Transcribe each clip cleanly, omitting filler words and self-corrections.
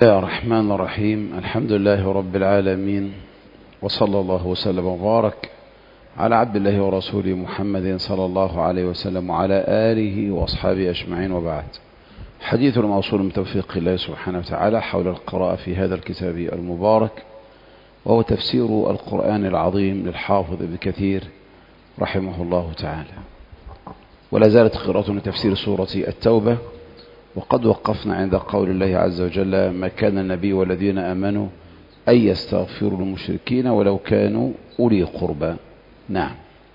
الله الرحمن الرحيم. الحمد لله رب العالمين، وصلى الله وسلم وبارك على عبد الله ورسوله محمد صلى الله عليه وسلم وعلى آله وأصحابه أجمعين، وبعد. حديث الموصول من توفيق الله سبحانه وتعالى حول القراءة في هذا الكتاب المبارك، وهو تفسير القرآن العظيم للحافظ ابن كثير رحمه الله تعالى. ولا زالت قراءتنا تفسير سورة التوبة، وقد وقفنا عند قول الله عز وجل: ما كان النبي والذين آمنوا أن يستغفروا للمشركين ولو كانوا أولي قربى. نعم.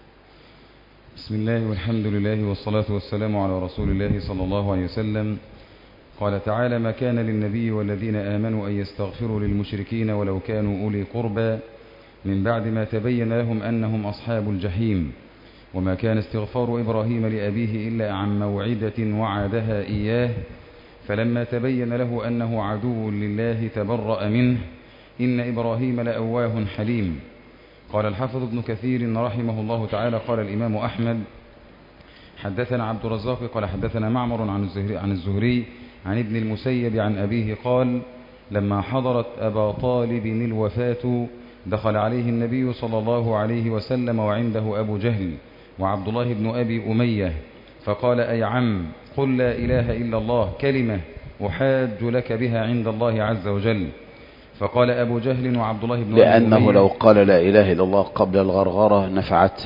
بسم الله والحمد لله والصلاة والسلام على رسول الله صلى الله عليه وسلم. قال تعالى: ما كان للنبي والذين آمنوا أن يستغفروا للمشركين ولو كانوا أولي قربى من بعد ما تبين لهم أنهم أصحاب الجحيم. وما كان استغفار إبراهيم لأبيه إلا عن موعدة وعدها إياه، فلما تبين له أنه عدو لله تبرأ منه، إن إبراهيم لأواه حليم. قال الحافظ ابن كثير رحمه الله تعالى: قال الإمام أحمد: حدثنا عبد الرزاق قال حدثنا معمر عن الزهري عن ابن المسيب عن أبيه قال: لما حضرت أبا طالب الوفاة دخل عليه النبي صلى الله عليه وسلم وعنده أبو جهل وعبد الله بن أبي أمية، فقال: أي عم، قل لا إله إلا الله كلمة أحاج لك بها عند الله عز وجل. فقال أبو جهل وعبد الله بن أبي أمية: لأنه لو قال لا إله إلا الله قبل الغرغرة نفعته،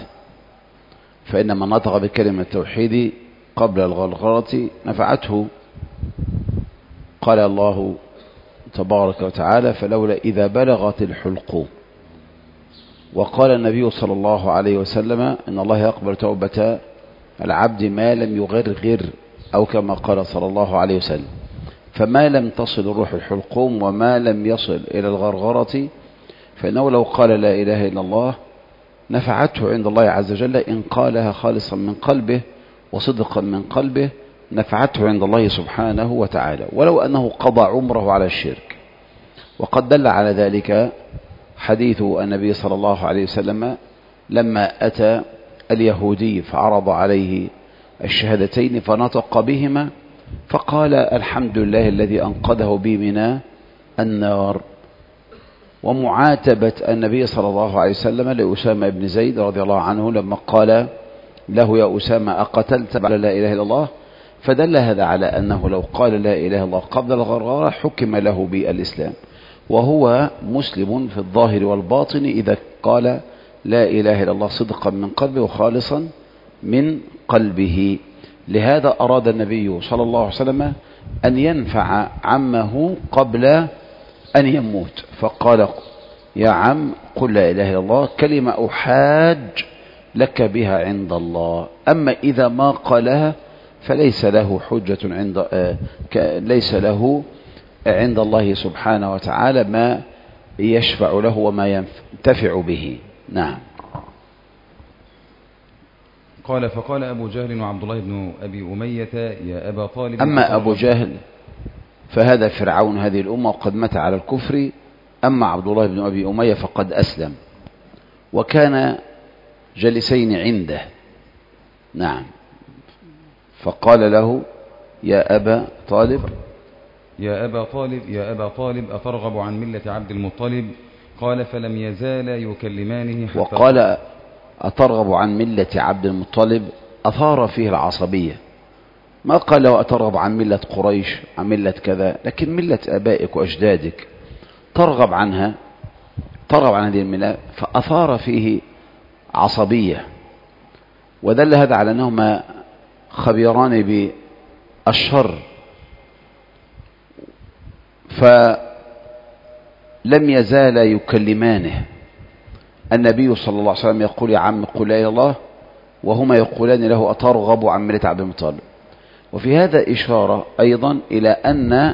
فإن من نطق بكلمة التوحيد قبل الغرغرة نفعته. قال الله تبارك وتعالى: فلولا إذا بلغت الحلقوم. وقال النبي صلى الله عليه وسلم: إن الله يقبل توبة العبد ما لم يغرغر، أو كما قال صلى الله عليه وسلم. فما لم تصل الروح الحلقوم وما لم يصل إلى الغرغرة، فإنه لو قال لا إله إلا الله نفعته عند الله عز وجل، إن قالها خالصا من قلبه وصدقا من قلبه نفعته عند الله سبحانه وتعالى، ولو أنه قضى عمره على الشرك. وقد دل على ذلك حديث النبي صلى الله عليه وسلم لما أتى اليهودي فعرض عليه الشهادتين فنطق بهما، فقال: الحمد لله الذي أنقذه بي من النار. ومعاتبة النبي صلى الله عليه وسلم لأسامة بن زيد رضي الله عنه لما قال له: يا أسامة أقتلت على لا إله إلا الله؟ فدل هذا على أنه لو قال لا إله إلا الله قبل الغرغرة حكم له بالإسلام، وهو مسلم في الظاهر والباطن إذا قال لا إله إلا الله صدقا من قلبه وخالصا من قلبه. لهذا أراد النبي صلى الله عليه وسلم أن ينفع عمه قبل أن يموت، فقال: يا عم، قل لا إله إلا الله كلمة أحاج لك بها عند الله. أما إذا ما قالها فليس له حجة ليس له عند الله سبحانه وتعالى ما يشفع له وما ينتفع به. نعم. قال: فقال أبو جهل وعبد الله بن أبي أمية: يا أبا طالب. أما أبو جهل فهذا فرعون هذه الأمة وقد مات على الكفر، أما عبد الله بن أبي أمية فقد أسلم، وكان جلسين عنده. نعم. فقال له: يا أبا طالب، يا أبا طالب أترغب عن ملة عبد المطلب؟ قال: فلم يزالا يكلمانه حتى. وقال: أترغب عن ملة عبد المطلب، أثار فيه العصبية. ما قال له أترغب عن ملة قريش، عن ملة كذا، لكن ملة آبائك وأجدادك ترغب عنها، ترغب عن هذه الملة، فأثار فيه عصبية. ودل هذا على أنهما خبيران بالشر، فلم يزالا يكلمانه. النبي صلى الله عليه وسلم يقول: يا عم، قل لا إله إلا الله، وهما يقولان له: أترغب عن ملة عبد المطلب. وفي هذا إشارة أيضا إلى أن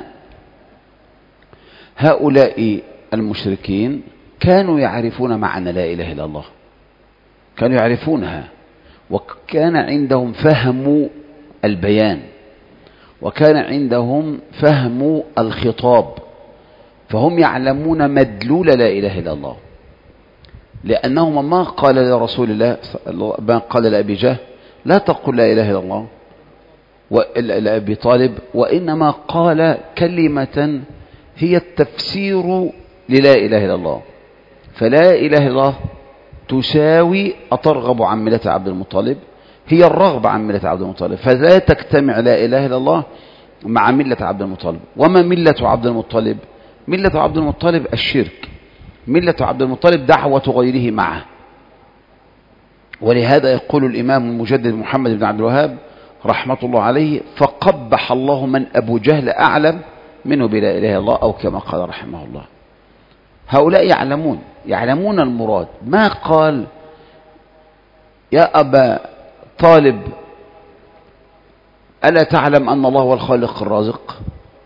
هؤلاء المشركين كانوا يعرفون معنى لا إله إلا الله، كانوا يعرفونها، وكان عندهم فهم البيان، وكان عندهم فهم الخطاب، فهم يعلمون مدلول لا إله إلا الله. لأنهم ما قال لرسول الله، ما قال لأبي جهل: لا تقل لا إله إلا الله، لأبي طالب، وإنما قال كلمة هي التفسير للا إله إلا الله. فلا إله إلا الله تساوي أترغب عن ملة عبد المطلب، هي الرغبة عن ملة عبد المطلب، فلا تجتمع لا إله إلا الله مع ملة عبد المطلب. وما ملة عبد المطلب؟ ملة عبد المطلب الشرك، ملة عبد المطلب دعوة غيره معه. ولهذا يقول الإمام المجدد محمد بن عبد الوهاب رحمة الله عليه: فقبح الله من أبو جهل أعلم منه بلا إله إلا الله، أو كما قال رحمه الله. هؤلاء يعلمون المراد. ما قال يا أبا طالب ألا تعلم أن الله هو الخالق الرازق؟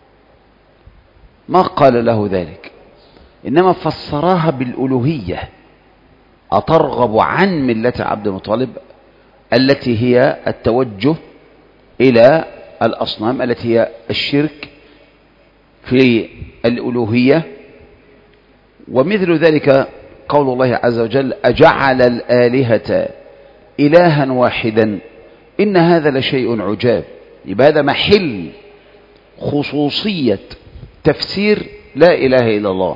ما قال له ذلك، إنما فسرها بالألوهية. أترغب عن ملة عبد المطلب التي هي التوجه إلى الأصنام، التي هي الشرك في الألوهية. ومثل ذلك قول الله عز وجل: أجعل الآلهة إلها واحدا إن هذا لشيء عجاب. يبقى هذا محل خصوصية تفسير لا إله إلا الله،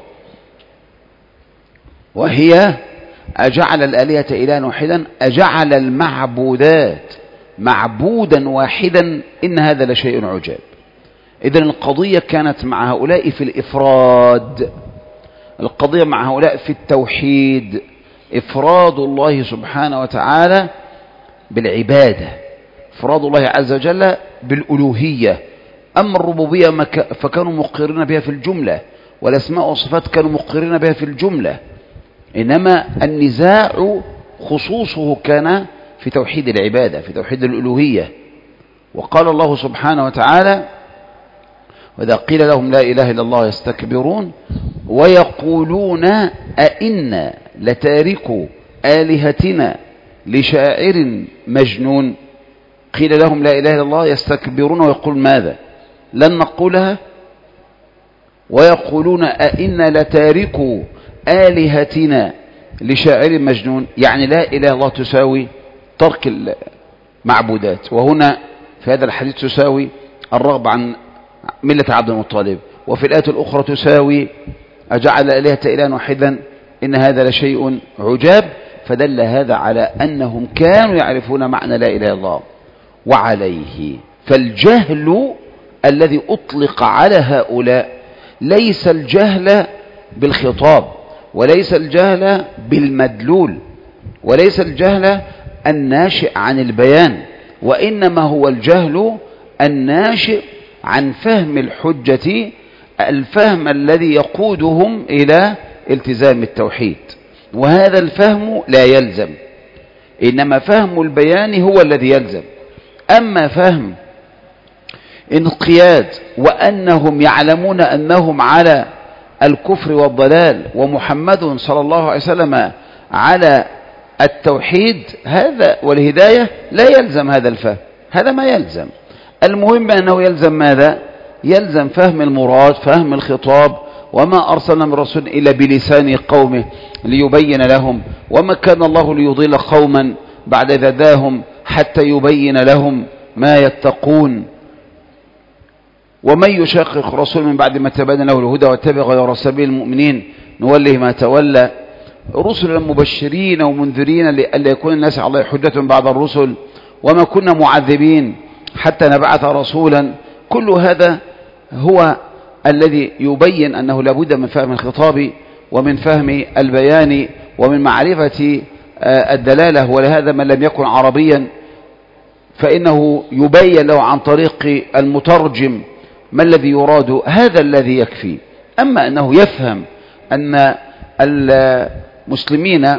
وهي أجعل الآلهة إلها واحدا، أجعل المعبودات معبودا واحدا إن هذا لشيء عجاب. إذن القضية كانت مع هؤلاء في الإفراد، القضية مع هؤلاء في التوحيد، إفراد الله سبحانه وتعالى بالعبادة، إفراد الله عز وجل بالألوهية. أما الربوبية فكانوا مقرين بها في الجملة، والأسماء والصفات كانوا مقرين بها في الجملة، إنما النزاع خصوصه كان في توحيد العبادة، في توحيد الألوهية. وقال الله سبحانه وتعالى: وإذا قيل لهم لا إله إلا الله يستكبرون ويقولون أئنا لتاركوا آلهتنا لشاعر مجنون. قيل لهم لا إله إلا الله يستكبرون ويقول ماذا؟ لن نقولها. ويقولون أئنا لتاركوا آلهتنا لشاعر مجنون، يعني لا إله إلا الله تساوي ترك المعبودات، وهنا في هذا الحديث تساوي الرغبة عن ملة عبد المطلب، وفي الآية الأخرى تساوي أجعل الآلهة إلها واحدا إن هذا لشيء عجاب. فدل هذا على أنهم كانوا يعرفون معنى لا إله إلا الله. وعليه فالجهل الذي أطلق على هؤلاء ليس الجهل بالخطاب، وليس الجهل بالمدلول، وليس الجهل الناشئ عن البيان، وإنما هو الجهل الناشئ عن فهم الحجة، الفهم الذي يقودهم إلى التزام التوحيد. وهذا الفهم لا يلزم، إنما فهم البيان هو الذي يلزم. أما فهم انقياد وأنهم يعلمون أنهم على الكفر والضلال ومحمد صلى الله عليه وسلم على التوحيد هذا والهداية، لا يلزم هذا الفهم، هذا ما يلزم. المهم أنه يلزم ماذا؟ يلزم فهم المراد، فهم الخطاب. وما أرسلنا من رسول إلا بلسان قومه ليبين لهم، وما كان الله ليضل قوما بعد إذ هداهم حتى يبين لهم ما يتقون. ومن يشاقق رسول من بعد ما تبين له الهدى واتبع غير سبيل المؤمنين نوله ما تولى. رسلا مبشرين ومنذرين لئلا يكون الناس على الله حجة بعد الرسل، وما كنا معذبين حتى نبعث رسولا. كل هذا هو الذي يبين أنه لابد من فهم الخطاب ومن فهم البيان ومن معرفة الدلالة. ولهذا من لم يكن عربيا فإنه يبين له عن طريق المترجم ما الذي يراد، هذا الذي يكفي. أما أنه يفهم أن المسلمين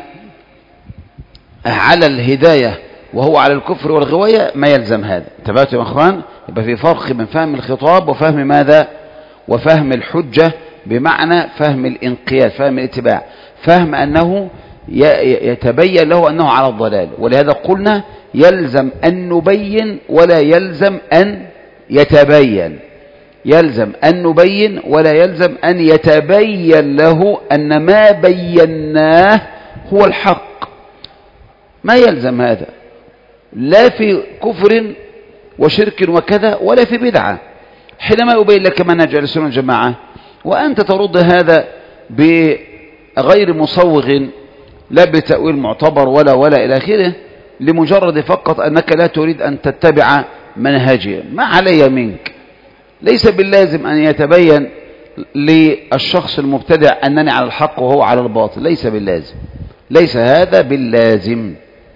على الهداية وهو على الكفر والغواية ما يلزم هذا. انتبهتوا يا أخوان؟ يبقى في فرق بين فهم الخطاب وفهم ماذا؟ وفهم الحجة، بمعنى فهم الانقياد، فهم الاتباع، فهم أنه يتبين له أنه على الضلال. ولهذا قلنا يلزم أن نبين ولا يلزم أن يتبين، يلزم أن نبين ولا يلزم أن يتبين له أن ما بيناه هو الحق. ما يلزم هذا لا في كفر وشرك وكذا ولا في بدعة. حينما يبين لك منهج أهل السنة والجماعة وأنت ترد هذا بغير مصوغ لا بتأويل معتبر ولا إلى آخره، لمجرد فقط أنك لا تريد أن تتبع منهجي. ما علي منك، ليس باللازم أن يتبين للشخص المبتدع أنني على الحق وهو على الباطل، ليس باللازم، ليس هذا باللازم.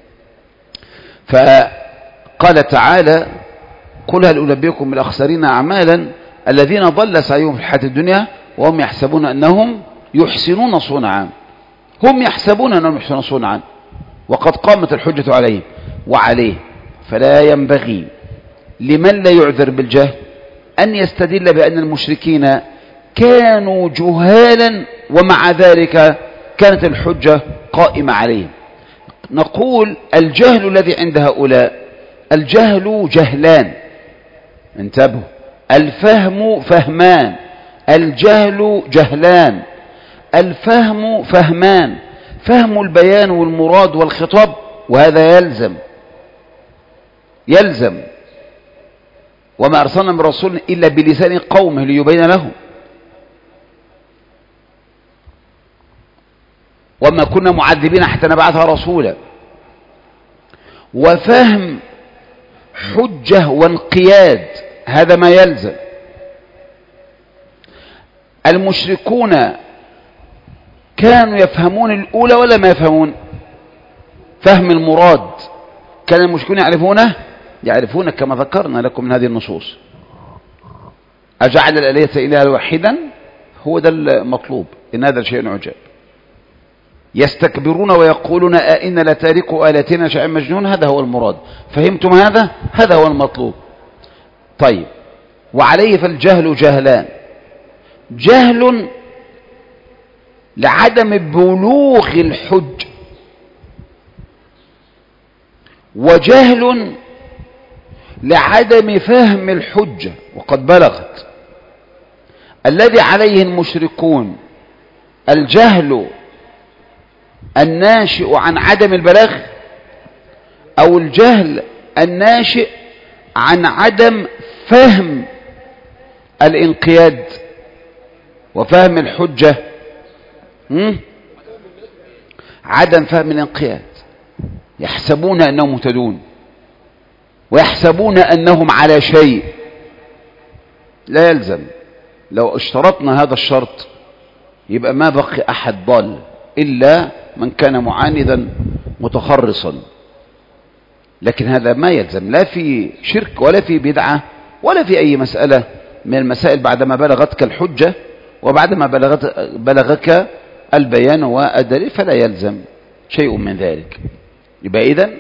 فقال تعالى: قل هل أنبئكم بالأخسرين أعمالا الذين ضل سعيهم في الحياة الدنيا وهم يحسبون أنهم يحسنون صنعا. هم يحسبون أنهم يحسنون صنعا وقد قامت الحجة عليهم وعليه. فلا ينبغي لمن لا يعذر بالجهل أن يستدل بأن المشركين كانوا جهالا ومع ذلك كانت الحجة قائمة عليهم. نقول الجهل الذي عند هؤلاء الجهل جهلان، انتبهوا، الفهم فهمان، الجهل جهلان، الفهم فهمان، فهم البيان والمراد والخطاب، وهذا يلزم وما أرسلنا من رسول إلا بلسان قومه ليبين لهم، وما كنا معذبين حتى نبعث رسولا. وفهم حجة وانقياد، هذا ما يلزم. المشركون كانوا يفهمون الأولى ولا ما يفهمون؟ فهم المراد كان المشركون يعرفونه كما ذكرنا لكم من هذه النصوص. أجعل الآلهة إلها واحدا، هو ده المطلوب، إن هذا شيء عجاب. يستكبرون ويقولون أئن لتاركوا آلهتنا شيئا مجنون، هذا هو المراد. فهمتم هذا هو المطلوب. طيب، وعليه فالجهل جهلان: جهل لعدم بلوغ الحج، وجهل لعدم فهم الحجة وقد بلغت. الذي عليه المشركون الجهل الناشئ عن عدم البلاغ، أو الجهل الناشئ عن عدم فهم الانقياد وفهم الحجة. عدم فهم الانقياد، يحسبون أنهم مهتدون ويحسبون أنهم على شيء. لا يلزم، لو اشترطنا هذا الشرط يبقى ما بقي أحد ضال إلا من كان معاندا متخرصا، لكن هذا ما يلزم لا في شرك ولا في بدعة ولا في أي مسألة من المسائل بعدما بلغتك الحجة وبعدما بلغك البيان والدليل، فلا يلزم شيء من ذلك. يبقى إذن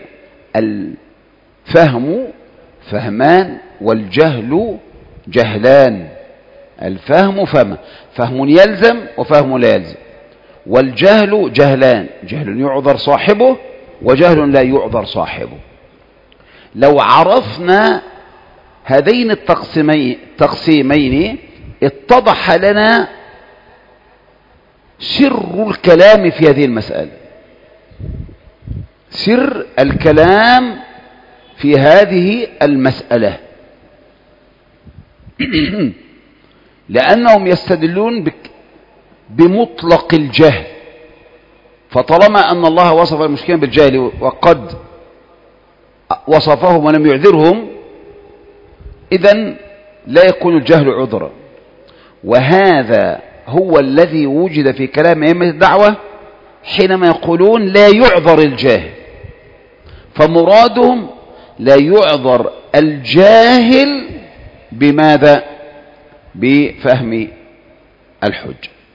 الفهم فهمان والجهل جهلان. الفهم فهم يلزم وفهم لا يلزم، والجهل جهلان: جهل يعذر صاحبه وجهل لا يعذر صاحبه. لو عرفنا هذين التقسيمين اتضح لنا سر الكلام في هذه المسألة، سر الكلام في هذه المسألة. لأنهم يستدلون بمطلق الجهل، فطالما أن الله وصف المشركين بالجهل وقد وصفهم ولم يعذرهم، إذن لا يكون الجهل عذرا. وهذا هو الذي وجد في كلام أئمة الدعوة حينما يقولون لا يعذر الجاهل، فمرادهم لا يعذر الجاهل بماذا؟ بفهم الحج.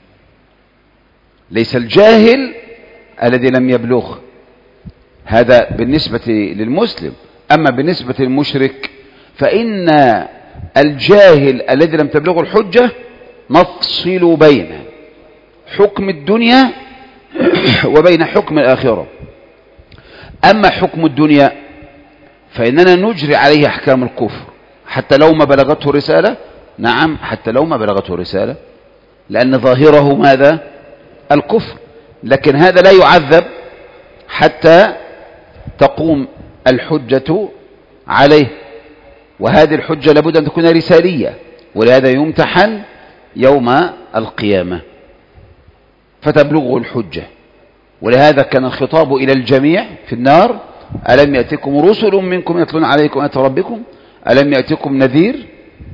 ليس الجاهل الذي لم يبلغ، هذا بالنسبة للمسلم. أما بالنسبة للمشرك فإن الجاهل الذي لم تبلغه الحجة نفصل بين حكم الدنيا وبين حكم الآخرة. أما حكم الدنيا فإننا نجري عليه أحكام الكفر حتى لو ما بلغته رسالة. نعم، حتى لو ما بلغته رسالة، لأن ظاهره ماذا؟ الكفر. لكن هذا لا يعذب حتى تقوم الحجة عليه، وهذه الحجة لابد أن تكون رسالية، ولهذا يمتحن يوم القيامة فتبلغه الحجة. ولهذا كان الخطاب إلى الجميع في النار: ألم يأتكم رسل منكم يتلون عليكم آيات ربكم ألم يأتكم نذير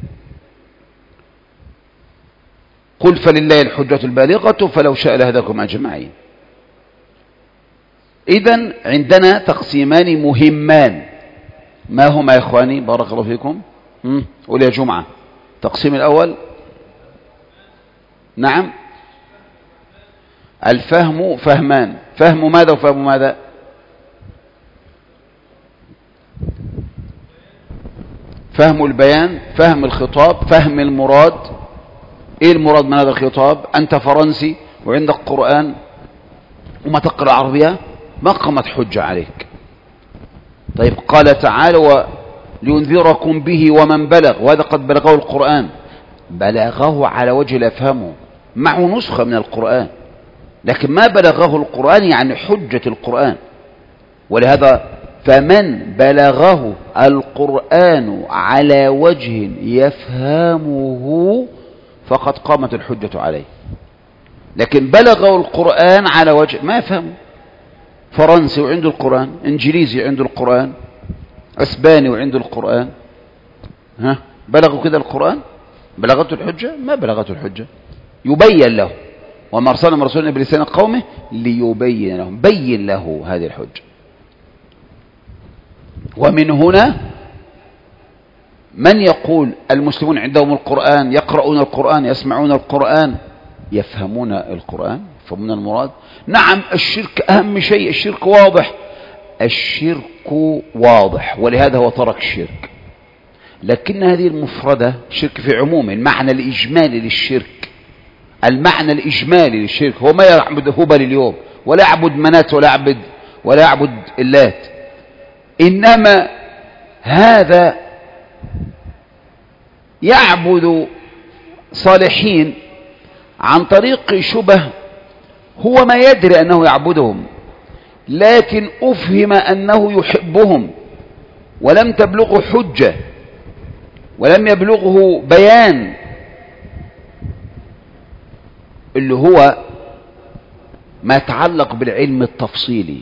قل فلله الحجة البالغة فلو شاء لهداكم أجمعين. إذن عندنا تقسيمان مهمان. ما هما يا إخواني؟ بارك الله فيكم. قول يا جمعة. التقسيم الأول نعم الفهم فهمان. فهم ماذا وفهم ماذا؟ فهم البيان، فهم الخطاب، فهم المراد. ايه المراد من هذا الخطاب؟ انت فرنسي وعندك قرآن وما تقرأ عربية، ما قامت حجة عليك. طيب قال تعالى: لينذركم به ومن بلغ، وهذا قد بلغه القرآن، بلغه على وجه الافهام، معه نسخة من القرآن، لكن ما بلغه القرآن يعني حجة القرآن. ولهذا فمن بلغه القرآن على وجه يفهمه فقد قامت الحجة عليه. لكن بلغه القرآن على وجه ما يفهمه. فرنسي وعنده القرآن، انجليزي عنده القرآن، اسباني وعنده القرآن، بلغوا كده القرآن؟ بلغته الحجة؟ ما بلغته الحجة. يبين له، وما أرسلنا من رسول بلسان قومه ليبين لهم، بين له هذه الحجة. ومن هنا من يقول المسلمون عندهم القرآن، يقرؤون القرآن، يسمعون القرآن، يفهمون القرآن، يفهمون المراد. نعم الشرك أهم شيء، الشرك واضح، الشرك واضح، ولهذا هو ترك الشرك. لكن هذه المفردة شرك في عموم المعنى الإجمالي للشرك. المعنى الإجمالي للشرك هو ما يعبد هبل اليوم، ولا يعبد منات، ولا يعبد اللات. إنما هذا يعبد صالحين عن طريق شبه، هو ما يدري أنه يعبدهم، لكن أفهم أنه يحبهم، ولم تبلغه حجة، ولم يبلغه بيان، اللي هو ما يتعلق بالعلم التفصيلي.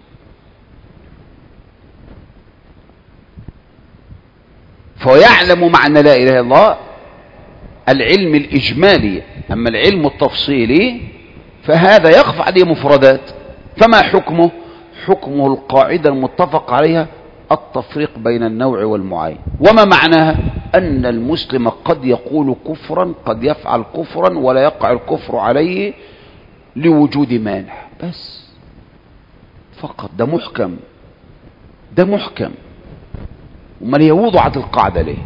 فيعلم معنى لا إله إلا الله العلم الإجمالي، أما العلم التفصيلي فهذا يخفى عليه مفردات. فما حكمه؟ حكمه القاعدة المتفق عليها: التفريق بين النوع والمعين. وما معناها؟ أن المسلم قد يقول كفرا، قد يفعل كفرا، ولا يقع الكفر عليه لوجود مانع، بس فقط. ده محكم، ده محكم. ومن هي وضعت القاعدة ليه؟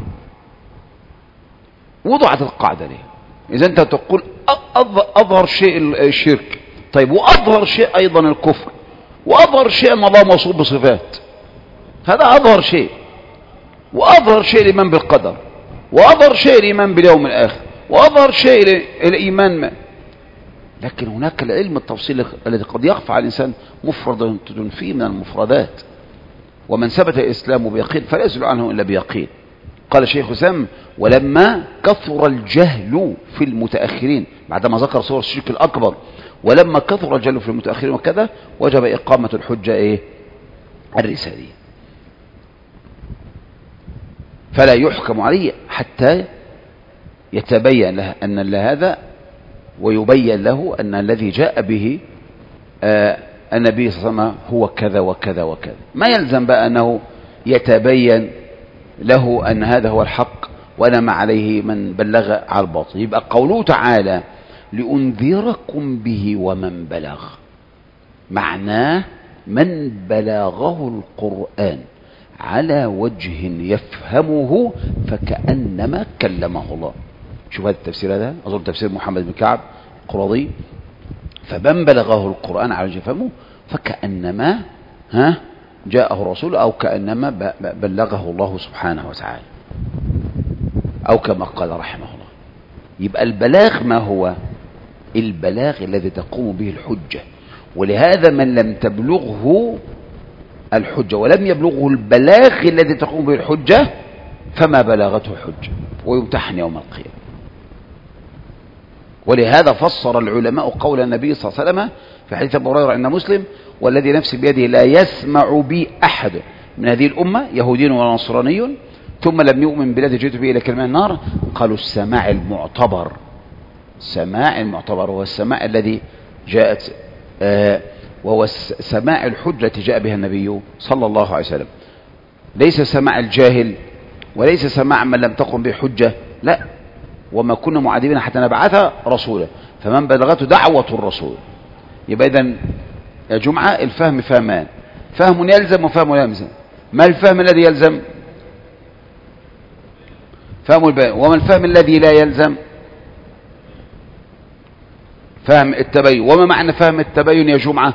وضعت القاعدة ليه؟ إذا أنت تقول أظهر شيء الشرك، طيب وأظهر شيء أيضا الكفر، وأظهر شيء أن الله موصوف بصفات، هذا أظهر شيء. وأظهر شيء الإيمان بالقدر، وأظهر شيء الإيمان باليوم الآخر، وأظهر شيء الإيمان ما. لكن هناك العلم التفصيلي الذي قد يخفى على الإنسان مفردة فيه من المفردات. ومن ثبت الإسلام بيقين فلا يسأل عنه إلا بيقين. قال شيخ سام: ولما كثر الجهل في المتأخرين، بعدما ذكر صور الشرك الأكبر، ولما كثر الجهل في المتأخرين وكذا، وجب إقامة الحجة الرسالية. فلا يحكم عليه حتى يتبين له أن هذا، ويبين له أن الذي جاء به النبي صلى الله عليه وسلم هو كذا وكذا وكذا. ما يلزم بقى أنه يتبين له أن هذا هو الحق وأنا ما عليه من بلغ على الباطل. يبقى قوله تعالى: لأنذركم به ومن بلغ، معناه من بلغه القرآن على وجه يفهمه فكأنما كلمه الله. شوف هذا التفسير، هذا أظن تفسير محمد بن كعب القرظي. فمن بلغه القرآن على وجه يفهمه فكأنما جاءه رسول، أو كأنما بلغه الله سبحانه وتعالى، أو كما قال رحمه الله. يبقى البلاغ ما هو؟ البلاغ الذي تقوم به الحجة. ولهذا من لم تبلغه الحجة ولم يبلغه البلاغ الذي تقوم به الحجة فما بلغته حجة، ويمتحن يوم القيامة. ولهذا فسر العلماء قول النبي صلى الله عليه وسلم في حديث أبي هريرة عند مسلم: والذي نفسي بيده لا يسمع بي أحد من هذه الأمة يهودي ولا نصراني ثم لم يؤمن بالذي جئت به إلى كلمة النار. قالوا السماع المعتبر، السماع المعتبر هو السماع الذي جاءت وهو سماع الحجة جاء بها النبي صلى الله عليه وسلم، ليس سماع الجاهل وليس سماع من لم تقم به حجة، لا. وما كنا معذبين حتى نبعث رسولا، فمن بلغته دعوة الرسول. يبقى إذن يا جمعة الفهم فهمان، فهم يلزم وفهم لا يلزم. ما الفهم الذي يلزم؟ فهم البيان. وما الفهم الذي لا يلزم؟ فهم التبين. وما معنى فهم التبين يا جمعة؟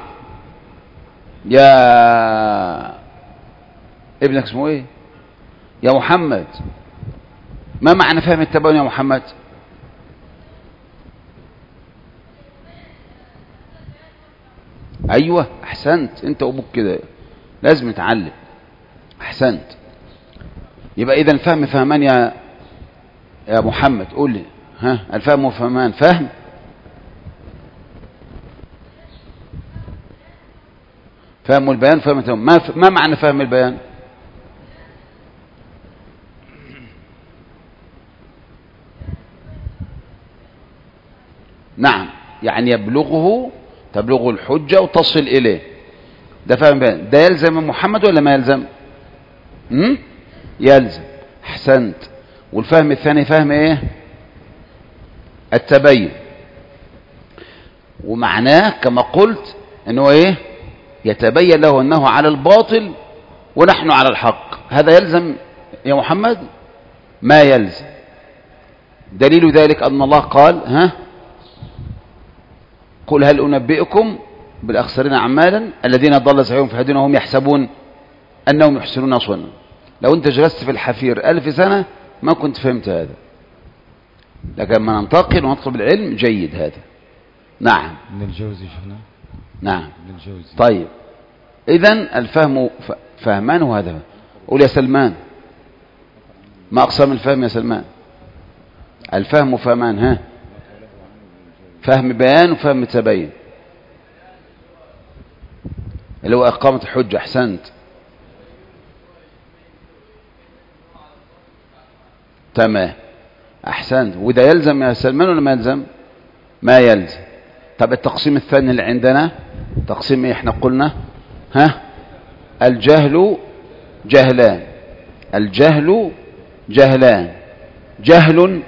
يا ابنك اسمه ايه؟ يا محمد، ما معنى فهم التبين يا محمد؟ ايوه احسنت، انت وابوك كده لازم نتعلم. احسنت. يبقى اذا الفهم فهمان يا محمد، قول لي ها الفهم وفهمان. فهم فهم البيان، فهم التبين. ما معنى فهم البيان؟ نعم، يعني تبلغه الحجة وتصل إليه، ده فهم بيان. ده يلزم محمد ولا ما يلزم؟ يلزم. احسنت. والفهم الثاني فهم ايه؟ التبين. ومعناه كما قلت انه ايه؟ يتبين له انه على الباطل ونحن على الحق. هذا يلزم يا محمد؟ ما يلزم. دليل ذلك ان الله قال قل هل أنبئكم بالأخسرين أعمالا الذين ضل سعيهم في الحياة وهم يحسبون أنهم يحسنون صنعا. لو أنت جلست في الحفير 1000 سنة ما كنت فهمت هذا، لكن لما ننتقل ونطلب العلم جيد هذا. نعم. ابن الجوزي شفنا. نعم. ابن الجوزي. طيب إذن الفهم فهمان. وهذا قول يا سلمان، ما أقسام الفهم يا سلمان؟ الفهم فهمان. فهم بيان وفهم تبين، اللي هو إقامة الحجة. أحسنت. تمام. أحسنت. وده يلزم يا سلمان ولا ما يلزم؟ ما يلزم. طب التقسيم الثاني اللي عندنا تقسيم ايه؟ احنا قلنا الجهل جهلان. الجهل جهلان. جهل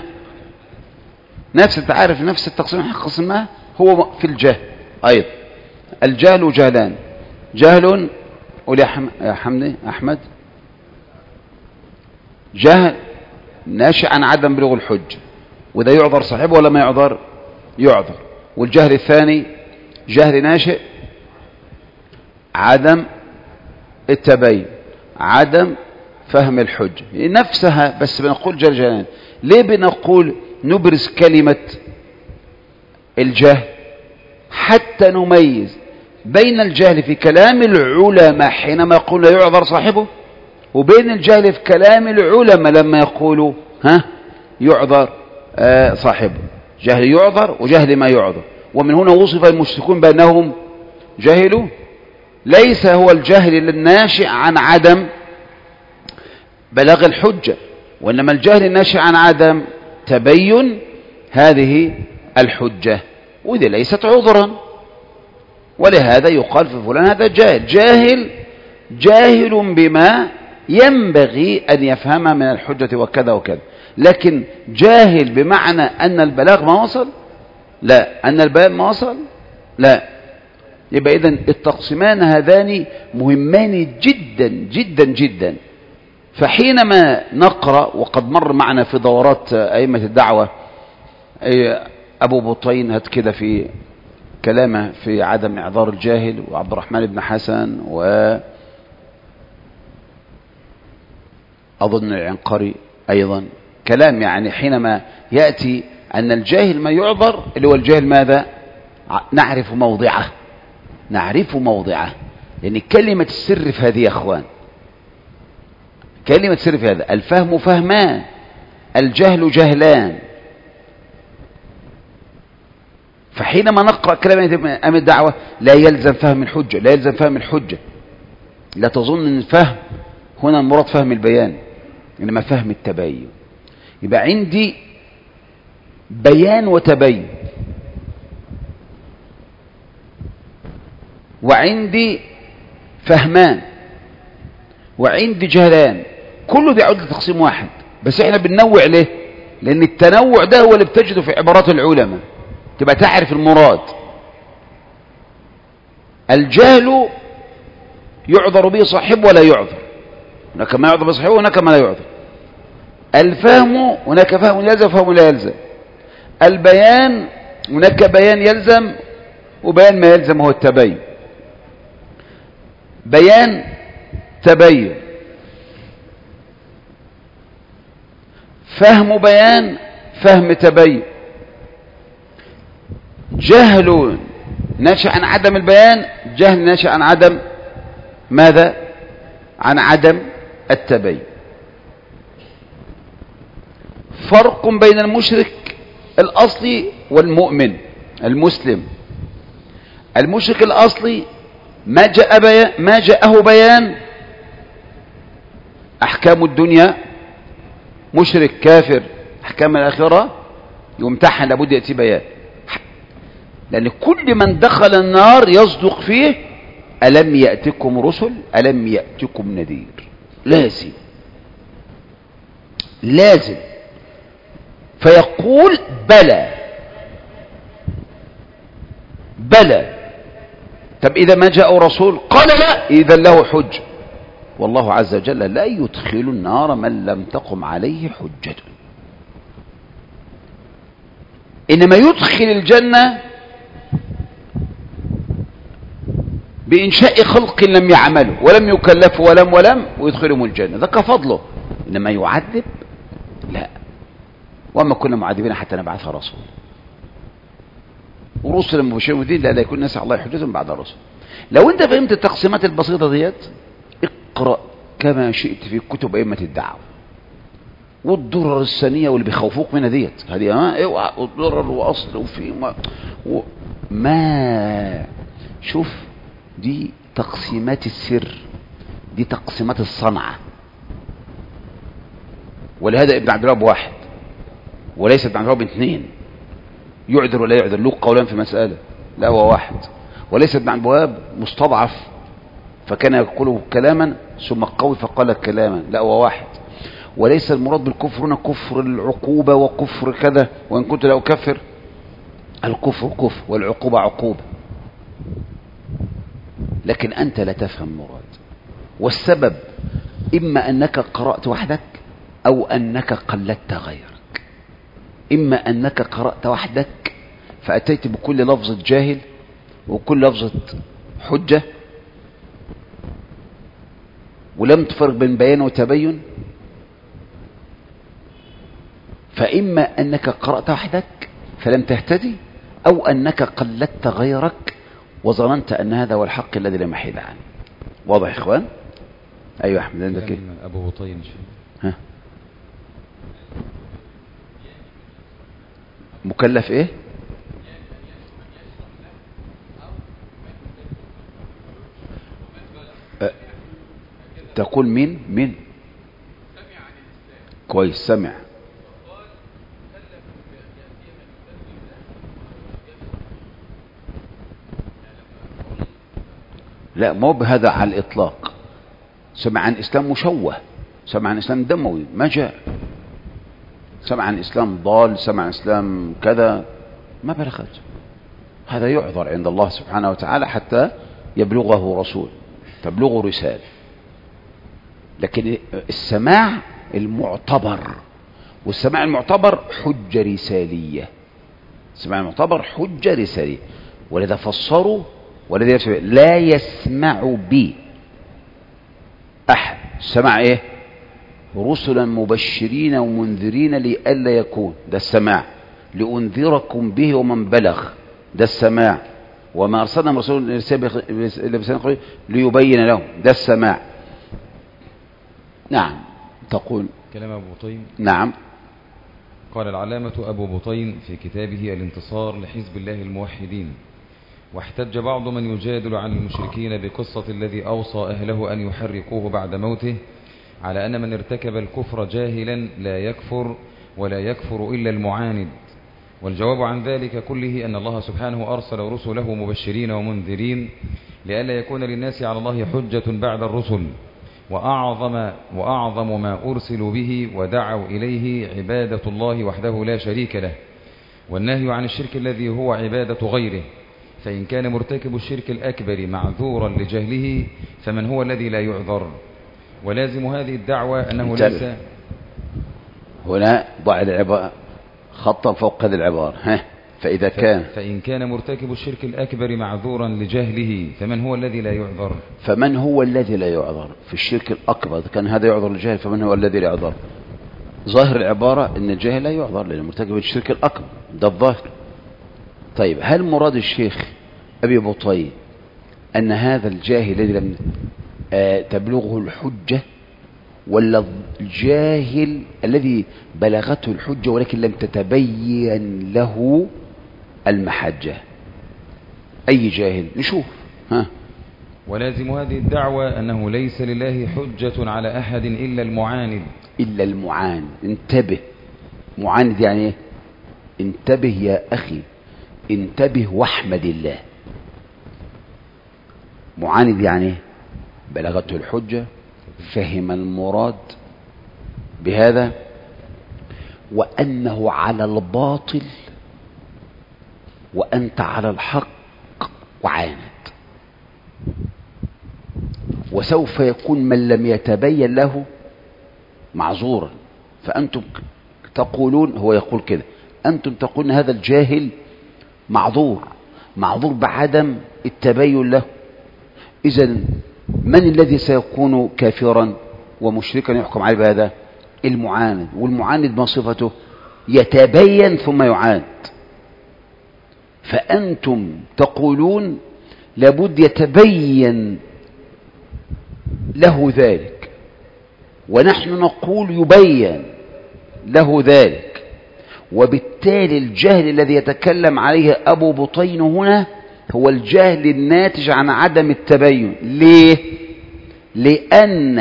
نفس تعرف نفس التقسيم احنا قسمناه هو في الجهل ايضا. الجهل جهلان. جهل قول يا حمدي احمد. جهل ناشئ عن عدم بلوغ الحجة، وده يعذر صاحبه ولا ما يعذر؟ يعذر. والجهل الثاني جهل ناشئ عدم التبين، عدم فهم الحجة نفسها. بس بنقول جهل جهلان. ليه بنقول نبرز كلمة الجهل؟ حتى نميز بين الجهل في كلام العلماء حينما يقول لا يعذر صاحبه، وبين الجهل في كلام العلماء لما يقولوا يعذر صاحبه. جهل يعذر وجهل ما يعذر. ومن هنا وصف المشركون بأنهم جهلوا. ليس هو الجهل الناشئ عن عدم بلاغ الحجة، وإنما الجهل الناشئ عن عدم تبين هذه الحجة، وذي ليست عذرا. ولهذا يقال في فلان هذا جاهل جاهل بما ينبغي أن يفهم من الحجة وكذا وكذا. لكن جاهل بمعنى أن البلاغ ما وصل؟ لا. أن البيان ما وصل؟ لا. يبقى إذن التقسيمان هذان مهمان جدا جدا جدا. فحينما نقرأ، وقد مر معنا في دورات أئمة الدعوة أبو بطين هات كده في كلامه في عدم إعذار الجاهل، وعبد الرحمن بن حسن، وأظن العنقري أيضا كلام، يعني حينما يأتي أن الجاهل ما يعذر اللي هو الجاهل ماذا؟ نعرف موضعه، نعرف موضعه. لأن كلمة السر في هذه يا أخوان، كلمة السر في هذا الفهم فهمان، الجهل جهلان. فحينما نقرأ كلام أمام الدعوة لا يلزم فهم الحجة، لا يلزم فهم الحجة. لا تظن أن الفهم هنا المراد فهم البيان، إنما فهم التبين. يبقى عندي بيان وتبين، وعندي فهمان، وعندي جهلان، كله بيعود لتقسيم واحد، بس احنا بننوع ليه؟ لأن التنوع ده هو اللي بتجده في عبارات العلماء، تبقى تعرف المراد. الجهل يعذر به صاحبه ولا يعذر، هناك ما يعذر به صاحبه وهناك ما لا يعذر. الفهم هناك فهم يلزم وفهم لا يلزم. البيان هناك بيان يلزم وبيان ما يلزم، هو التبين. بيان تبين، فهم بيان فهم تبين. جهل ناشئ عن عدم البيان، جهل ناشئ عن عدم ماذا؟ عن عدم التبين. فرق بين المشرك الأصلي والمؤمن المسلم. المشرك الأصلي ما جاءه بيان أحكام الدنيا، مشرك كافر أحكام الآخرة يمتحن لابد يأتي بيان، لأن كل من دخل النار يصدق فيه ألم يأتكم رسل ألم يأتكم نذير. لازم فيقول بلى. طب إذا ما جاء رسول قال لا، إذا له حج. والله عز وجل لا يدخل النار من لم تقم عليه حجة، إنما يدخل الجنة بإنشاء خلق لم يعمله ولم يكلف ولم ويدخلهم الجنة، ذاك فضله. إنما يعذب لا، وما كنا معذبين حتى نبعث رسول ورسلا مبشرين ودين لا يكون الناس على الله حجتهم بعد الرسل. لو انت فهمت التقسيمات البسيطة ديت اقرأ كما شئت في كتب أئمة الدعوة، والضرر السنية واللي بيخوفوك منها ديت هذه اوعى الضرر واصل وفي ما شوف، دي تقسيمات السر، دي تقسيمات الصنعة. ولهذا ابن عبد الوهاب واحد وليس ابن عبد الوهاب اثنين، يعذر ولا يعذر، له قولان في مسألة، لا هو واحد. وليس ابن عبد الوهاب مستضعف فكان يقول كلاما ثم قوي فقال كلاما، لا هو واحد. وليس المراد بالكفر هنا كفر العقوبة وكفر كذا، وإن كنت لا أكفر، الكفر كفر والعقوبة عقوبة، لكن أنت لا تفهم المراد. والسبب إما أنك قرأت وحدك أو أنك قلدت غيرك. إما أنك قرأت وحدك فأتيت بكل لفظة جاهل وكل لفظة حجة ولم تفرق بين بيان وتبين، فإما أنك قرأت وحدك فلم تهتدي، أو أنك قلدت غيرك وظننت أن هذا هو الحق الذي لا محيد عنه. واضح يا إخوان؟ أيوة أحمد عندك إيه؟ أبو بطين ها؟ مكلف إيه؟ تقول مين؟ كويس، سمع. لا مو بهذا على الإطلاق، سمع عن إسلام مشوه، سمع عن إسلام دموي ما جاء، سمع عن إسلام ضال، سمع عن إسلام كذا، ما بلغت. هذا يعذر عند الله سبحانه وتعالى حتى يبلغه رسول، تبلغه رسالة. لكن السماع المعتبر، والسماع المعتبر حجة رسالية، السماع المعتبر حجة رسالية. ولذا فسروا ولذا لا يسمع بي أحد. سمع إيه؟ رسلا مبشرين ومنذرين لئلا يكون، ده السماع. لأنذركم به ومن بلغ، ده السماع. وما أرسلنا من رسول إلا ليبين لهم، ده السماع. نعم. تقول كلام أبو طيب. نعم. قال العلامة أبو بطين في كتابه الانتصار لحزب الله الموحدين: واحتج بعض من يجادل عن المشركين بقصة الذي أوصى أهله أن يحرقوه بعد موته على أن من ارتكب الكفر جاهلا لا يكفر ولا يكفر إلا المعاند. والجواب عن ذلك كله أن الله سبحانه أرسل رسله مبشرين ومنذرين لئلا يكون للناس على الله حجة بعد الرسل، وأعظم ما أرسلوا به ودعوا إليه عبادة الله وحده لا شريك له، والنهي عن الشرك الذي هو عبادة غيره. فإن كان مرتكب الشرك الأكبر معذورا لجهله فمن هو الذي لا يعذر؟ ولازم هذه الدعوة أنه ليس هنا ضع العبارة خطا فوق هذه العبارة. فإن كان مرتكب الشرك الأكبر معذورا لجهله فمن هو الذي لا يعذر؟ فمن هو الذي لا يعذر في الشرك الأكبر؟ كان هذا يعذر للجهل، فمن هو الذي لا يعذر؟ ظاهر العبارة أن الجاهل لا يعذر لأنه مرتكب الشرك الأكبر، ده الظاهر. طيب هل مراد الشيخ أبي بطين أن هذا الجاهل الذي لم تبلغه الحجة، ولا الجاهل الذي بلغته الحجة ولكن لم تتبين له المحجة؟ أي جاهل؟ نشوف. ولازم هذه الدعوة أنه ليس لله حجة على أحد إلا المعاند. إلا المعاند. انتبه، معاند يعني ايه؟ انتبه يا أخي، انتبه واحمد الله. معاند يعني بلغته الحجة، فهم المراد بهذا، وأنه على الباطل وأنت على الحق وعاند. وسوف يكون من لم يتبين له معذورا. فأنتم تقولون، هو يقول كده، أنتم تقولون هذا الجاهل معذور بعدم التبين له. إذن من الذي سيكون كافرا ومشركا يحكم عليه بهذا؟ المعاند. والمعاند ما صفته؟ يتبين ثم يعاند. فأنتم تقولون لابد يتبين له ذلك، ونحن نقول يبين له ذلك. وبالتالي الجهل الذي يتكلم عليه أبو بطين هنا هو الجهل الناتج عن عدم التبين. ليه؟ لأن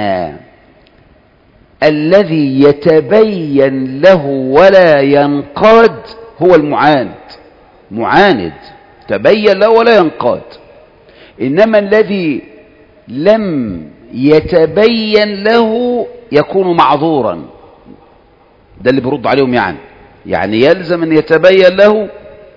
الذي يتبين له ولا ينقاد هو المعاند. معاند تبين له ولا ينقاد، إنما الذي لم يتبين له يكون معذورا. ده اللي برد عليهم. يعني يلزم أن يتبين له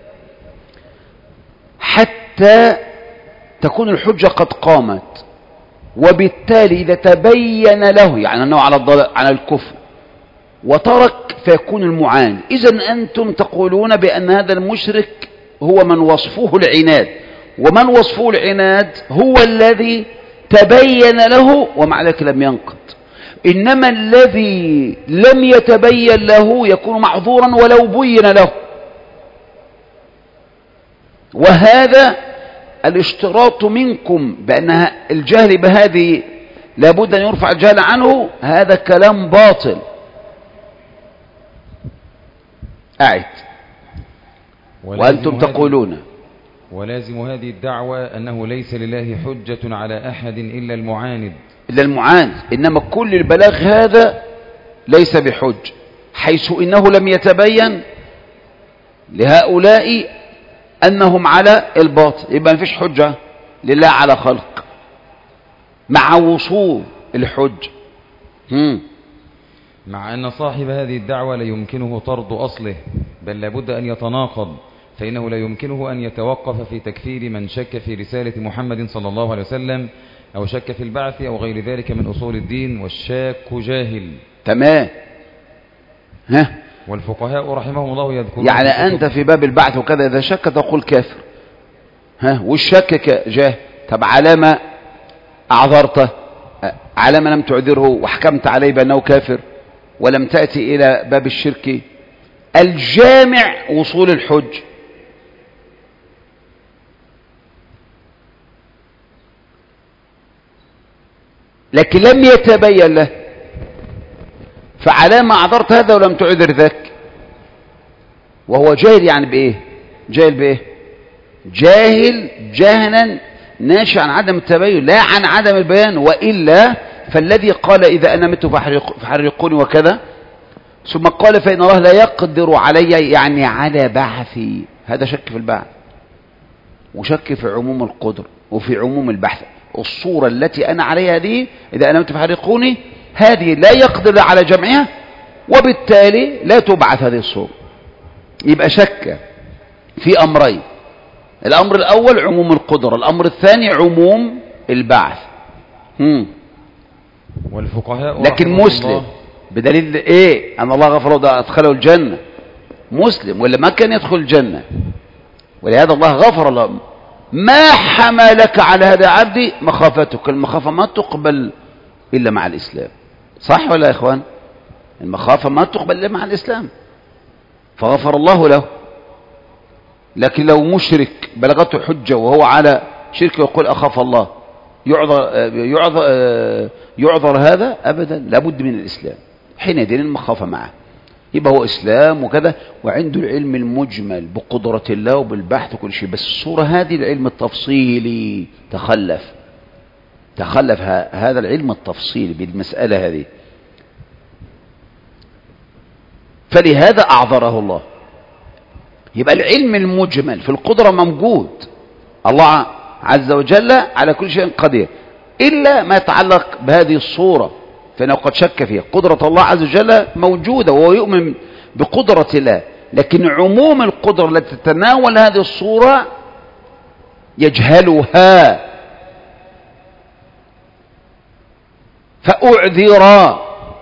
حتى تكون الحجة قد قامت. وبالتالي إذا تبين له يعني أنه على الكفر وترك فيكون المعاند. إذن أنتم تقولون بأن هذا المشرك هو من وصفه العناد، ومن وصفه العناد هو الذي تبين له ومع ذلك لم ينقض. إنما الذي لم يتبين له يكون معذورا ولو بين له. وهذا الاشتراط منكم بأن الجهل بهذه لابد أن يرفع الجهل عنه، هذا كلام باطل. أعد. وأنتم تقولون ولازم هذه الدعوة أنه ليس لله حجة على أحد إلا المعاند. إلا المعاند. إنما كل البلاغ هذا ليس بحج، حيث إنه لم يتبين لهؤلاء أنهم على الباطل. يبقى ما فيش حجة لله على خلق مع وصول الحج. مع أن صاحب هذه الدعوة لا يمكنه طرد أصله، بل لابد أن يتناقض. فإنه لا يمكنه أن يتوقف في تكفير من شك في رسالة محمد صلى الله عليه وسلم أو شك في البعث أو غير ذلك من أصول الدين، والشاك جاهل. تمام. والفقهاء رحمهم الله يذكرون يعني أنت في باب البعث وكذا إذا شك تقول كافر، والشك جاهل. طب على ما أعذرته، على ما لم تعذره وحكمت عليه بأنه كافر ولم تأتي إلى باب الشرك الجامع وصول الحج؟ لكن لم يتبين له، فعلى ما أعذرت هذا ولم تعذر ذاك؟ وهو جاهل يعني بإيه؟ جاهل بإيه؟ جاهل جهلا ناشئ عن عدم التبين لا عن عدم البيان، وإلا فالذي قال إذا أنا مت فحرقوني وكذا ثم قال فإن الله لا يقدر علي يعني على بعثي، هذا شك في البعث وشك في عموم القدر وفي عموم البحث. الصورة التي أنا عليها دي إذا أنا مت فحرقوني هذه لا يقدر على جمعها وبالتالي لا تبعث هذه الصورة. يبقى شك في أمرين، الأمر الأول عموم القدرة، الأمر الثاني عموم البعث. والفقهاء لكن مسلم بدليل إيه؟ أن الله غفر له أدخله الجنة، مسلم ولا ما كان يدخل الجنة، ولهذا الله غفر له. ما حملك على هذا عبدي؟ مخافتك، المخافة ما تقبل إلا مع الإسلام، صح ولا يا إخوان؟ المخافة ما تقبل إلا مع الإسلام، فغفر الله له. لكن لو مشرك بلغته حجة وهو على شرك ويقول أخاف الله يعذر هذا؟ أبدا، لابد من الإسلام، حينئذ المخافة معه يبقى هو إسلام وكذا، وعنده العلم المجمل بقدرة الله وبالبحث وكل شيء. بس الصورة هذه العلم التفصيلي تخلف هذا العلم التفصيلي بالمسألة هذه، فلهذا أعذره الله. يبقى العلم المجمل في القدرة موجود، الله عز وجل على كل شيء قدير، إلا ما يتعلق بهذه الصورة فإنه قد شك فيها. قدرة الله عز وجل موجودة وهو يؤمن بقدرة الله، لكن عموم القدرة التي تتناول هذه الصورة يجهلها، فأعذر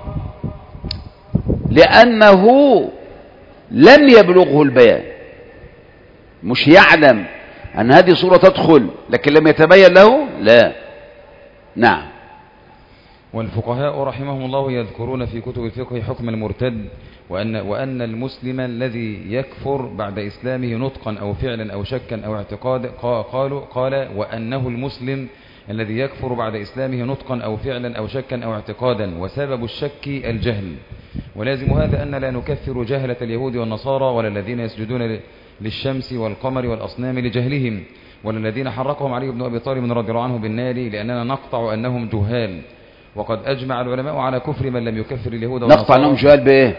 لأنه لم يبلغه البيان، مش يعلم أن هذه صورة تدخل لكن لم يتبين له، لا. نعم. والفقهاء رحمهم الله يذكرون في كتب الفقه حكم المرتد، وأن المسلم الذي يكفر بعد إسلامه نطقا أو فعلا أو شكا أو اعتقادا، قال وأنه المسلم الذي يكفر بعد إسلامه نطقا أو فعلا أو شكا أو اعتقادا، وسبب الشك الجهل. ولازم هذا أن لا نكفر جهلة اليهود والنصارى ولا الذين يسجدون للشمس والقمر والأصنام لجهلهم، ولا الذين حرقهم علي بن أبي طالب رضي الله عنه بالنار، لأننا نقطع أنهم جهال. وقد أجمع العلماء على كفر من لم يكفر اليهود والنصارى. نقطع أنهم جهال بإيه؟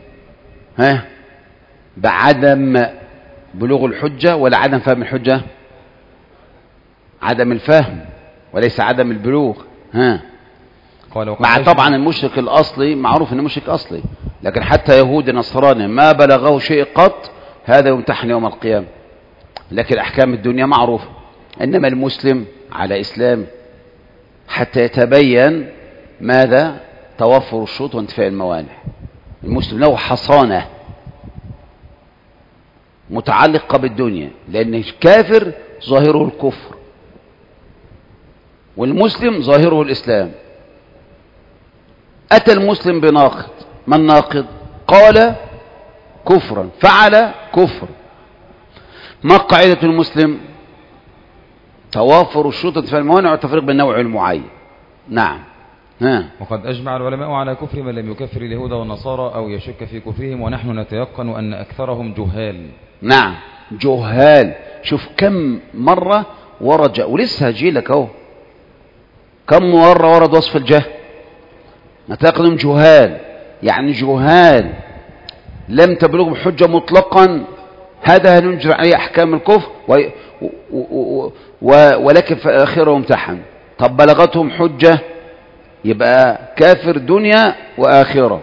بعدم بلوغ الحجة ولا عدم فهم الحجة؟ عدم الفهم وليس عدم البلوغ. مع طبعا المشرك الأصلي معروف أنه مشرك أصلي، لكن حتى يهود نصراني ما بلغه شيء قط هذا يمتحن يوم القيامة، لكن أحكام الدنيا معروفة. إنما المسلم على إسلام حتى يتبين ماذا؟ توفر الشروط وانتفاء الموانع. المسلم له حصانة متعلقة بالدنيا، لأن الكافر ظاهره الكفر والمسلم ظاهره الإسلام. أتى المسلم بناقض، ما الناقض؟ قال كفرا، فعل كفر. ما قاعدة المسلم؟ توافر الشروط وانتفاء الموانع والتفريق بين النوع المعين. نعم. وقد أجمع العلماء على كفر من لم يكفر اليهود والنصارى أو يشك في كفرهم، ونحن نتيقن أن أكثرهم جهال. نعم جهال. شوف كم مرة ورد، ولسه هجيلك اهو كم مرة ورد وصف الجهل. نتيقن جهال، يعني جهال لم تبلغ بحجة مطلقا، هذا هنجري عليه أحكام الكفر ولكن في آخره امتحن. طب بلغتهم حجة يبقى كافر دنيا وآخرة.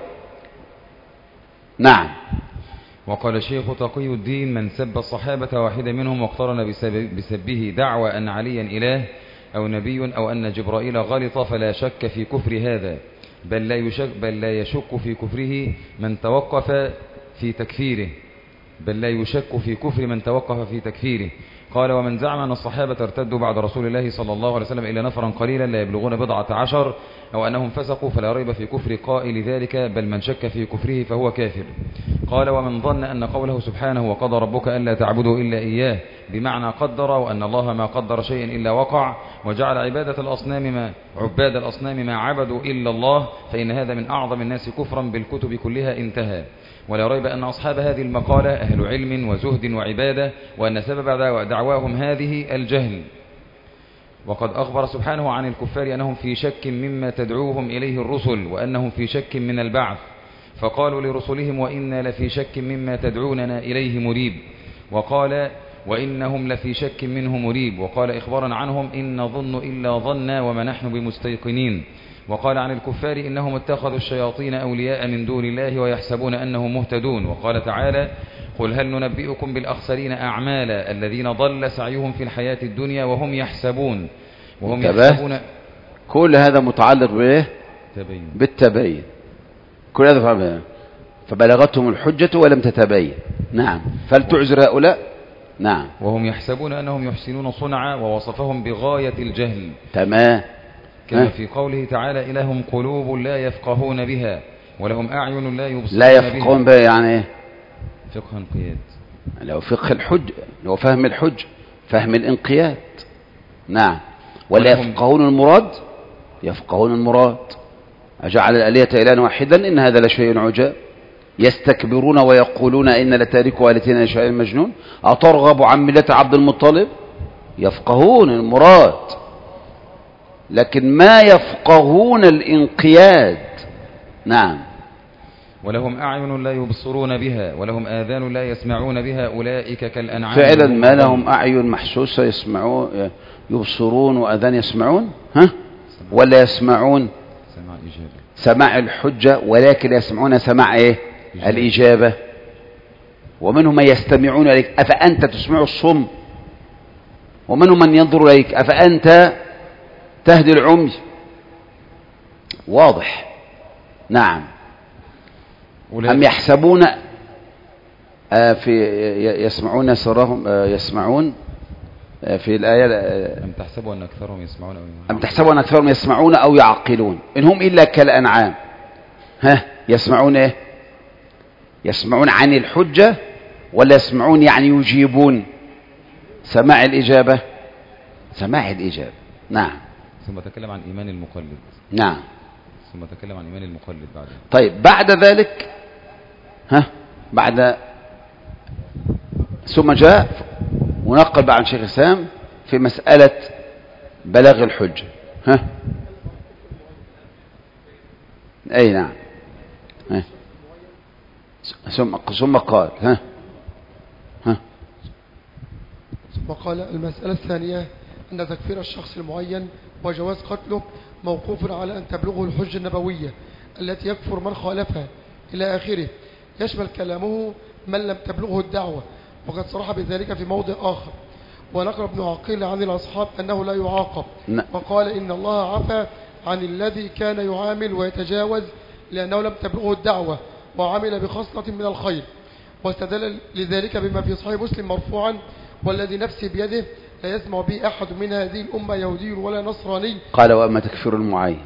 نعم. وقال الشيخ تقي الدين من سب الصحابة واحدا منهم واقترن بسبه دعوى أن عليا إله أو نبي أو أن جبرائيل غلط فلا شك في كفر هذا، بل لا يشك في كفره من توقف في تكفيره، بل لا يشك في كفر من توقف في تكفيره. قال ومن زعم أن الصحابة ارتدوا بعد رسول الله صلى الله عليه وسلم إلا نفرا قليلا لا يبلغون 17 أو أنهم فسقوا فلا ريب في كفر قائل ذلك، بل من شك في كفره فهو كافر. قال ومن ظن أن قوله سبحانه وقضى ربك ألا تعبدوا إلا إياه بمعنى قدر، وأن الله ما قدر شيئا إلا وقع، وجعل عباد الأصنام ما عبدوا إلا الله، فإن هذا من أعظم الناس كفرا بالكتب كلها. انتهى. ولا ريب أن أصحاب هذه المقالة أهل علم وزهد وعبادة، وأن سبب دعواهم هذه الجهل. وقد أخبر سبحانه عن الكفار أنهم في شك مما تدعوهم إليه الرسل، وأنهم في شك من البعث، فقالوا لرسلهم وإنا لفي شك مما تدعوننا إليه مريب، وقال وإنهم لفي شك منه مريب، وقال إخبارا عنهم إن نظن إلا ظنا وما نحن بمستيقنين، وقال عن الكفار إنهم اتخذوا الشياطين أولياء من دون الله ويحسبون أنهم مهتدون، وقال تعالى قل هل ننبئكم بالأخسرين أعمالا الذين ضل سعيهم في الحياة الدنيا وهم يحسبون كل هذا متعلق به بالتبين، كل هذا فبلغتهم الحجة ولم تتبين. نعم، فلتعذر هؤلاء. نعم، وهم يحسبون أنهم يحسنون صنعا، ووصفهم بغاية الجهل. تمام، كما في قوله تعالى إلهم قلوب لا يفقهون بها ولهم أعين لا يبصرون لا يفقهون بها، يعني ايه؟ فقه انقياد، لو فقه الحج، لو فهم الحج، فهم الانقياد. نعم، ولا يفقهون المراد، يفقهون المراد. أجعل الآلهة إلها واحدا إن هذا لشيء عجاب، يستكبرون ويقولون إن لتاركوا آلهتنا لشيء مجنون، أترغب عن ملة عبد المطلب. يفقهون المراد، لكن ما يفقهون الانقياد. نعم، ولهم أعين لا يبصرون بها ولهم آذان لا يسمعون بها أولئك كالأنعام. فعلا ما لهم أعين محسوسة يسمعون يبصرون وآذان يسمعون، ولا يسمعون سماع الحجة، ولكن يسمعون سماع ايه؟ الإجابة. ومنهم من يستمعون إليك أفأنت تسمع الصم، ومنهم من ينظر إليك أفأنت تهدي العمي. واضح. نعم. أم يحسبون يسمعون سرهم يسمعون في الآية أم تحسبوا أن أكثرهم يسمعون أم تحسبوا أن أكثرهم يسمعون أو يعقلون إن هم إلا كالأنعام. يسمعون إيه؟ يسمعون عن الحجة ولا يسمعون يعني يجيبون؟ سماع الإجابة، سماع الإجابة. نعم. ثم تكلم عن إيمان المقلد. نعم. ثم تكلم عن إيمان المقلد بعد. طيب بعد ذلك ثم جاء ونقل بعد شيخ الإسلام في مسألة بلاغ الحجة. أي نعم. ثم قال ثم قال المسألة الثانية أن تكفير الشخص المعين وجواز قتله موقوف على أن تبلغه الحجة النبوية التي يكفر من خالفها إلى آخره، يشمل كلامه من لم تبلغه الدعوة، وقد صرح بذلك في موضع آخر. ونقل ابن عقيل عن الأصحاب أنه لا يعاقب، وقال إن الله عفى عن الذي كان يعامل ويتجاوز لأنه لم تبلغه الدعوة وعمل بخصلة من الخير، واستدل لذلك بما في صحيح مسلم مرفوعا والذي نفسي بيده لا يسمع به أحد من هذه الأمة يهودي ولا نصراني. قال وأما تكفير المعين،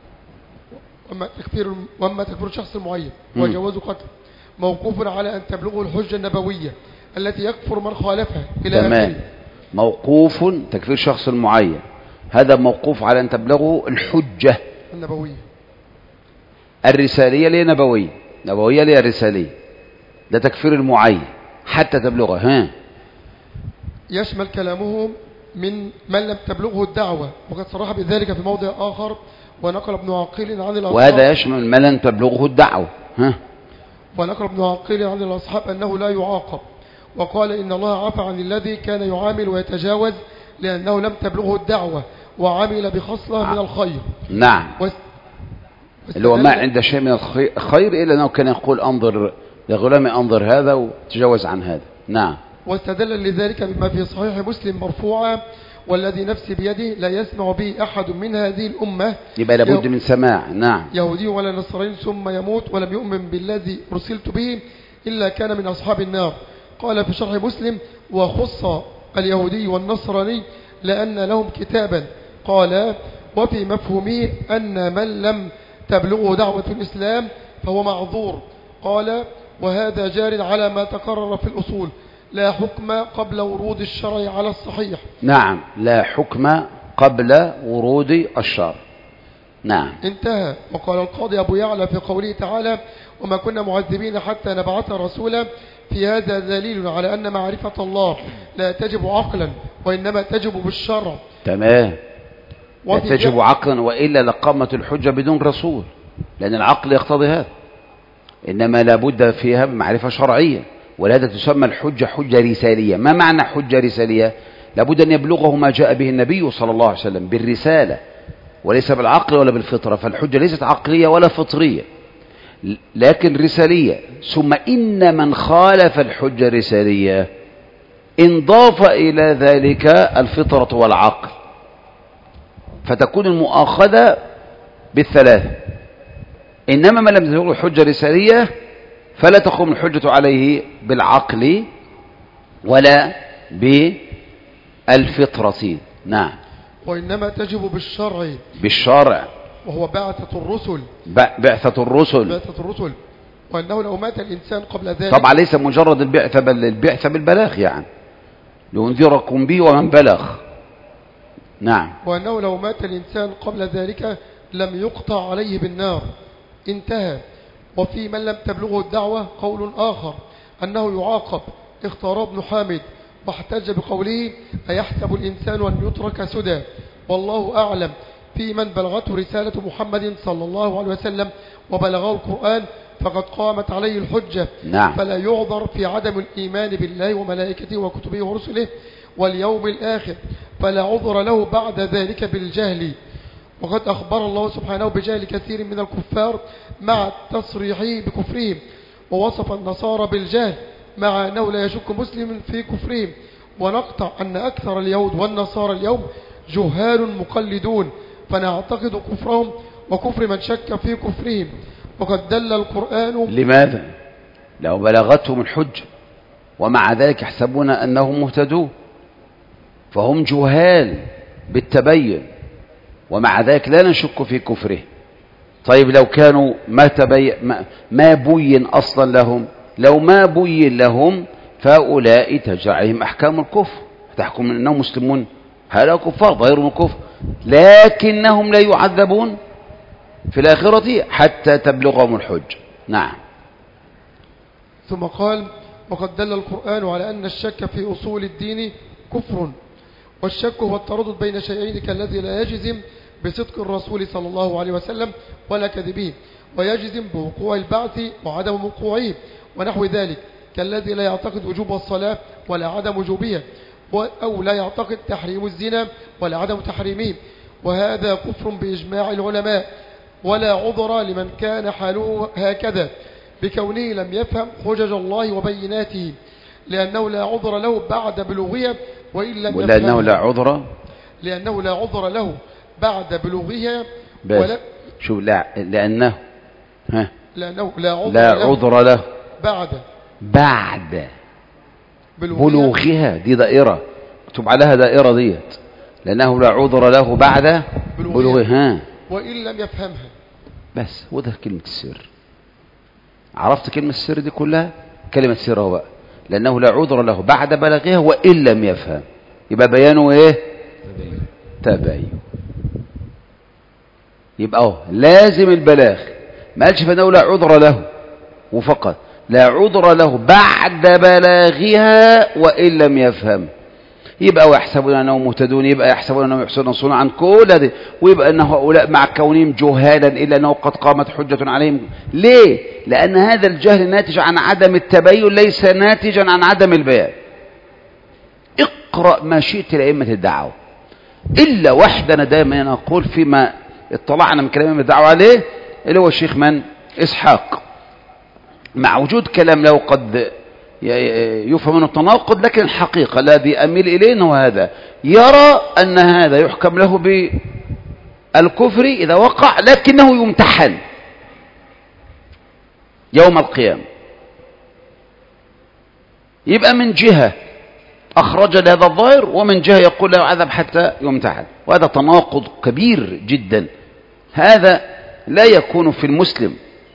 وأما تكفير الشخص المعين وجواز قتل موقوف على أن تبلغه الحجة النبوية التي يكفر من خالفها إلى آخره. موقوف تكفير شخص المعين، هذا موقوف على أن تبلغه الحجة النبوية الرسالية ليه نبوية، نبوية ليه رسالية، ده تكفير المعين حتى تبلغه. يشمل كلامه من لم تبلغه الدعوة، وقد صرح بذلك في موضع آخر. ونقل ابن عقيل عن الأصحاب، وهذا يشمل من لم تبلغه الدعوة. ونقل ابن عقيل عن الأصحاب أنه لا يعاقب، وقال إن الله عفى عن الذي كان يعامل ويتجاوز لأنه لم تبلغه الدعوة وعمل بخصلة من الخير. نعم. اللي هو ما عنده شيء من الخير إلا أنه كان يقول أنظر يا غلامي أنظر هذا وتجاوز عن هذا. نعم. واستدل لذلك بما في صحيح مسلم مرفوعا والذي نفسي بيده لا يسمع به أحد من هذه الأمة، يبقى لابد من سماع. نعم. يهودي ولا نصراني ثم يموت ولم يؤمن بالذي أرسلت به إلا كان من أصحاب النار. قال في شرح مسلم وخص اليهودي والنصراني لأن لهم كتابا. قال وفي مفهومه أن من لم تبلغه دعوة الإسلام فهو معذور. قال وهذا جار على ما تقرر في الأصول، لا حكم قبل ورود الشرع على الصحيح. نعم، لا حكم قبل ورود الشرع. نعم. انتهى. وقال القاضي أبو يعلى في قوله تعالى وما كنا معذبين حتى نبعث رسولا في هذا دليل على أن معرفة الله لا تجب عقلا وإنما تجب بالشرع. تمام. لا تجب عقلا وإلا لقامت الحجة بدون رسول، لأن العقل يقتضي هذا، إنما لابد فيها بمعرفة شرعية، ولهذا تسمى الحجة حجة رسالية. ما معنى حجة رسالية؟ لابد أن يبلغه ما جاء به النبي صلى الله عليه وسلم بالرسالة، وليس بالعقل ولا بالفطرة. فالحجة ليست عقلية ولا فطرية لكن رسالية. ثم إن من خالف الحجة الرسالية انضاف إلى ذلك الفطرة والعقل، فتكون المؤاخذة بالثلاثة. إنما من لم تكن حجة رسالية فلا تقوم الحجة عليه بالعقل ولا بالفطرة. نعم. وإنما تجب بالشرع وهو بعثة الرسل. بعثة الرسل. وأنه لو مات الإنسان قبل ذلك، طبعا ليس مجرد البعثة بل البعثة بالبلاغ، يعني لينذركم به ومن بلغ. نعم. وأنه لو مات الإنسان قبل ذلك لم يقطع عليه بالنار. انتهى. وفي من لم تبلغه الدعوة قول آخر أنه يعاقب، اختار ابن حامد واحتج بقوله أيحسب الإنسان أن يترك سدى. والله أعلم. في من بلغته رسالة محمد صلى الله عليه وسلم وبلغه القرآن فقد قامت عليه الحجة. نعم. فلا يعذر في عدم الإيمان بالله وملائكته وكتبه ورسله واليوم الآخر، فلا عذر له بعد ذلك بالجهل. وقد أخبر الله سبحانه بجهل كثير من الكفار مع تصريحه بكفرهم، ووصف النصارى بالجهل مع أنه لا يشك مسلم في كفرهم. ونقطع أن أكثر اليهود والنصارى اليوم جهال مقلدون، فنعتقد كفرهم وكفر من شك في كفرهم. وقد دل القرآن. لماذا؟ لو بلغتهم الحجة ومع ذلك يحسبون أنهم مهتدون، فهم جهال بالتبين ومع ذلك لا نشك في كفره. طيب لو كانوا ما بين أصلا لهم، لو ما بين لهم فهؤلاء تجري عليهم أحكام الكفر، تحكم أنهم مسلمون، هؤلاء كفار ظاهرهم الكفر، لكنهم لا يعذبون في الآخرة حتى تبلغهم الحج. نعم. ثم قال وقد دل القرآن على أن الشك في أصول الدين كفر، والشك هو التردد بين شيئين كالذي لا يجزم بصدق الرسول صلى الله عليه وسلم ولا كذبه، ويجزم بوقوع البعث وعدم وقوعه، ونحو ذلك كالذي لا يعتقد وجوب الصلاة ولا عدم وجوبها، أو لا يعتقد تحريم الزنا ولا عدم تحريمه، وهذا كفر بإجماع العلماء. ولا عذر لمن كان حاله هكذا بكونه لم يفهم حجج الله وبيناته، لأنه لا عذر له بعد بلوغها وإن لم يفهم. لأنه لا عذر له بعد بلوغها شو لأنه لا عذر له بعد بلوغها. دي دائرة اكتب عليها دائرة ديت، لأنه لا عذر له بعد بلوغها وإن لم يفهمها. بس وده كلمة السر. عرفت كلمة السر دي كلها؟ كلمة السر هو بقى لأنه لا عذر له بعد بلغها وإن لم يفهم، يبقى بيانه ايه؟ تبين. يبقى لازم البلاغ، ما قالش فانه لا عذر له وفقط، لا عذر له بعد بلاغها وإن لم يفهم. يبقى ويحسبون أنهم مهتدون، يبقى يحسبون أنهم يحسنون صنعا، كل هذه، ويبقى أن هؤلاء مع كونهم جهالا إلا أنه قد قامت حجة عليهم. ليه؟ لأن هذا الجهل ناتج عن عدم التبين، ليس ناتجا عن عدم البيان. اقرأ ما شئت لأئمة الدعوة، إلا واحدة دائما نقول فيما اطلعنا من كلام الدعوة عليه، اللي هو الشيخ من؟ إسحاق، مع وجود كلام له قد يفهم منه التناقض، لكن الحقيقة الذي أميل إليه أنه هذا يرى أن هذا يحكم له بالكفر إذا وقع، لكنه يمتحن يوم القيامة. يبقى من جهة أخرج لهذا الظاهر، ومن جهة يقول له عذاب حتى يمتحن، وهذا تناقض كبير جدا. هذا لا يكون في المسلم،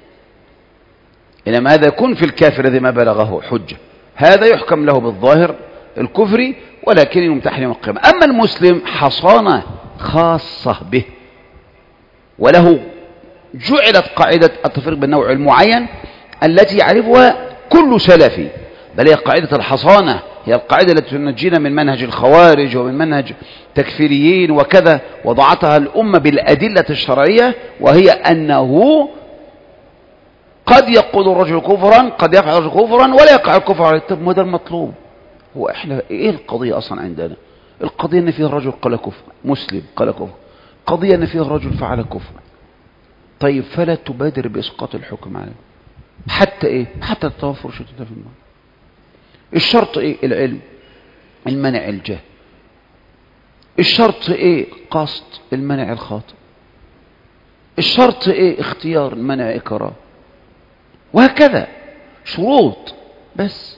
إنما هذا يكون في الكافر الذي ما بلغه حجة، هذا يحكم له بالظاهر الكفري ولكن يمتحن يوم القيامة. أما المسلم حصانة خاصة به، وله جعلت قاعدة التفريق بالنوع المعين التي يعرفها كل سلفي، بل هي قاعدة الحصانة، هي القاعدة التي تنجينا من منهج الخوارج ومن منهج تكفيريين وكذا، وضعتها الأمة بالأدلة الشرعية، وهي أنه قد يقول الرجل كفرا، قد يفعل الرجل كفرا ولا يقع الكفر عليه. طب ما ده المطلوب. هو احنا ايه القضية اصلا عندنا؟ القضية ان فيه الرجل قال كفر، مسلم قال كفر، قضية ان فيه الرجل فعل كفر. طيب فلا تبادر بإسقاط الحكم عليه حتى ايه؟ حتى التوفر شتى في المال. الشرط ايه؟ العلم، المنع الجهل. الشرط ايه؟ قصد، المنع الخاطئ. الشرط ايه؟ اختيار، المنع إكراه. وهكذا شروط بس.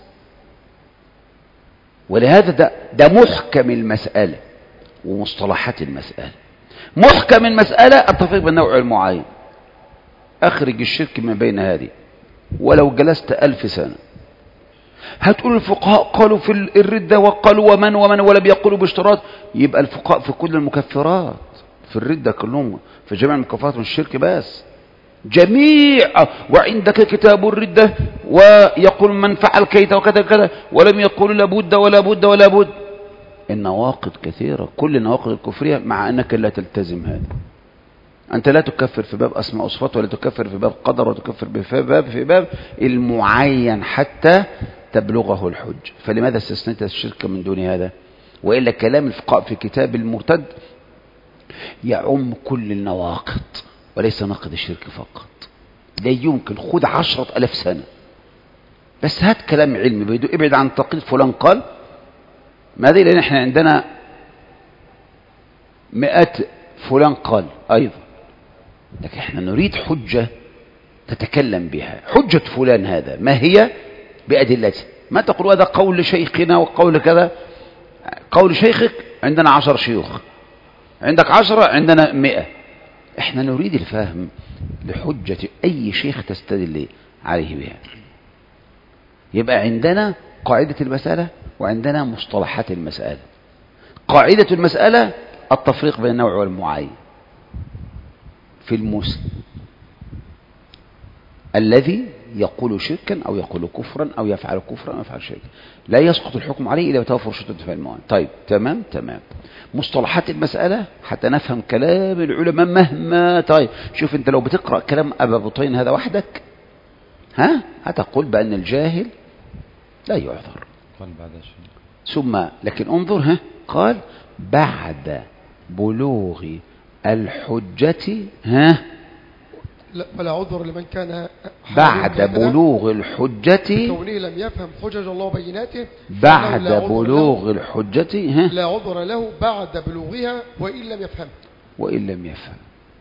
ولهذا ده محكم المسألة ومصطلحات المسألة. محكم المسألة التفريق بالنوع المعين. أخرج الشرك من بين هذه ولو جلست 1000 سنة. هتقول الفقهاء قالوا في الردة وقالوا ومن ولم يقولوا باشتراط. يبقى الفقهاء في كل المكفرات، في الردة كلهم، في جميع المكفرات من الشرك بس، جميع. وعندك كتاب الردة ويقول من فعل كذا وكذا كذا ولم يقول لابد ولا بد ولا بد. النواقض كثيرة، كل النواقض الكفرية، مع أنك لا تلتزم هذا. أنت لا تكفر في باب أسماء وصفات، ولا تكفر في باب قدر، ولا تكفر في باب المعين حتى تبلغه الحج. فلماذا استثنيت الشرك من دون هذا؟ وإلا كلام الفقهاء في كتاب المرتد يعم كل النواقض وليس ناقض الشرك فقط. لا يمكن. خذ 10,000 سنة بس هات كلام علمي بيدو، ابعد عن تقليد فلان قال ماذا، لأن احنا عندنا 100 فلان قال أيضا، لكن احنا نريد حجة تتكلم بها. حجة فلان هذا ما هي؟ بأدلته. ما تقول هذا قول شيخنا وقول كذا. قول شيخك عندنا 10 شيوخ، عندك 10، عندنا 100. احنا نريد الفهم لحجة أي شيخ تستدل عليه بها. يبقى عندنا قاعدة المسألة وعندنا مصطلحات المسألة. قاعدة المسألة التفريق بين النوع والمعين في المسلم الذي يقول شركا أو يقول كفرا أو يفعل كفرا أو يفعل شركا، لا يسقط الحكم عليه إلا بتوفر شروط في الموانع. طيب تمام. مصطلحات المسألة حتى نفهم كلام العلماء مهما. طيب شوف انت لو بتقرأ كلام أبا بطين هذا وحدك هتقول بأن الجاهل لا يعذر. قال بعد ثم لكن انظر قال بعد بلوغ الحجة لا فلا عذر لمن كان بعد بلوغ الحجة كونه لم يفهم حجج الله وبيناته. بعد بلوغ الحجة لا عذر له بعد بلوغها وإن لم يفهم.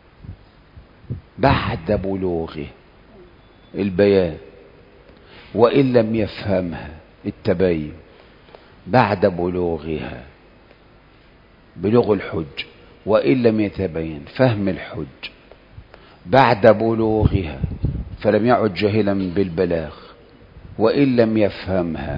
بعد بلوغه البيان وإن لم يفهمها التبين. بعد بلوغها بلوغ الحج وإن لم يتبين فهم الحج. بعد بلوغها فلم يعد جاهلا بالبلاغ وإن لم يفهمها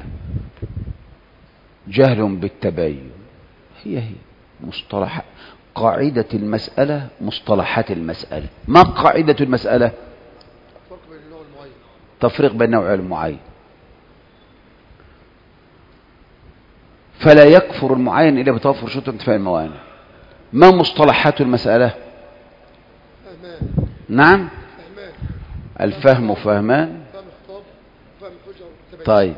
جهل بالتبين. هي مصطلح قاعدة المسألة، مصطلحات المسألة. ما قاعدة المسألة؟ تفريق بين النوع المعين. فلا يكفر المعين إلا بتوفر شروط انتفاء الموانع. ما مصطلحات المسألة؟ نعم الفهم فهمان. طيب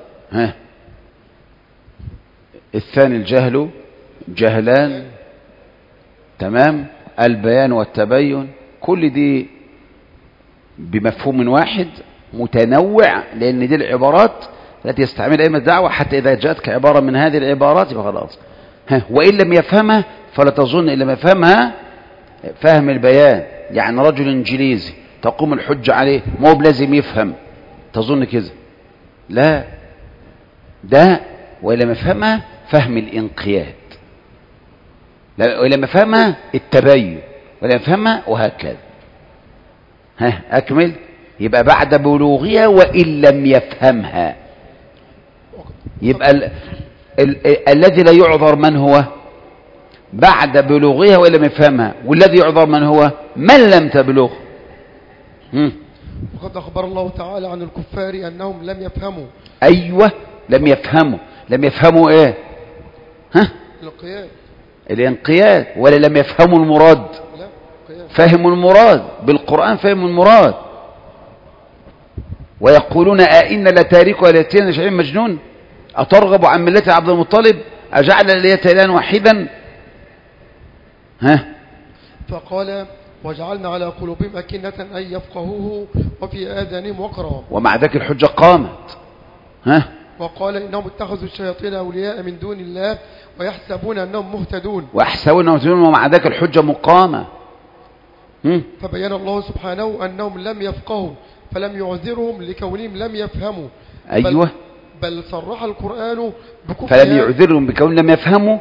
الثاني الجهل جهلان. تمام. البيان والتبين كل دي بمفهوم واحد متنوع، لأن دي العبارات التي يستعمل أئمة الدعوة حتى إذا جاءتك عبارة من هذه العبارات فخلاص. وإن لم يفهمها فلا تظن إن لم يفهمها فهم البيان. يعني رجل إنجليزي تقوم الحجة عليه مو بلازم يفهم، تظن كذا؟ لا، ده وإن يفهمها فهم الإنقياد، وإن يفهمها التبين، وإن يفهمها وهكذا. أكمل. يبقى بعد بلوغها وإن لم يفهمها. يبقى الذي لا يعذر من هو؟ بعد بلوغها ولم يفهمها، والذي يعذر من هو من لم تبلغ. وقد أخبر الله تعالى عن الكفار أنهم لم يفهموا. أيوة، لم يفهموا إيه؟ الانقياد، ولا لم يفهموا المراد؟ لا، فهموا المراد بالقرآن، فهموا المراد. ويقولون أئنا لتاركوا آلهتنا لشاعر مجنون أترغب عن ملة عبد المطلب أجعل الآلهة إلها واحدا. فقال وجعلنا على قلوبهم أكنة أن يفقهوه وفي آذانهم وقرا، ومع ذلك الحجة قامت. وقال إنهم اتخذوا الشياطين أولياء من دون الله ويحسبون أنهم مهتدون، ومع ذلك الحجة مقامة. فبين الله سبحانه أنهم لم يفقهوا فلم يعذرهم لكونهم لم يفهموا. أيوة، بل صرح القرآن فلم يعذرهم بكونهم لم يفهموا.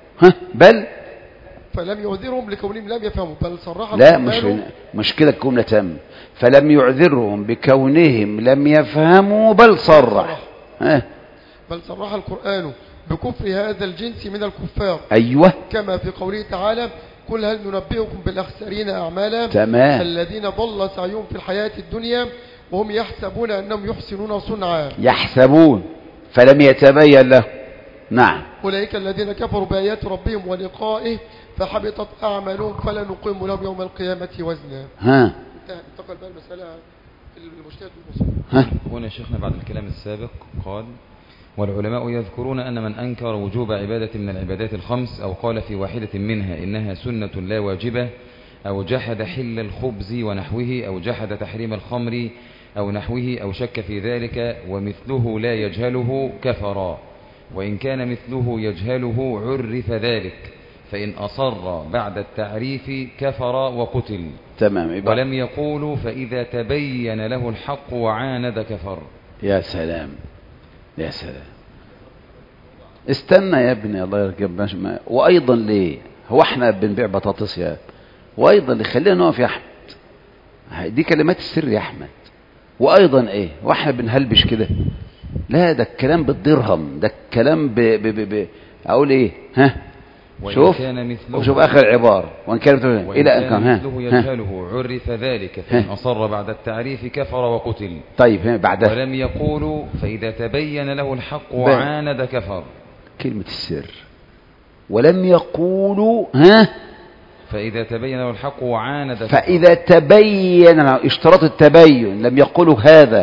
فلم يعذرهم لكونهم لم يفهموا، بل صرح لا، مش كده الجملة تم. فلم يعذرهم بكونهم لم يفهموا بل صرح. بل صرح القرآن بكفر هذا الجنس من الكفار. أيوة، كما في قوله تعالى قل هل ننبئكم بالأخسرين أعمالا. تمام. الذين ضل سعيهم في الحياة الدنيا وهم يحسبون أنهم يحسنون صنعا. يحسبون فلم يتبين له. نعم. أولئك الذين كفروا بآيات ربهم ولقائه فحبطت أعمالهم فلا نقيم لهم يوم القيامة وزنا. انتقل بقى المسألة في المجتهد والمصيب. هنا شيخنا بعد الكلام السابق قال والعلماء يذكرون أن من أنكر وجوب عبادة من العبادات الخمس أو قال في واحدة منها إنها سنة لا واجبة أو جحد حل الخبز ونحوه أو جحد تحريم الخمر أو نحوه أو شك في ذلك ومثله لا يجهله كفرا، وإن كان مثله يجهله عرف ذلك، فإن أصر بعد التعريف كفر وقتل. تمام. ولم يقولوا فإذا تبين له الحق وعاند كفر. يا سلام يا سلام. استنى يا ابني، الله يرجب. وأيضا ليه هو احنا بنبيع بطاطس يا؟ وأيضا اللي خلينا نقف يا أحمد، دي كلمات السر يا أحمد. وأيضا ايه واحنا بنهلبش كده؟ لا، ده الكلام بالدرهم، ده الكلام أقول ايه؟ شوف آخر العبارة. وإن كان مثله يجهله عرف ذلك، فإن أصر بعد التعريف كفر وقتل. طيب بعدها ولم يقولوا فإذا تبين له الحق وعاند كفر. كلمة السر ولم يقولوا فإذا تبين له الحق وعاند كفر. فإذا تبين، اشتراط التبين، لم يقولوا هذا.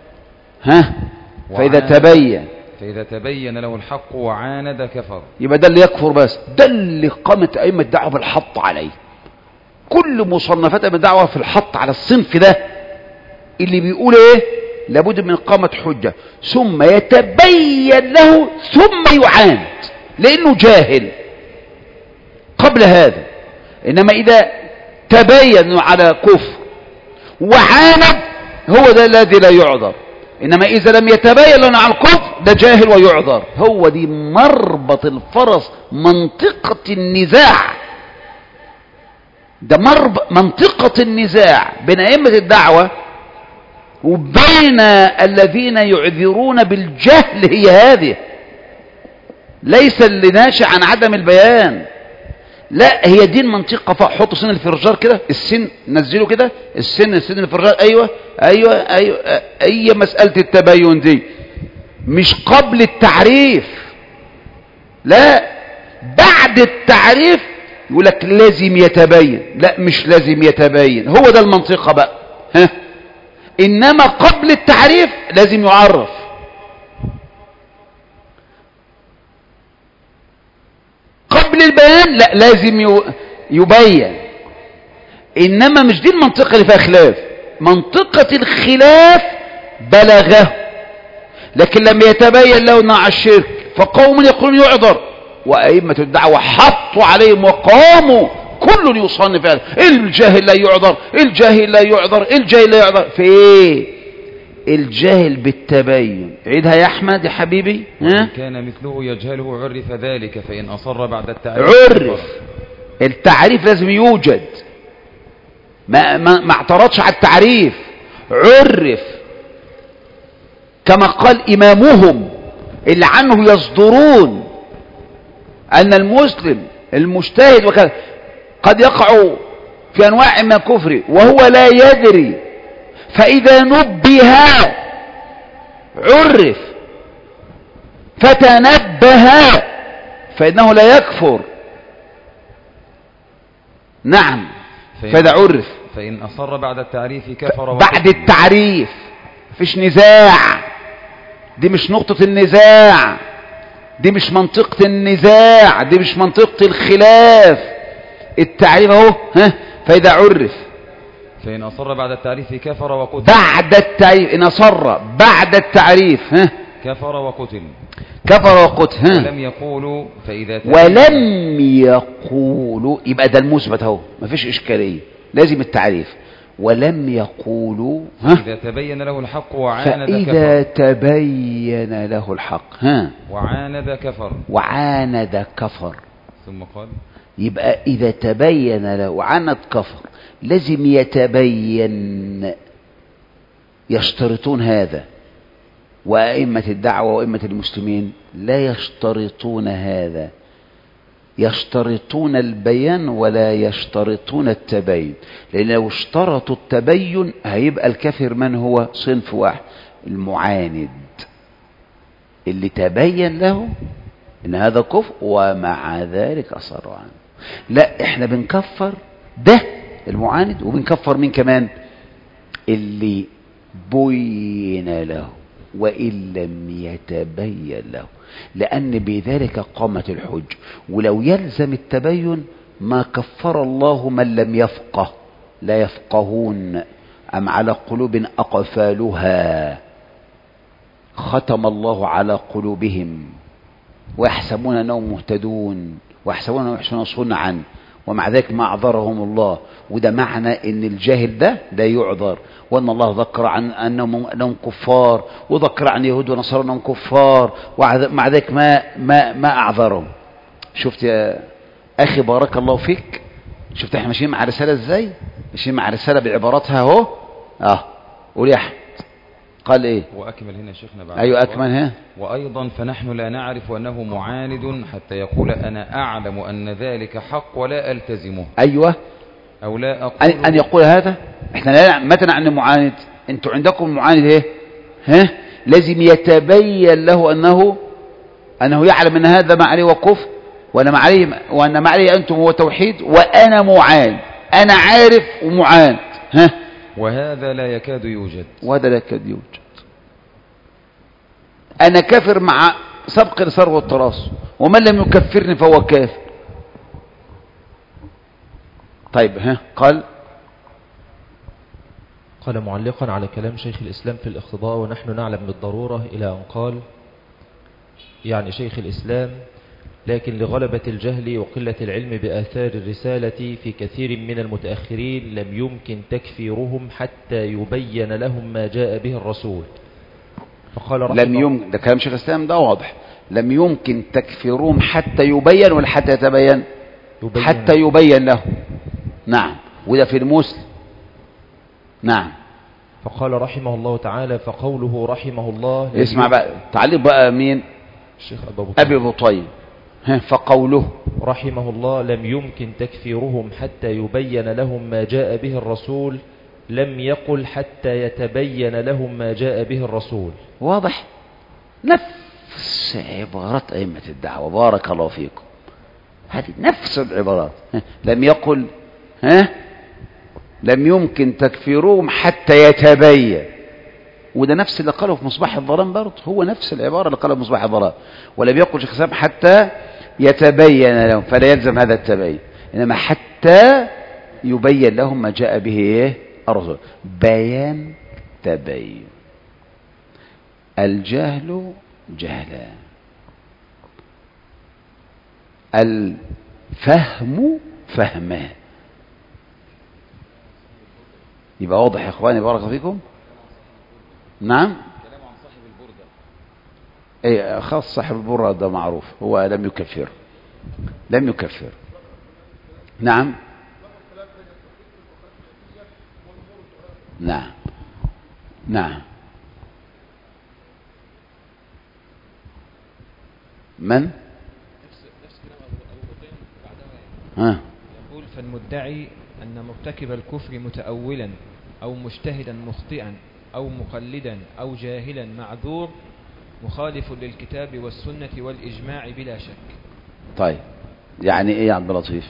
فإذا تبين له الحق وعاند كفر. يبقى ده اللي يكفر، بس ده اللي قامت أئمة الدعوة بالحط عليه. كل مصنفات أئمة الدعوة في الحط على الصنف ده اللي بيقول ايه؟ لابد من إقامة حجة ثم يتبين له ثم يعاند، لأنه جاهل قبل هذا. إنما إذا تبين على كفر وعاند هو ده الذي لا يعذر. إنما إذا لم يتبين لنا على الكفر ده جاهل ويعذر. هو دي مربط الفرس، منطقة النزاع. ده منطقة النزاع بين أئمة الدعوة وبين الذين يعذرون بالجهل. هي هذه، ليس اللي ناشئ عن عدم البيان، لا، هي دي المنطقة. حطوا سن الفرجار كده، السن نزلوا كده، سن الفرجار. أيوة أي مسألة التبين دي مش قبل التعريف، لا، بعد التعريف يقول لك لازم يتبين. لا، مش لازم يتبين، هو ده المنطقة بقى. إنما قبل التعريف لازم يعرف. قبل البيان لا، لازم يبين. إنما مش دي المنطقة اللي فيها خلاف. منطقة الخلاف بلغه، لكن لم يتبين له مع الشرك فقوم يقولون يعذر، وأئمة الدعوة حطوا عليهم وقاموا كل يصنف هذا. الجاهل لا يعذر، الجاهل لا يعذر، الجاهل لا يعذر. في ايه؟ الجاهل بالتبين. عيدها يا احمد يا حبيبي. وإن كان مثله يجهله عرف ذلك، فإن أصر بعد التعريف عرف. التعريف لازم يوجد، ما اعترضش على التعريف، عرف. كما قال إمامهم اللي عنه يصدرون أن المسلم المجتهد وكذا قد يقع في أنواع من الكفر وهو لا يدري، فإذا نبه عرف فتنبه فإنه لا يكفر. نعم، فإذا عرف. فإن أصر بعد التعريف كفر. بعد التعريف مفيش نزاع، دي مش نقطة النزاع، دي مش منطقة النزاع، دي مش منطقة الخلاف. التعريف اهو، فإذا عرف. فإن أصر بعد التعريف كفر وقتل. بعد التعريف، إن أصر بعد التعريف كفر وقتل. كفر وقتل. ولم يقولوا فإذا ولم يقولوا، يبقى ده المثبت اهو، مفيش إشكالية، لازم التعريف. ولم يقولوا إذا تبين له الحق وعاند كفر. فإذا تبين له الحق وعاند كفر. وعاند كفر. ثم قال يبقى إذا تبين له وعاند كفر، لازم يتبين. يشترطون هذا، وأئمة الدعوة وأئمة المسلمين لا يشترطون هذا، يشترطون البيان ولا يشترطون التبين. لأن لو اشترطوا التبين هيبقى الكافر من هو؟ صنف واحد، المعاند اللي تبين له إن هذا كفر ومع ذلك أصر عنه. لا، احنا بنكفر ده المعاند، وبنكفر مين كمان؟ اللي بين له وإن لم يتبين له، لأن بذلك قامت الحج. ولو يلزم التبين ما كفر الله من لم يفقه. لا يفقهون، أم على قلوب أقفالها ختم الله على قلوبهم ويحسبون أنهم مهتدون ويحسبون أنهم يحسنون صنعا ومع ذلك ما أعذرهم الله. وده معنى ان الجاهل ده لا يعذر، وان الله ذكر عن انهم كفار، وذكر عن يهود ونصارى انهم كفار، ومع ذلك ما اعذرهم. شفت يا اخي بارك الله فيك؟ شفت احنا ماشيين مع رسالة ازاي؟ ماشيين مع رسالة بعباراتها اهو. قول يا احمد. قال ايه؟ واكمل هنا شيخنا بعد. ايوه اكمل. وايضا فنحن لا نعرف انه معاند حتى يقول انا اعلم ان ذلك حق ولا التزمه. ايوه، او لا اقول ان يقول هذا. احنا لا متى نعني معاند؟ انتوا عندكم معاند ايه؟ لازم يتبين له انه يعلم ان هذا ما عليه وكفر، وان ما عليه انتم هو توحيد، وانا معاند، انا عارف ومعاند. وهذا لا يكاد يوجد. وهذا لا يكاد يوجد. انا كافر مع سبق الإصرار والتراص، ومن لم يكفرني فهو كافر. طيب قال معلقا على كلام شيخ الإسلام في الاقتضاء: ونحن نعلم بالضرورة، إلى أن قال، يعني شيخ الإسلام: لكن لغلبة الجهل وقلة العلم بآثار الرسالة في كثير من المتأخرين لم يمكن تكفيرهم حتى يبين لهم ما جاء به الرسول. فقال لم يمكن، ده كلام شيخ الإسلام ده واضح، لم يمكن تكفيرهم حتى يبين ولا حتى يتبين؟ حتى يبين له. نعم، وده في المسلم. نعم. فقال رحمه الله تعالى: فقوله رحمه الله، اسمع بقى تعليق بقى مين؟ الشيخ أبي أبو طيب. فقوله رحمه الله: لم يمكن تكفيرهم حتى يبين لهم ما جاء به الرسول، لم يقل حتى يتبين لهم ما جاء به الرسول. واضح؟ نفس عبارات أئمة الدعوة، بارك الله فيكم. هذه نفس العبارات. لم يقل لم يمكن تكفيرهم حتى يتبين، وده نفس اللي قاله في مصباح الظلام برضه، هو نفس العبارة اللي قالها في مصباح الظلام. ولم يقل شيخ الإسلام حتى يتبين لهم، فلا يلزم هذا التبين، إنما حتى يبين لهم ما جاء به الرسول. بيان تبين. الجهل جهلان، الفهم فهمان. يبقى واضح يا اخواني بارك الله فيكم. نعم. كلام عن صاحب البردة. ايه خاص صاحب البردة ده معروف، هو لم يكفر. لم يكفر. نعم. نعم. نعم. من؟ نفس كلام أبو بطين بعدها ها. يقول فالمدعي أن مرتكب الكفر متأولا أو مجتهدا مخطئا أو مقلدا أو جاهلا معذور مخالف للكتاب والسنة والإجماع بلا شك. طيب يعني ايه يا عبد اللطيف؟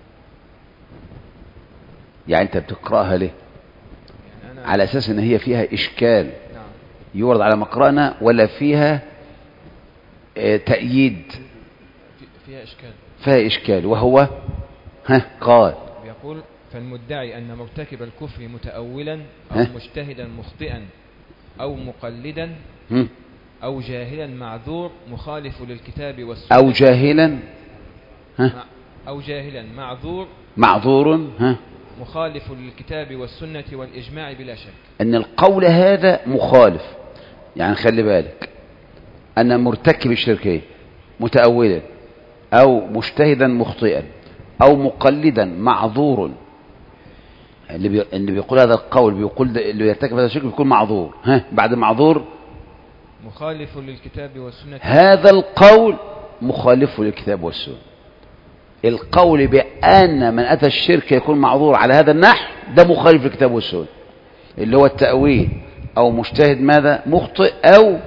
يعني انت بتقرأها ليه؟ يعني على اساس ان هي فيها اشكال نعم. يورد على مقرأنا، ولا فيها تأييد؟ فيها إشكال. فيها اشكال، وهو قال يقول فالمدعي أن مرتكب الكفر متأولا أو مجتهدا مخطئا أو مقلدا أو جاهلا معذور مخالف للكتاب والسنة أو جاهلا معذور مخالف للكتاب والسنة والإجماع بلا شك. أن القول هذا مخالف، يعني خلي بالك أن مرتكب الشركية متأولا أو مجتهدا مخطئا أو مقلدا معذور. اللي بيقول هذا القول بيقول اللي يرتكب هذا الشرك بيكون معذور. بعد معذور مخالف للكتاب والسنة. هذا القول مخالف للكتاب والسنة. القول بأن من أتى الشرك يكون معذور على هذا النحو ده مخالف للكتاب والسنة، اللي هو التأويل أو مجتهد ماذا مخطئ أو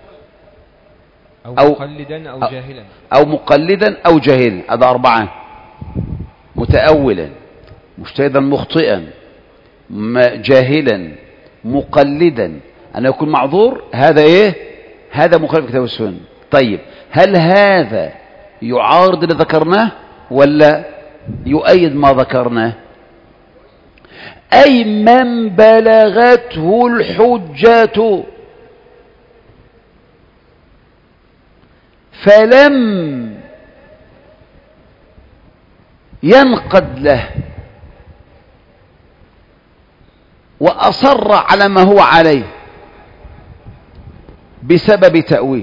مقلدا أو جاهلا أو مقلدا أو جاهلا. هذا 4: متأولا، مجتهدا مخطئا، جاهلا، مقلدا، أن يكون معذور. هذا إيه؟ هذا مخالف للكتاب والسنة. طيب هل هذا يعارض اللي ذكرناه ولا يؤيد ما ذكرناه؟ أي من بلغته الحجة فلم ينقد له وأصر على ما هو عليه بسبب تأويل،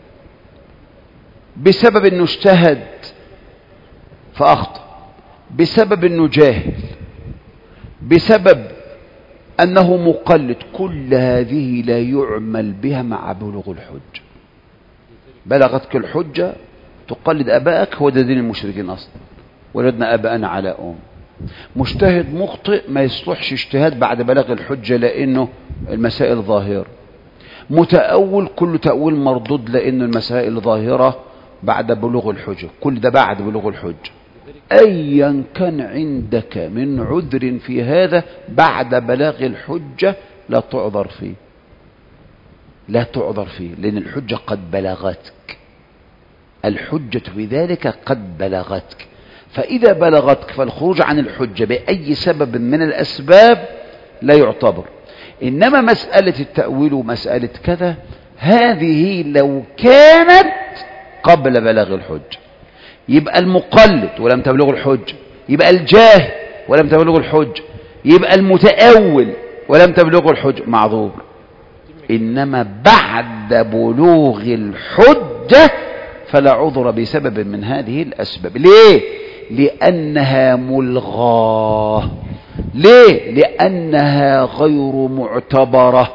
بسبب أنه اجتهد فأخطأ، بسبب أنه جاهل، بسبب أنه مقلد، كل هذه لا يعمل بها مع بلوغ الحجة. بلغتك الحجة تقلد أبائك، هو ده دين المشركين أصلا، وجدنا أباءنا على مجتهد مخطئ ما يصلحش اجتهاد بعد بلاغ الحجة لأنه المسائل ظاهرة. متأول كل تأويل مردود لأنه المسائل ظاهرة بعد بلوغ الحجة، كل ده بعد بلوغ الحجة. أيا كان عندك من عذر في هذا بعد بلاغ الحجة لا تعذر فيه، لا تعذر فيه، لأن الحجة قد بلغتك، الحجة بذلك قد بلغتك. فإذا بلغتك فالخروج عن الحجة بأي سبب من الأسباب لا يعتبر. إنما مسألة التأويل ومسألة كذا هذه لو كانت قبل بلاغ الحجة يبقى المقلد ولم تبلغ الحجة، يبقى الجاهل ولم تبلغ الحجة، يبقى المتأول ولم تبلغ الحجة معذور. إنما بعد بلوغ الحجة فلا عذر بسبب من هذه الأسباب. ليه؟ لأنها ملغاة. ليه؟ لأنها غير معتبرة.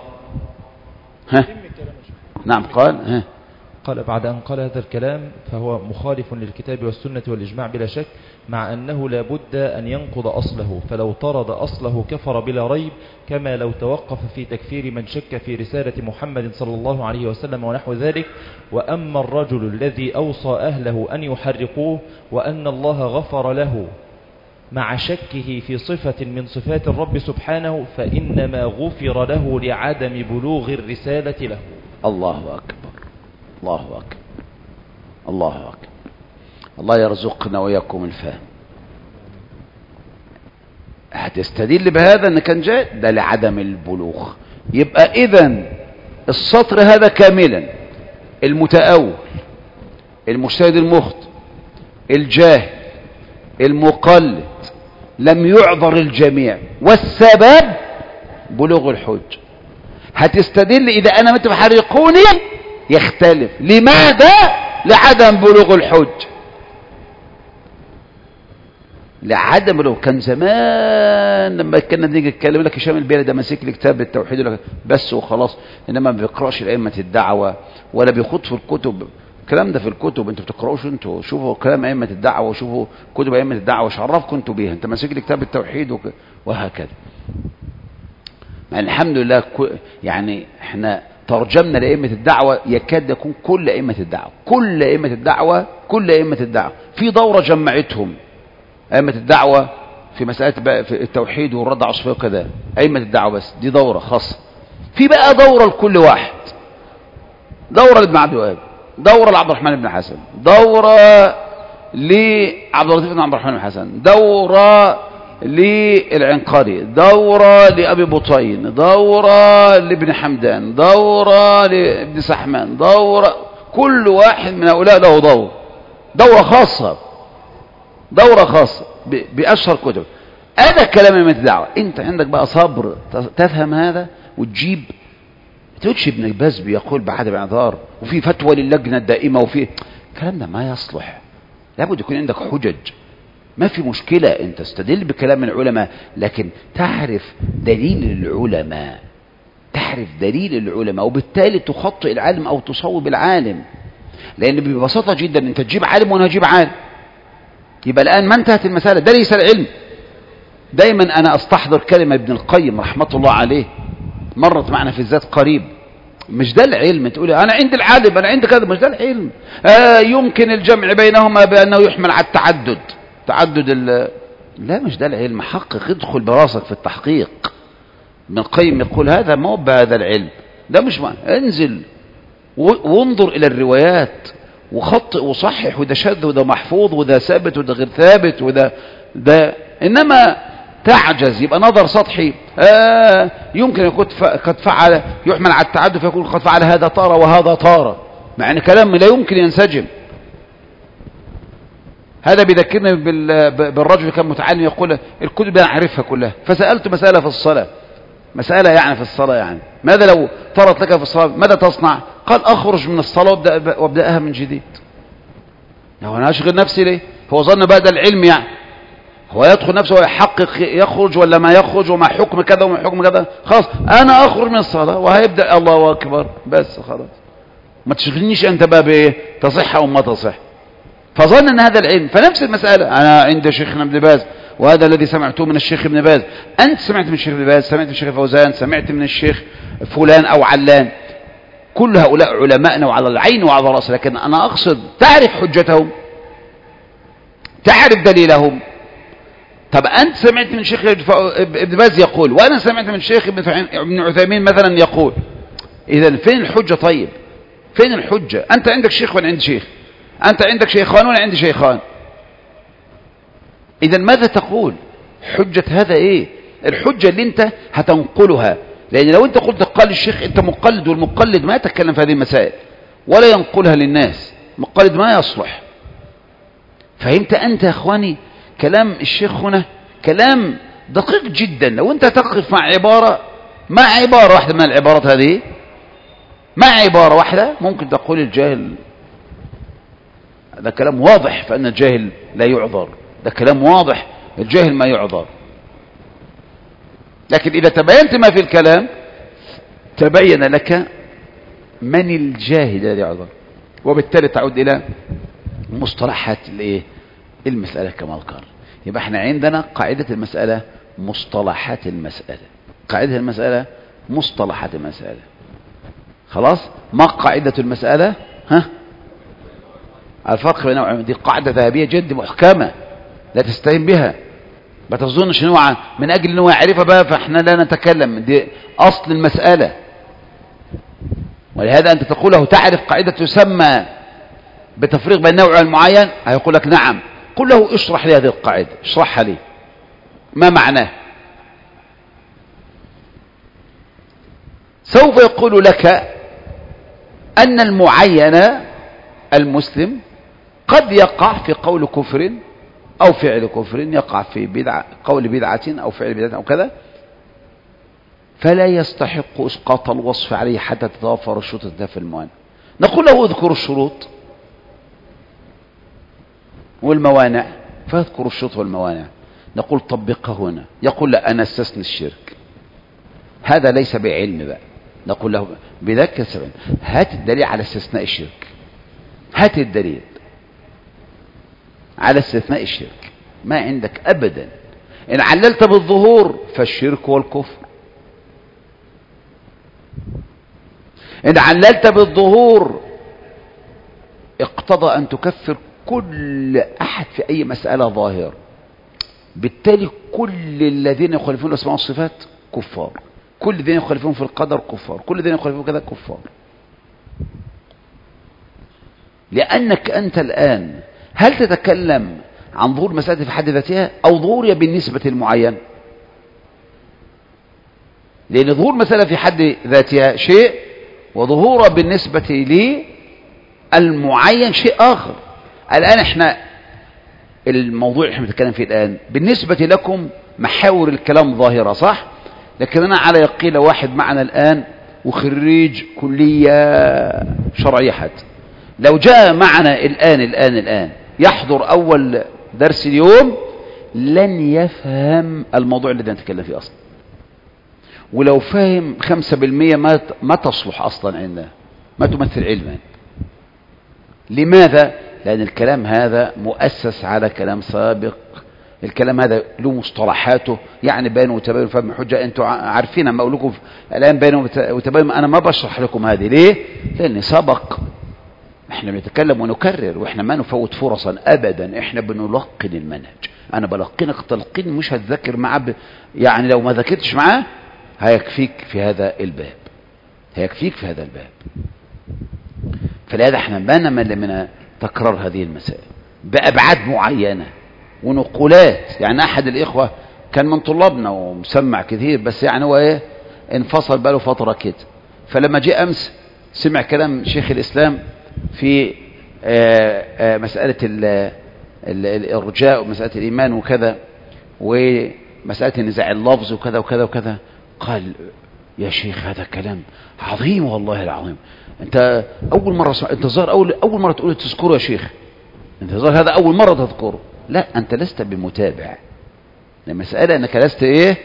نعم قال قال بعد أن قال هذا الكلام فهو مخالف للكتاب والسنة والإجماع بلا شك، مع أنه لا بد أن ينقض أصله، فلو طرد أصله كفر بلا ريب، كما لو توقف في تكفير من شك في رسالة محمد صلى الله عليه وسلم ونحو ذلك. وأما الرجل الذي أوصى أهله أن يحرقوه وأن الله غفر له مع شكه في صفة من صفات الرب سبحانه فإنما غفر له لعدم بلوغ الرسالة له. الله أكبر، الله أكبر، الله أكبر. الله يرزقنا وإياكم الفهم. هتستدل بهذا أن كان جاء ده لعدم البلوغ. يبقى إذن السطر هذا كاملا: المتأول، المجتهد المخطئ، الجاهل، المقلد، لم يعذر الجميع، والسبب بلوغ الحج. هتستدل إذا أنا مت بحرقوني يختلف. لماذا؟ لعدم بلوغ الحج، لعدم بلوغ. كان زمان لما كنا نيجي نتكلم لك هشام البيلي ده ماسك لي كتاب التوحيد بس وخلاص، انما ما بيقراش الائمه الدعوه ولا بيخوض في الكتب الكلام ده في الكتب، انتوا بتقرأوش، انتوا شوفوا كلام أئمة الدعوة وشوفوا كتب أئمة الدعوة، وش عرفكم انتوا بيها؟ انت ماسك لي كتاب التوحيد وهكذا. يعني الحمد لله يعني احنا ترجمنا لأئمة الدعوة، يكاد يكون كل أئمة الدعوة، كل أئمة الدعوة في دورة جمعتهم أئمة الدعوة في مسألة في التوحيد والرد على الصوفية وكذا، أئمة الدعوة بس دي دورة خاصة. في بقى دورة لكل واحد، دورة لابن عبد الوهاب، دورة لعبد الرحمن بن حسن، دورة لعبد اللطيف بن عبد الرحمن بن حسن، دورة للعنقري، دورة لأبي بطين، دورة لابن حمدان، دورة لابن سحمان، دورة، كل واحد من هؤلاء له دورة خاصة، بأشهر كتب. هذا كلام أئمة الدعوة. انت عندك بقى صبر تفهم هذا وتجيب، تقولش ابن باز بيقول بعدم اعذار، وفي فتوى للجنة الدائمة، وفي الكلام ده ما يصلح. لابد يكون عندك حجج، ما في مشكلة انت استدل بكلام العلماء، لكن تعرف دليل العلماء، وبالتالي تخطئ العالم او تصوب العالم. لان ببساطة جدا انت تجيب عالم وانا اجيب عالم، يبقى الان ما انتهت المسألة. ده ليس العلم. دايما انا استحضر كلمة ابن القيم رحمة الله عليه، مرت معنا في الذات قريب. مش ده العلم تقول انا عند العالم، انا عند كذا، مش ده العلم. يمكن الجمع بينهما بانه يحمل على تعدد لا، مش ده العلم. حقق، ادخل براسك في التحقيق. ابن القيم يقول هذا ما هو بهذا العلم، ده مش انزل وانظر الى الروايات وخطئ وصحح، وده شذ وده محفوظ وده ثابت وده غير ثابت وده انما تعجز يبقى نظر سطحي. يمكن يكون قد فعل، يحمل على التعدد فيكون قد فعل هذا طارة وهذا طارة، مع ان كلام لا يمكن ينسجم. هذا بيذكرني بالرجل كان متعلم يقول الكتب انا اعرفها كلها، فسألت مسألة في الصلاة، يعني ماذا لو طرت لك في الصلاة ماذا تصنع؟ قال اخرج من الصلاة وابدأها من جديد. هو انا اشغل نفسي ليه؟ هو ظن بقى ده العلم، يعني هو يدخل نفسه ويحقق يخرج ولا ما يخرج وما حكم كذا وما حكم كذا. خلاص انا اخرج من الصلاة وهيبدأ الله اكبر بس، خلاص ما تشغلنيش انت بقى بايه تصح او ما تصح. فظن ان هذا العلم. فنفس المسألة انا عند شيخنا ابن باز، وهذا الذي سمعته من الشيخ ابن باز، انت سمعت من الشيخ ابن باز، سمعت من الشيخ فوزان، سمعت من الشيخ فلان او علان، كل هؤلاء علماءنا وعلى العين وعلى الرأس. لكن انا اقصد تعرف حجتهم، تعرف دليلهم. طب انت سمعت من الشيخ ابن باز يقول، وانا سمعت من الشيخ ابن عثيمين مثلا يقول، اذا فين الحجة؟ طيب فين الحجة؟ انت عندك شيخ وانا عندي شيخ، انت عندك شيخان وانا عندي شيخان، اذا ماذا تقول؟ حجة هذا ايه؟ الحجة اللي انت هتنقلها. لان لو انت قلت قال الشيخ انت مقلد، والمقلد ما يتكلم في هذه المسائل ولا ينقلها للناس، مقلد ما يصلح. فهمت انت يا اخواني؟ كلام الشيخ هنا كلام دقيق جدا. لو انت تقف مع عبارة واحدة من العبارات هذه، مع عبارة واحدة ممكن تقول الجاهل، هذا كلام واضح فأن الجاهل لا يعذر، ده كلام واضح الجاهل ما يعذر. لكن إذا تبينت ما في الكلام تبين لك من الجاهل الذي يعذر، وبالتالي تعود إلى مصطلحات المسألة كما ذكر. يبقى احنا عندنا قاعدة المسألة مصطلحات المسألة، قاعدة المسألة مصطلحات المسألة. خلاص، ما قاعدة المسألة؟ الفرق بين دي قاعدة ذهبية جد محكمة لا تستهين بها، ما تظنش ان هو من اجل ان هو يعرفها بقى فاحنا لا نتكلم، دي اصل المسألة. ولهذا انت تقول له تعرف قاعدة تسمى بتفريق بين نوع معين، هيقول لك نعم. قل له اشرح لي هذه القاعدة، اشرحها لي ما معناه. سوف يقول لك أن المعين المسلم قد يقع في قول كفر أو فعل كفر، يقع في بدعة، قول بدعة أو فعل بدعة أو كذا، فلا يستحق إسقاط الوصف عليه حتى تتوفر الشروط التي الموانع. نقول له اذكر الشروط والموانع، فاذكر الشروط والموانع. نقول طبقها هنا، يقول لا أنا استثني الشرك، هذا ليس بعلم بقى. نقول له بذلك سبب هات الدليل على استثناء الشرك، هات الدليل على استثناء الشرك. ما عندك أبدا. إن عللت بالظهور فالشرك والكفر، إن عللت بالظهور اقتضى أن تكفر كل أحد في أي مسألة ظاهرة، بالتالي كل الذين يخالفون الأسماء والصفات كفار، كل الذين يخالفون في القدر كفار، كل الذين يخالفون كذا كفار. لأنك أنت الآن هل تتكلم عن ظهور مسألة في حد ذاتها أو ظهورها بالنسبة المعين؟ لأن ظهور مسألة في حد ذاتها شيء، وظهورها بالنسبة للمعين شيء آخر. الآن احنا الموضوع اللي احنا بنتكلم فيه الآن بالنسبة لكم محاور الكلام ظاهرة، صح؟ لكن أنا على يقين لو واحد معنا الآن وخريج كلية شرعية حتى، لو جاء معنا الآن يحضر أول درس اليوم لن يفهم الموضوع الذي نتكلم فيه أصلا، ولو فهم 5% ما تصلح أصلا عنده، ما تمثل علما. لماذا؟ لأن الكلام هذا مؤسس على كلام سابق، الكلام هذا له مصطلحاته، يعني بيان وتباين فهم حجة. انتوا عارفين اما اقول لكم الآن بيان وتباين، أنا ما بشرح لكم هذه. ليه؟ لأن سبق احنا بنتكلم ونكرر، واحنا ما نفوت فرصا ابدا، احنا بنلقن المنهج. انا بلقنك تلقين مش هتذاكر معاه يعني لو ما ذاكرتش معاه هيكفيك في هذا الباب، هيكفيك في هذا الباب. فلهذا احنا ما نمل من تكرار هذه المسائل بأبعاد معينة ونقولات. يعني احد الاخوة كان من طلابنا ومسمع كثير، بس يعني هو ايه انفصل بقاله فترة كده، فلما جاء امس سمع كلام شيخ الاسلام في مسألة الرجاء ومسألة الإيمان وكذا، ومسألة النزاع اللفظ وكذا وكذا وكذا، قال يا شيخ هذا كلام عظيم والله العظيم، انت اول مرة انت ظاهر اول مرة تقول تذكره يا شيخ، انت ظاهر هذا اول مرة تذكره. لا، انت لست بمتابع، المسألة انك لست ايه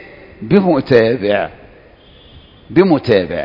بمتابع.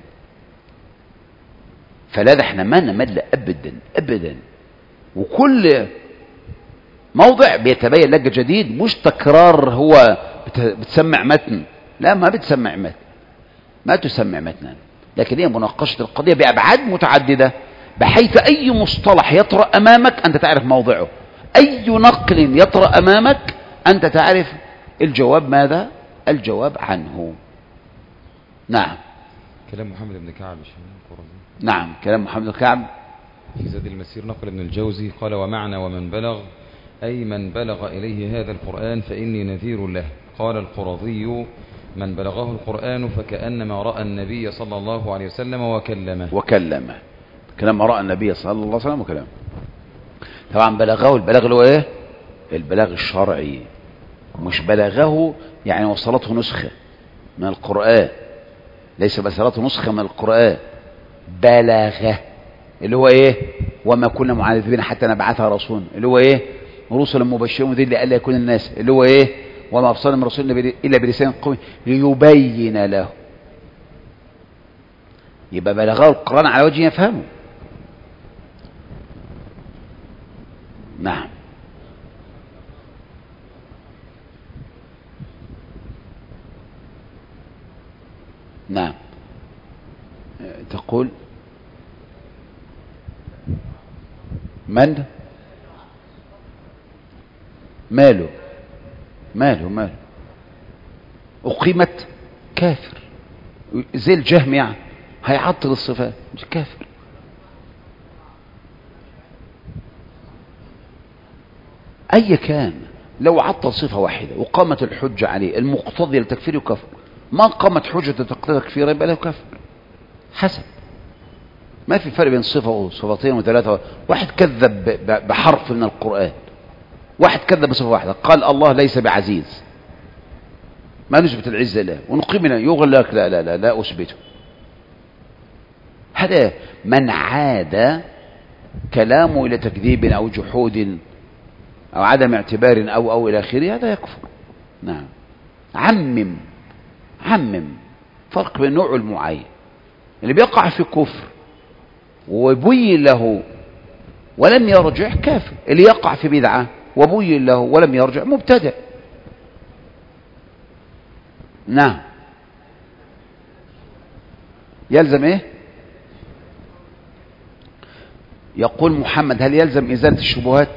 فلا احنا ما نمل ابدا، وكل موضع بيتبين لك جديد، مش تكرار. هو بتسمع متن، لا ما بتسمع متن، ما تسمع متنا، لكن هي مناقشة القضية بأبعاد متعددة، بحيث أي مصطلح يطرأ أمامك أنت تعرف موضعه، أي نقل يطرأ أمامك أنت تعرف الجواب ماذا؟ الجواب عنه. نعم. كلام محمد بن كعب. نعم، كلام محمد بن كعب. في زاد المسير نقل ابن الجوزي قال: ومعنى ومن بلغ أي من بلغ إليه هذا القرآن فإني نذير له. قال القرظي: من بلغه القرآن فكأنما رأى النبي صلى الله عليه وسلم وكلمه. كلام رأى النبي صلى الله عليه وسلم وكلمه. طبعا بلغه، البلاغ اللي هو ايه؟ البلاغ الشرعي، مش بلغه يعني وصلته نسخة من القرآن، ليس وصلته نسخة من القرآن، بلغه اللي هو ايه؟ وما كنا معذبين حتى نبعث رسولا، اللي هو ايه؟ رسلا مبشرين وذين لئلا يكون الناس، اللي هو ايه؟ وما أرسلنا من رسول إلا بلسان قومه ليبين له. يبقى بلغه القرآن على وجه يفهمه. نعم. نعم. تقول من ماله أقيمت كافر زي الجهم، يعني هيعطل الصفات، مش كافر. أي كان لو عطل صفة واحدة وقامت الحجة عليه المقتضية لتكفيره يكفر، ما قامت حجة تقتضي تكفيره يبقى له كفر. حسب، ما في فرق بين صفة وصفتين وثلاثة. واحد كذب بحرف من القرآن، واحد كذب بصفة واحدة، قال الله ليس بعزيز، ما نثبت العزة له ونقيم له، يقول لك لا أثبته. هذا من عاد كلامه إلى تكذيب أو جحود أو عدم اعتبار أو إلى آخره، هذا يكفر. نعم. عمم فرق بين النوع المعين اللي بيقع في كفر ويبين له ولم يرجع كافر. اللي يقع في بدعة وبين له ولم يرجع مبتدع. نعم. يلزم ايه؟ يقول محمد هل يلزم إزالة الشبهات؟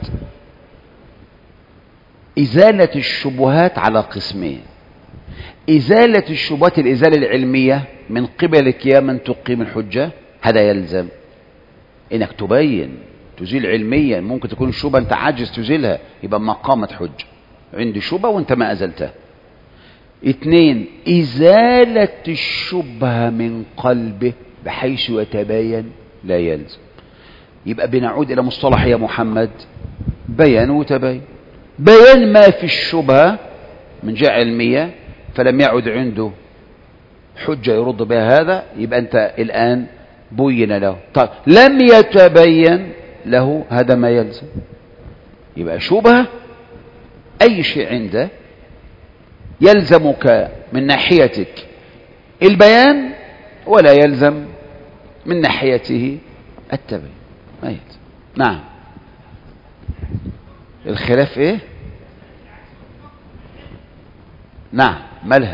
إزالة الشبهات على قسمين. إزالة الشبهات الإزالة العلمية من قبلك يا من تقيم الحجة، هذا يلزم إنك تبين تزيل علميا. ممكن تكون الشبهة أنت عاجز تزيلها، يبقى ما قامت حجة. عندي شبهة وأنت ما أزلتها. 2 إزالة الشبهة من قلبه بحيث يتبين، لا يلزم. يبقى بنعود إلى مصطلح يا محمد بيان وتبين. بيان ما في الشبهة من جهة علمية فلم يعد عنده حجة يرد بها، هذا يبقى أنت الآن بين له. طيب لم يتبين له، هذا ما يلزم. يبقى شبهة أي شيء عنده يلزمك من ناحيتك البيان ولا يلزم من ناحيته التبين، ما يلزم. نعم. الخلاف ايه؟ نعم. مالها؟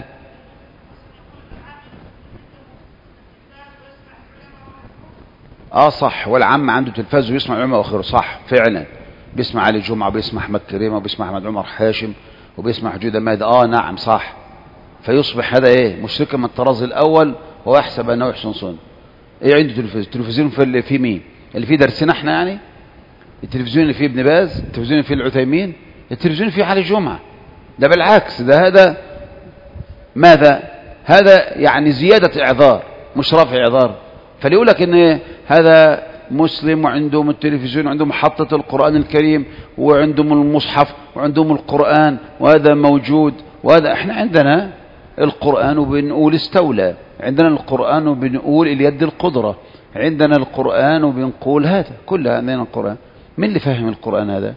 صح. والعم عنده تلفاز ويسمع علماء واخره، صح فعلا. بيسمع علي جمعة وبيسمع احمد كريمة وبيسمع احمد عمر حاشم وبيسمع جودة ماد. نعم صح. فيصبح هذا ايه؟ مشركا من الطراز الاول ويحسب انه يحسن صنع. ايه عنده تلفزيون في مين؟ اللي فيه درسنا احنا يعني؟ التلفزيون اللي فيه ابن باز، التلفزيون اللي فيه العثيمين، التلفزيون اللي فيه علي جمعة. ده بالعكس، ده هذا ماذا؟ هذا يعني زيادة اعذار مش رفع اعذار. فليقول لك ان هذا مسلم وعندهم التلفزيون وعندهم محطة القرآن الكريم وعندهم المصحف وعندهم القرآن وهذا موجود، وهذا احنا عندنا القرآن وبنقول استولى، عندنا القرآن وبنقول اليد القدرة، عندنا القرآن وبنقول هذا كلها عندنا القرآن. من اللي فهم القرآن هذا؟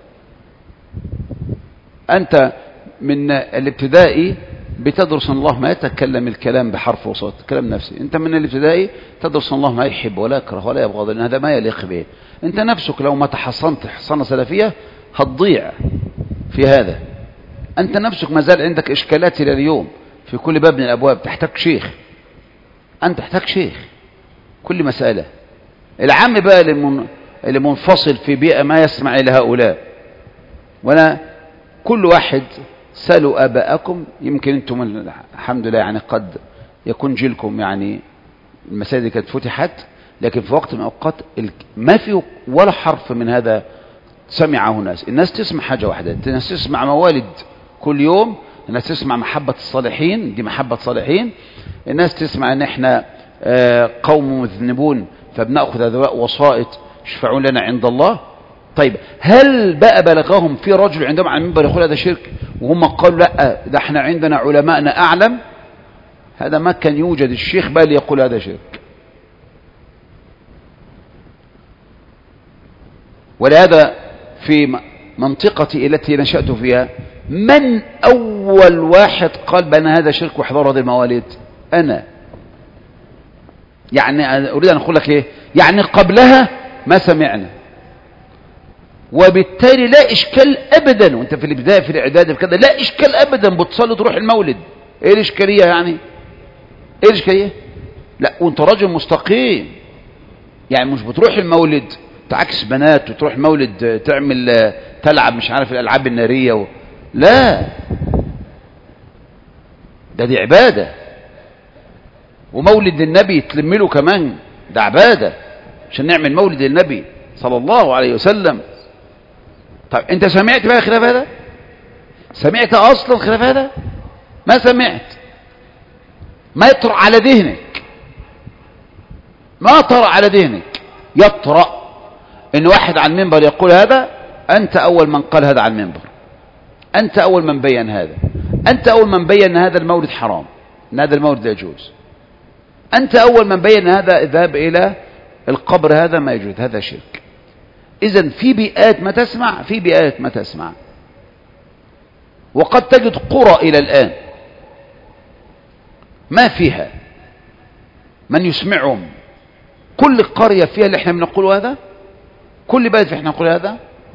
أنت من الابتدائي بتدرس الله ما يتكلم الكلام بحرف وصوت، كلام نفسي. أنت من الابتدائي تدرس الله ما يحب ولا يكره ولا يبغض، لأن هذا ما يليق به. أنت نفسك لو ما تحصنت حصانة سلفية هتضيع في هذا. أنت نفسك ما زال عندك إشكالات إلى اليوم في كل باب من الأبواب. تحتاج شيخ، أنت تحتاج شيخ كل مسألة. العام بقى اللي منفصل في بيئة ما يسمع إلى هؤلاء. وأنا كل واحد سألوا آباءكم، يمكن أنتم الحمد لله يعني قد يكون جيلكم يعني المساجد كانت فتحت، لكن في وقت من الأوقات ما في ولا حرف من هذا سمعه الناس تسمع حاجة واحدة. الناس تسمع موالد كل يوم، الناس تسمع محبة الصالحين، دي محبة صالحين. الناس تسمع ان احنا قوم مذنبون فبنأخذ هذا وسائط يشفعون لنا عند الله. طيب هل بقى بلغهم في رجل عندهم على المنبر يقول هذا شرك وهم قالوا لا ده احنا عندنا علماءنا اعلم؟ هذا ما كان يوجد الشيخ بل يقول هذا شرك. ولهذا في منطقتي التي نشأت فيها من أول واحد قال بأن هذا شرك واحذروا هذه الموالد؟ أنا. يعني أريد أن أقول لك إيه؟ يعني قبلها ما سمعنا، وبالتالي لا إشكال أبدا وأنت في الابتدائي في الإعداد كده، لا إشكال أبدا بتصلي تروح المولد. إيه الإشكالية يعني؟ إيه الإشكالية؟ لا وأنت راجل مستقيم، يعني مش بتروح المولد تعكس بنات وتروح مولد تعمل تلعب مش عارف الألعاب النارية لا، دي عبادة. ومولد النبي تلمله كمان ده عبادة عشان نعمل مولد النبي صلى الله عليه وسلم. طيب انت سمعت بقى خلاف هذا؟ سمعت اصلا خلاف هذا؟ ما سمعت. ما يطرأ على ذهنك، ما طرأ على ذهنك. يطرأ ان واحد على المنبر يقول هذا، انت اول من قال هذا على المنبر، انت اول من بين هذا، انت اول من بين ان هذا المولد حرام، ان هذا المولد لا يجوز، انت اول من بين هذا الذهاب الى القبر هذا ما يجوز، هذا شرك. اذن في بيئات ما تسمع، في بيئات ما تسمع. وقد تجد قرى الى الان ما فيها من يسمعهم. كل قرية فيها اللي احنا بنقوله هذا كل بلد احنا نقول هذا،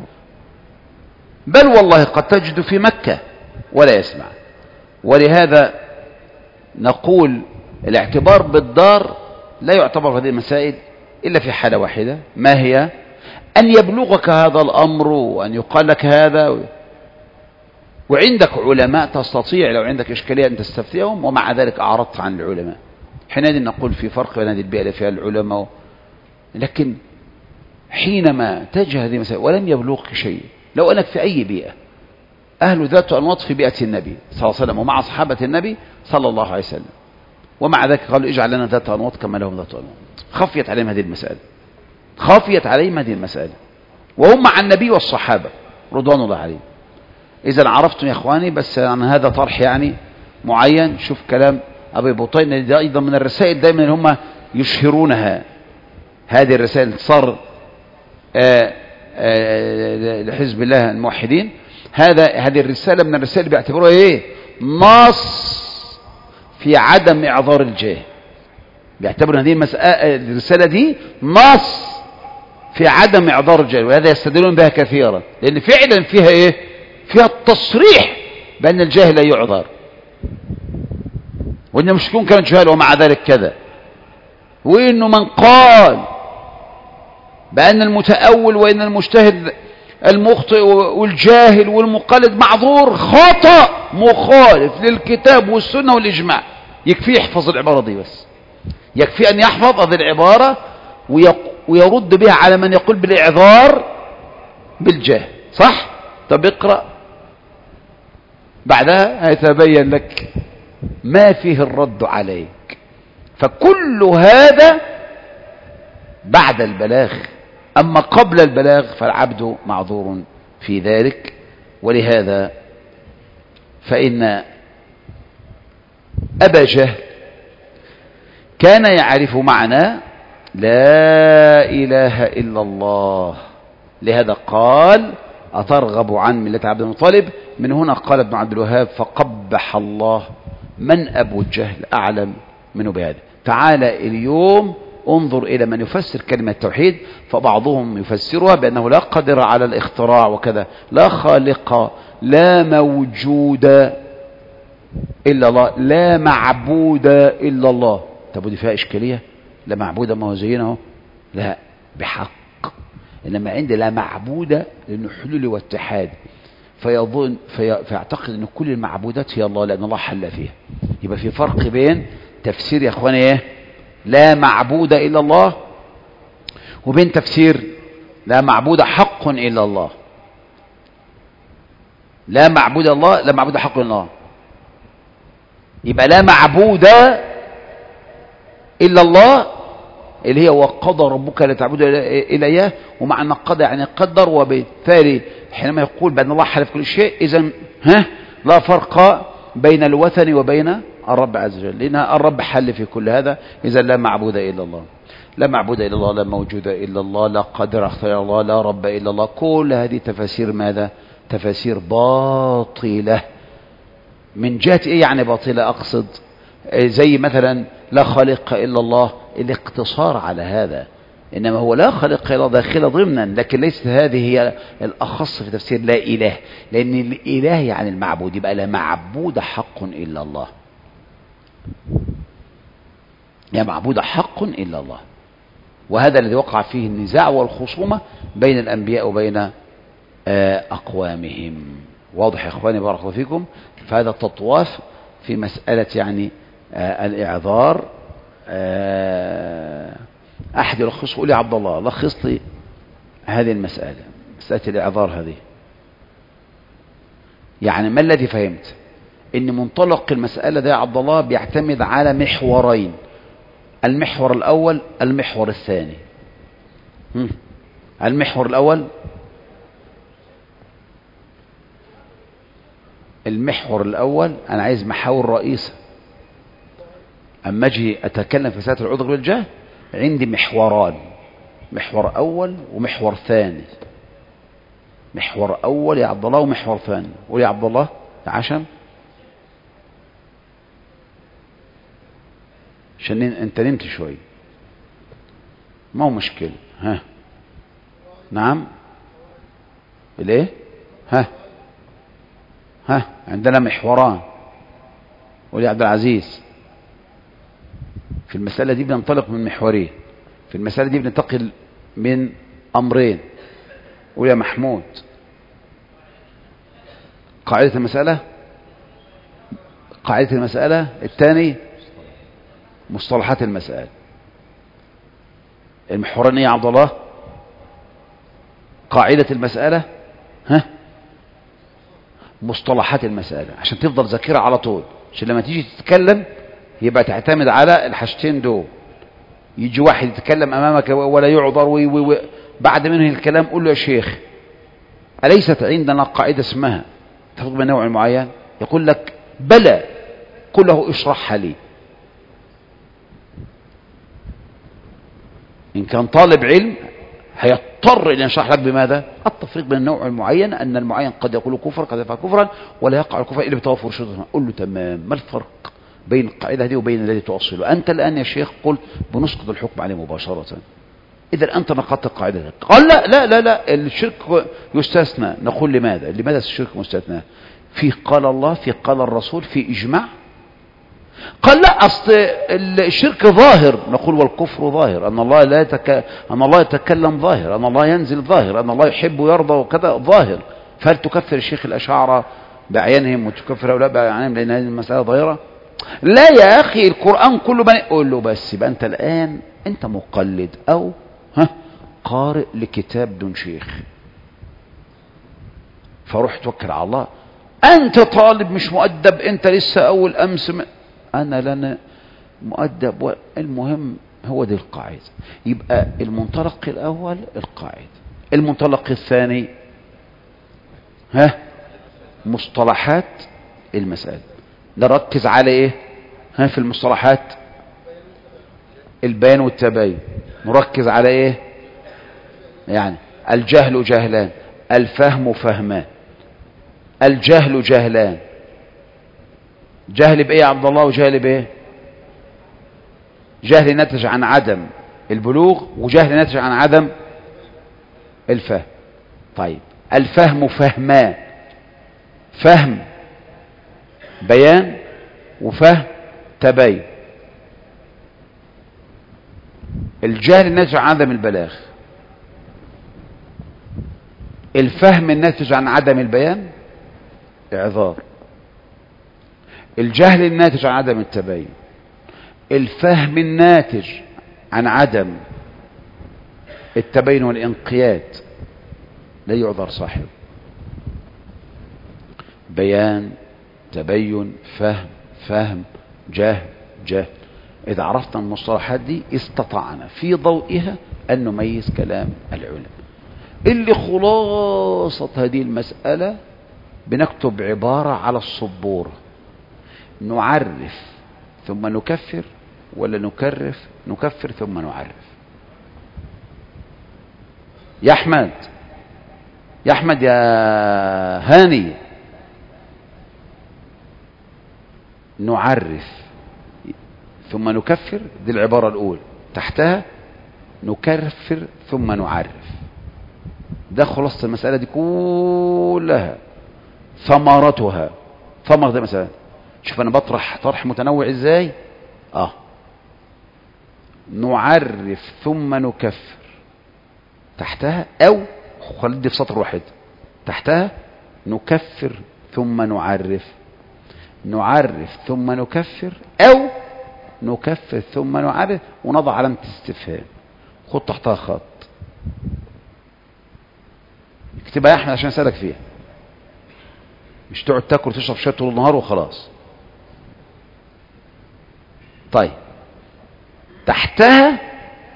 بل والله قد تجد في مكة ولا يسمع. ولهذا نقول الاعتبار بالدار لا يعتبر في هذه المسائل إلا في حالة واحدة، ما هي؟ أن يبلغك هذا الأمر وأن يقال لك هذا، وعندك علماء تستطيع لو عندك إشكالية أن تستفتيهم، ومع ذلك أعرضت عن العلماء. حينئذ نقول في فرق بين هذه البيئة اللي فيها العلماء، لكن حينما تجه هذه المسائل ولم يبلغك شيء، لو أنك في أي بيئة أهل ذات أنواط في بيئة النبي صلى الله عليه وسلم ومع أصحابة النبي صلى الله عليه وسلم، ومع ذلك قالوا اجعل لنا ذات أنواط كما لهم ذات أنواط، خفيت عليهم هذه المسألة، خفيت عليهم هذه المسألة، وهم مع النبي والصحابة رضوان الله عليهم. إذا عرفتم يا إخواني، بس عن هذا طرح يعني معين. شوف كلام أبي بطين، ده أيضا من الرسائل دائما اللي هم يشهرونها، هذه الرسائل صار لحزب الله الموحدين، هذه الرسالة من الرسائل بيعتبروها ايه؟ نص في عدم إعذار الجاهل. بيعتبروا هذه الرسالة دي نص في عدم إعذار الجاهل، وهذا يستدلون بها كثيرا، لأن فعلا فيها ايه؟ فيها التصريح بأن الجاهل لا يعذر، وإن المشركون كانوا جهال ومع ذلك كذا، وإنه من قال بأن المتأول وإن المجتهد المخطئ والجاهل والمقلد معذور خطأ مخالف للكتاب والسنة والإجماع، يكفي يحفظ العبارة دي بس، يكفي أن يحفظ هذه العبارة ويرد بها على من يقول بالإعذار بالجهل. صح؟ طب اقرأ بعدها هيتبين لك ما فيه الرد عليك. فكل هذا بعد البلاغ، أما قبل البلاغ فالعبد معذور في ذلك. ولهذا فإن أبا جهل كان يعرف معنى لا إله إلا الله، لهذا قال أترغب عن ملة عبد المطلب. من هنا قال ابن عبد الوهاب فقبح الله من أبو الجهل أعلم منه بهذا. تعالى اليوم انظر إلى من يفسر كلمة التوحيد، فبعضهم يفسرها بأنه لا قادر على الاختراع وكذا، لا خالق، لا موجود إلا الله، لا معبود إلا الله. طب ودي فيها إشكالية؟ لا معبود ما هو زينه، لا بحق، إنما عندي لا معبود لأنه حلول واتحاد، فيعتقد أن كل المعبودات هي الله لأن الله حل فيها. يبقى في فرق بين تفسير يا أخواني إيه؟ لا معبود إلا الله، وبين تفسير لا معبود حق إلا الله. لا معبود الله، لا معبود حق إلا الله. يبقى لا معبود إلا الله اللي هي وقضى ربك لا تعبد إلا إياه، ومع أن قضى يعني قدر، وبالتالي حينما يقول بأن الله حل في كل شيء إذن لا فرق بين الوثن وبين الرب عز وجل، لأن الرب حل في كل هذا. إذا لا معبود إلا الله، لا معبود إلا الله، لا موجود إلا الله، لا قادر إلا الله، لا رب إلا الله. كل هذه تفاسير ماذا؟ تفاسير باطلة. من جهة إيه يعني باطلة؟ أقصد زي مثلا لا خالق إلا الله، الاقتصار على هذا، إنما هو لا خالق إلا الله داخل ضمنا، لكن ليست هذه هي الأخص في تفسير لا إله، لأن الإله يعني المعبود، يبقى لا معبود حق إلا الله، لا معبود حق إلا الله. وهذا الذي وقع فيه النزاع والخصومة بين الأنبياء وبين أقوامهم. واضح يا إخواني بارك الله فيكم؟ فهذا التطواف في مسألة يعني الإعذار. أحد يلخصه، قول يا عبد الله لخص لي هذه المسألة، مسألة الإعذار هذه، يعني ما الذي فهمت؟ إن منطلق المسألة ده يا عبد الله بيعتمد على محورين، المحور الأول المحور الثاني. المحور الأول، أنا عايز محاور رئيسة. أما أجي أتكلم في مسألة العذر بالجهل عندي محوران، محور أول ومحور ثاني. محور أول يا عبد الله ومحور ثاني. قول يا عبد الله يا عشم، عشان انت نمت شوي، ما هو مشكلة. نعم. الايه؟ ها عندنا محوران. قول يا عبد العزيز. في المسألة دي بننطلق من محورين. في المسألة دي بننتقل من أمرين. قول يا محمود. قاعدة المسألة الثاني مصطلحات المسألة. المحورين يا عبد الله. قاعدة المسألة مصطلحات المسألة، عشان تفضل ذاكرة على طول، عشان لما تيجي تتكلم يبقى تعتمد على الحاجتين دول. يجي واحد يتكلم أمامك ولا يعذر بعد منه الكلام قول له يا شيخ أليست عندنا قاعدة اسمها تفرق بين نوع معين؟ يقول لك بلى، قل له اشرحها لي. إن كان طالب علم هيضطر إلى يشرح لك بماذا؟ التفريق بين النوع المعين، أن المعين قد يقول كفرا قد يفعل كفرا ولا يقع الكفر إلا بتوافر شروطه. قل له تمام، ما الفرق بين القاعدة دي وبين الذي تؤصله؟ أنت الآن يا شيخ قل بنسقط الحكم عليه مباشرة. إذا أنت نقضت القاعدة. قال لا الشرك يستثنى. نقول لماذا الشرك مستثنى؟ في قال الله، في قال الرسول، في إجماع. قال لا أصل الشرك ظاهر. نقول والكفر ظاهر، أن الله يتكلم ظاهر، أن الله ينزل ظاهر، أن الله يحب ويرضى وكذا ظاهر. فهل تكفر الشيخ الأشاعرة بأعيانهم وتكفر هؤلاء بأعيانهم لأن هذه المسألة ظاهرة؟ لا يا أخي، القرآن كله قول له بس يبقى أنت الآن أنت مقلد أو قارئ لكتاب دون شيخ. فروح توكل على الله. أنت طالب مش مؤدب، أنت لسه أول أمس أنا لنا مؤدب. المهم هو دي القاعدة. يبقى المنطلق الأول القاعدة. المنطلق الثاني مصطلحات المسألة. نركز على إيه في المصطلحات؟ البيان والتباين. نركز على إيه؟ يعني الجهل جهلان، الفهم فهمان. الجهل جهلان. جهل بإيه يا عبد الله؟ وجهل بإيه؟ جهل نتج عن عدم البلوغ، وجهل نتج عن عدم الفهم. طيب الفهم فهمان. فهم بيان وفهم تبين. الجهل الناتج عن عدم البلاغ. الفهم الناتج عن عدم البيان إعذار. الجهل الناتج عن عدم التبين. الفهم الناتج عن عدم التبين والانقياد لا يعذر صاحبه. بيان تبين فهم جهل. إذا عرفنا المصطلحات دي استطعنا في ضوئها أن نميز كلام العلماء. اللي خلاصة هذه المسألة بنكتب عبارة على السبورة. نعرف ثم نكفر ولا نكفر ثم نعرف؟ يا أحمد يا هاني، نعرف ثم نكفر، دي العبارة الأولى. تحتها نكفر ثم نعرف. ده خلاصة المسألة دي كلها. ثمرتها، ثمرة دي مسألة. شوف أنا بطرح طرح متنوع إزاي. نعرف ثم نكفر. تحتها أو خلي دي في سطر واحد. تحتها نكفر ثم نعرف. نعرف ثم نكفر أو نكفر ثم نعرف، ونضع علامة استفهام. خد تحتها خط. اكتبها يا أحمد عشان أسألك فيها، مش تقعد تاكل وتشرب شاي طول النهار وخلاص. طيب تحتها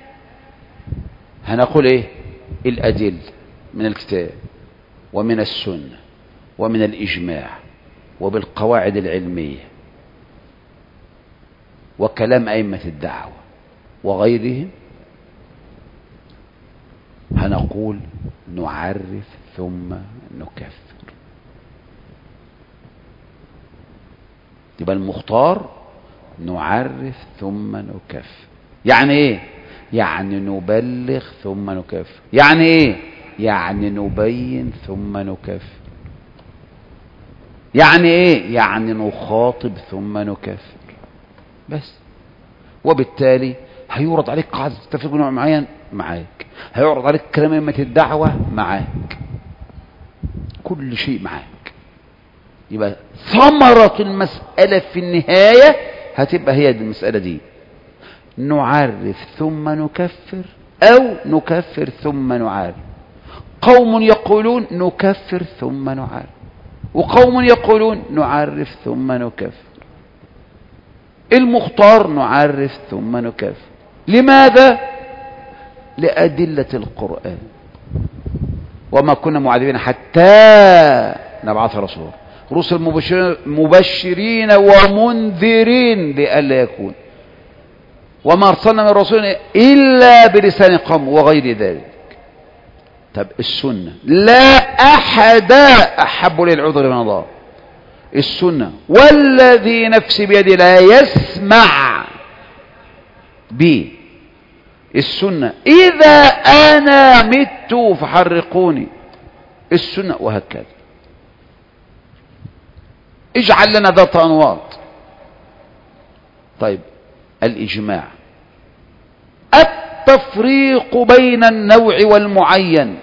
هنقول ايه؟ الأدلة من الكتاب ومن السنة ومن الإجماع وبالقواعد العلمية وكلام أئمة الدعوة وغيرهم. هنقول نعرف ثم نكفر. يبقى المختار نعرف ثم نكفر. يعني ايه؟ يعني نبلغ ثم نكفر. يعني ايه؟ يعني نبين ثم نكفر. يعني ايه؟ يعني نخاطب ثم نكفر بس. وبالتالي هيورد عليك قاعدة تتفق نوع معين معاك، هيعرض عليك كلام أئمة الدعوة معاك، كل شيء معاك. يبقى ثمرة المسألة في النهاية هتبقى هي دي المسألة دي، نعرف ثم نكفر أو نكفر ثم نعرف. قوم يقولون نكفر ثم نعرف، وقوم يقولون نعرف ثم نكفر. المختار نعرف ثم نكفر. لماذا؟ لأدلة القرآن. وما كنا معذبين حتى نبعث رسولا، رسل مبشرين ومنذرين لئلا يكون، وما أرسلنا من رسول إلا بلسان قوم وغير ذلك. طب السنة لا أحد أحب للعذر من الله. السنة والذي نفسي بيدي لا يسمع بي. السنة إذا أنا مت فحرقوني. السنة وهكذا. اجعل لنا ذات أنواط. طيب الإجماع، التفريق بين النوع والمعين،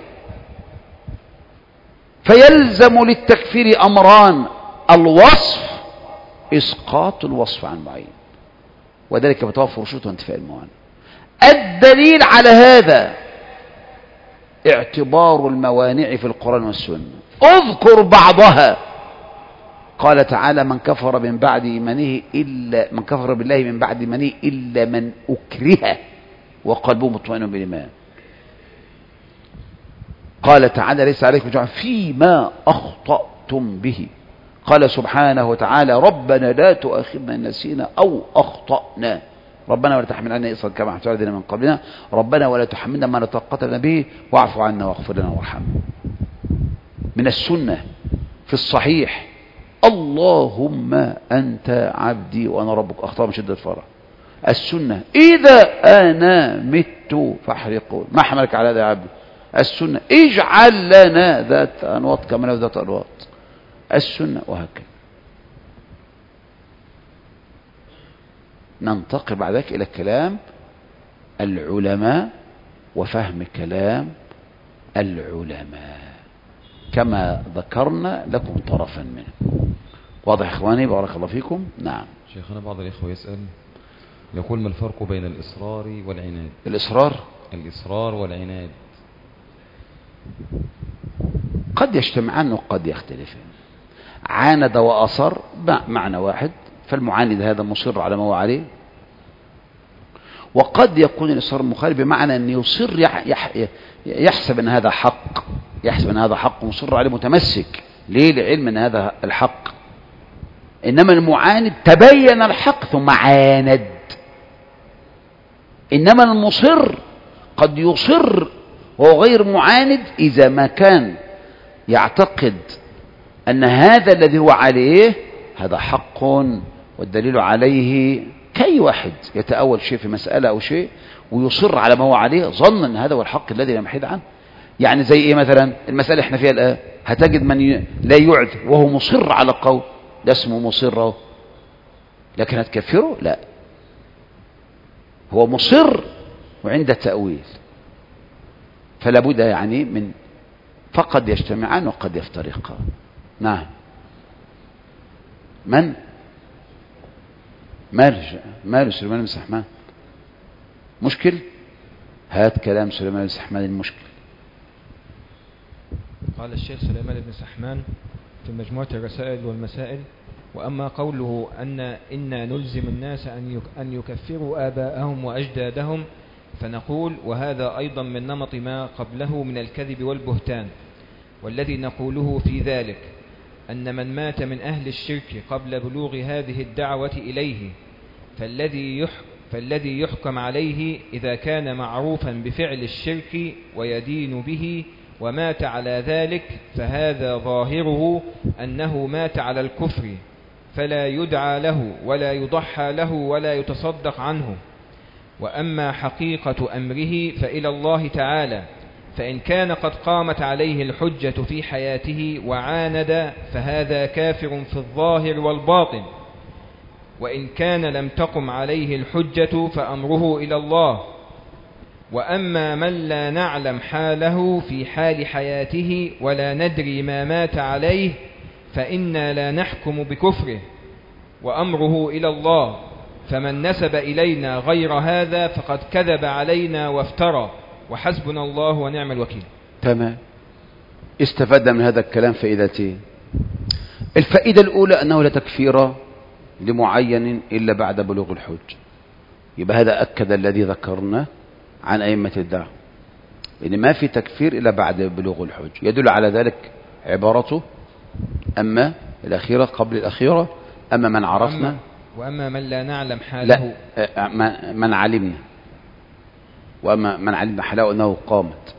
فيلزم للتكفير أمران: الوصف، إسقاط الوصف عن معين، وذلك بتوفر شروط وانتفاء الموانع. الدليل على هذا اعتبار الموانع في القرآن والسنة. اذكر بعضها. قال تعالى: من كفر من بعد إيمانه إلا من كفر بالله من بعد إيمانه إلا من أكره وقلبه مطمئن بالإيمان. قال تعالى: ليس عليكم جناح فيما أخطأتم به. قال سبحانه وتعالى: ربنا لا تؤاخذنا إن نسينا أو أخطأنا. ربنا ولا تحمل علينا إصرا كما حملت على الذين من قبلنا. ربنا ولا تحملنا ما لا طاقة لنا به واعف عنا واغفر لنا وارحمنا. من السنة في الصحيح: اللهم أنت عبدي وأنا ربك، أخطأ من شدة الفرح. السنة: إذا أنا مت فاحرقون. ما حملك على هذا يا عبدي؟ السنة: اجعل لنا ذات أنواط كما له ذات أنواط. السنة وهكذا. ننتقل بعد ذلك إلى كلام العلماء وفهم كلام العلماء كما ذكرنا لكم طرفا منه. واضح إخواني؟ بارك الله فيكم. نعم شيخنا، بعض الإخوة يسأل يقول: ما الفرق بين الإصرار والعناد؟ الإصرار والعناد قد يجتمعان وقد يختلفان. عاند وأصر معنى واحد، فالمعاند هذا مصر على ما هو عليه. وقد يكون الإصرار مخالف بمعنى أن يصر يحسب أن هذا حق، يحسب أن هذا حق ومصر عليه متمسك. ليه؟ لعلم أن هذا الحق. إنما المعاند تبين الحق ثم عاند. إنما المصر قد يصر وهو غير معاند إذا ما كان يعتقد أن هذا الذي هو عليه هذا حق والدليل عليه. كي واحد يتأول شيء في مسألة أو شيء ويصر على ما هو عليه ظنا أن هذا هو الحق الذي لا محيد عنه. يعني زي إيه مثلا؟ المسألة احنا فيها الآن هتجد من لا يعد وهو مصر على قول، ده اسمه مصر، لكن هتكفره؟ لا، هو مصر وعند التأويل. فلا بد يعني من فقد يجتمعان وقد يفترقان. نعم. من مال سليمان بن سحمان مشكل؟ هات كلام سليمان بن سحمان المشكل. قال الشيخ سليمان بن سحمان في مجموعة الرسائل والمسائل: وأما قوله إنا نلزم الناس أن يكفروا آباءهم وأجدادهم، فنقول: وهذا أيضا من نمط ما قبله من الكذب والبهتان. والذي نقوله في ذلك أن من مات من أهل الشرك قبل بلوغ هذه الدعوة إليه فالذي يحكم عليه إذا كان معروفا بفعل الشرك ويدين به ومات على ذلك، فهذا ظاهره أنه مات على الكفر، فلا يدعى له ولا يضحى له ولا يتصدق عنه. وأما حقيقة أمره فإلى الله تعالى، فإن كان قد قامت عليه الحجة في حياته وعاند فهذا كافر في الظاهر والباطن، وإن كان لم تقم عليه الحجة فأمره إلى الله. وأما من لا نعلم حاله في حال حياته ولا ندري ما مات عليه فإنا لا نحكم بكفره وأمره إلى الله، فمن نسب إلينا غير هذا فقد كذب علينا وافترى، وحسبنا الله ونعم الوكيل. تمام. استفدنا من هذا الكلام فائدتين. الفائدة الأولى أنه لا تكفير لمعين إلا بعد بلوغ الحج. يبقى هذا أكد الذي ذكرنا عن أئمة الدعوة إن ما في تكفير إلا بعد بلوغ الحج. يدل على ذلك عبارته أما الأخيرة قبل الأخيرة، أما من عرفنا وأما من لا نعلم حاله، لا من علمنا، وأما من علمنا حاله أنه قامت.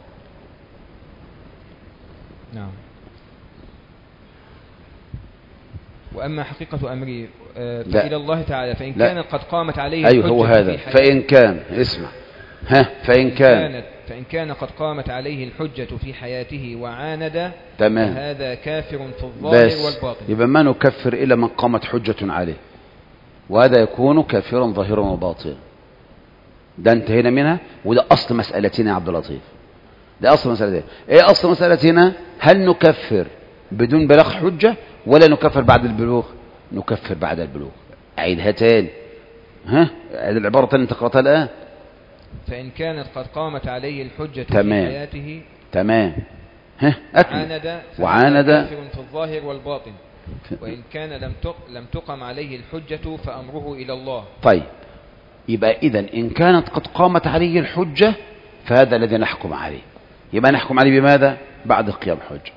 نعم. وأما حقيقة أمري فإلى الله تعالى فإن كانت قد قامت عليه أيوه هو هذا. فإن كان اسمع فإن كان قد قامت عليه الحجة في حياته وعاند تمام، فهذا كافر في الظاهر والباطن. يبقى ما نكفر إلا من قامت حجة عليه، وهذا يكون كافرا ظاهرا وباطنا. ده انتهينا منها، وده أصل مسألتنا يا عبد اللطيف. ده أصل مسألتنا. إيه أصل مسألتنا؟ هل نكفر بدون بلاغ حجة ولا نكفر بعد البلوغ؟ نكفر بعد البلوغ. أعيدها تاني. العبارة اللي انت قرأتها الآن. فإن كانت قد قامت عليه الحجة في حياته تمام وعاند كافر في الظاهر والباطن، وإن كان لم تقم عليه الحجة فأمره إلى الله. طيب، يبقى إذن إن كانت قد قامت عليه الحجة فهذا الذي نحكم عليه. يبقى نحكم عليه بماذا؟ بعد قيام حجة.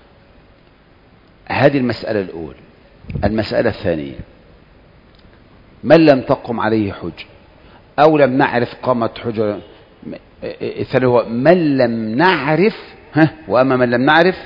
هذه المسألة الأولى. المسألة الثانية، من لم تقم عليه حجة أو لم نعرف قامت حجة، الثاني هو من لم نعرف. وأما من لم نعرف،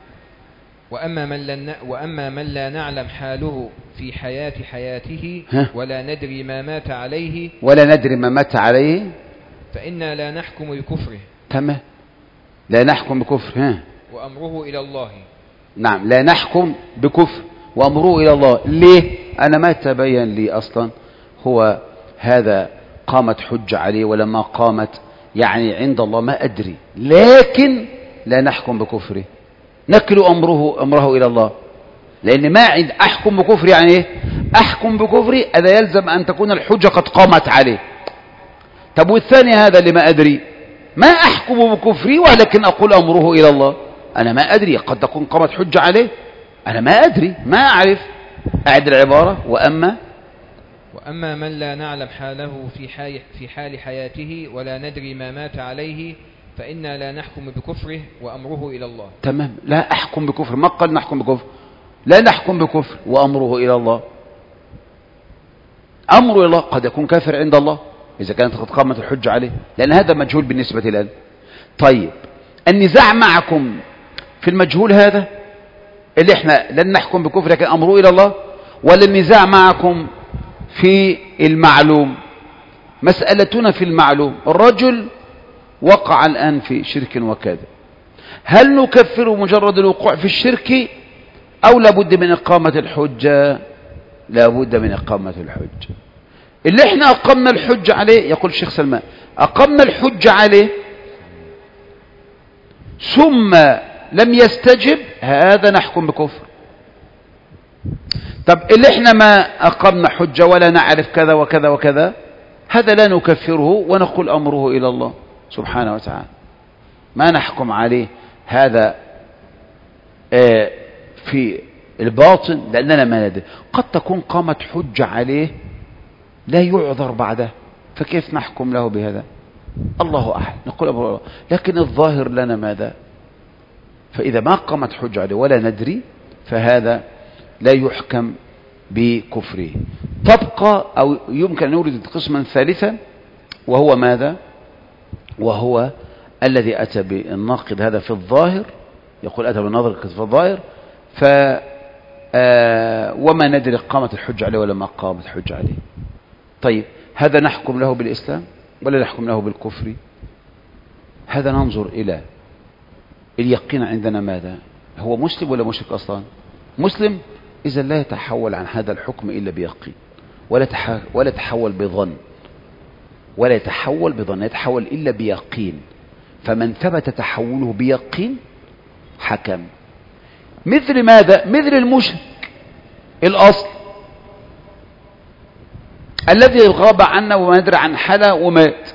وأما من لا نعلم حاله في حياته ولا ندري ما مات عليه فإنا لا نحكم بكفره. تمام، لا نحكم بكفر. وأمره إلى الله. نعم، لا نحكم بكفر وأمره إلى الله. ليه؟ أنا ما تبين لي أصلا هو هذا قامت حجة عليه ولا ما قامت، يعني عند الله ما أدري، لكن لا نحكم بكفره، نكل أمره إلى الله. لأن ما عند أحكم بكفر يعني إيه؟ أحكم بكفري هذا يلزم أن تكون الحجة قد قامت عليه. طب والثاني هذا اللي ما أدري، ما أحكم بكفري ولكن أقول أمره إلى الله. أنا ما أدري، قد تكون قامت حجة عليه، أنا ما أدري، ما أعرف. أعد العبارة. وأما من لا نعلم حاله في حال حياته ولا ندري ما مات عليه فإنا لا نحكم بكفره وأمره إلى الله. تمام، لا أحكم بكفر، ما قال نحكم بكفر، لا نحكم بكفر وأمره إلى الله. أمره إلى الله قد يكون كافر عند الله إذا كانت قد قامت الحجة عليه، لأن هذا مجهول بالنسبة لنا. طيب، النزاع معكم في المجهول هذا اللي احنا لن نحكم بكفر لكن أمره إلى الله، ولا النزاع معكم في المعلوم؟ مسألتنا في المعلوم، الرجل وقع الآن في شرك وكذا، هل نكفر مجرد الوقوع في الشرك أو لابد من إقامة الحجة؟ لابد من إقامة الحجة. اللي احنا أقمنا الحجة عليه، يقول الشيخ سلمان، أقمنا الحجة عليه ثم لم يستجب، هذا نحكم بكفر. طب اللي احنا ما أقمنا حجة ولا نعرف كذا وكذا وكذا، هذا لا نكفره ونقول أمره إلى الله سبحانه وتعالى، ما نحكم عليه هذا في الباطن لأننا ما ندري. قد تكون قامت حجة عليه لا يعذر بعده، فكيف نحكم له بهذا؟ الله أعلم، نقول أمره الله، لكن الظاهر لنا ماذا؟ فإذا ما قامت حجة عليه ولا ندري فهذا لا يحكم بكفره. تبقى أو يمكن أن نورد قسما ثالثا، وهو ماذا؟ وهو الذي أتى بالناقض هذا في الظاهر، يقول أتى بالناقض في الظاهر، وما ندري قامت الحجة عليه ولا ما قامت الحجة عليه. طيب، هذا نحكم له بالإسلام ولا نحكم له بالكفر؟ هذا ننظر إلى اليقين عندنا ماذا؟ هو مسلم ولا مشرك أصلا؟ مسلم، إذا لا يتحول عن هذا الحكم إلا بيقين، ولا يتحول بظن، ولا يتحول بظن، يتحول إلا بيقين. فمن ثبت تحوله بيقين حكم. مثل ماذا؟ مثل المشرك الأصل الذي غاب عنا وما ندري عن حلا ومات،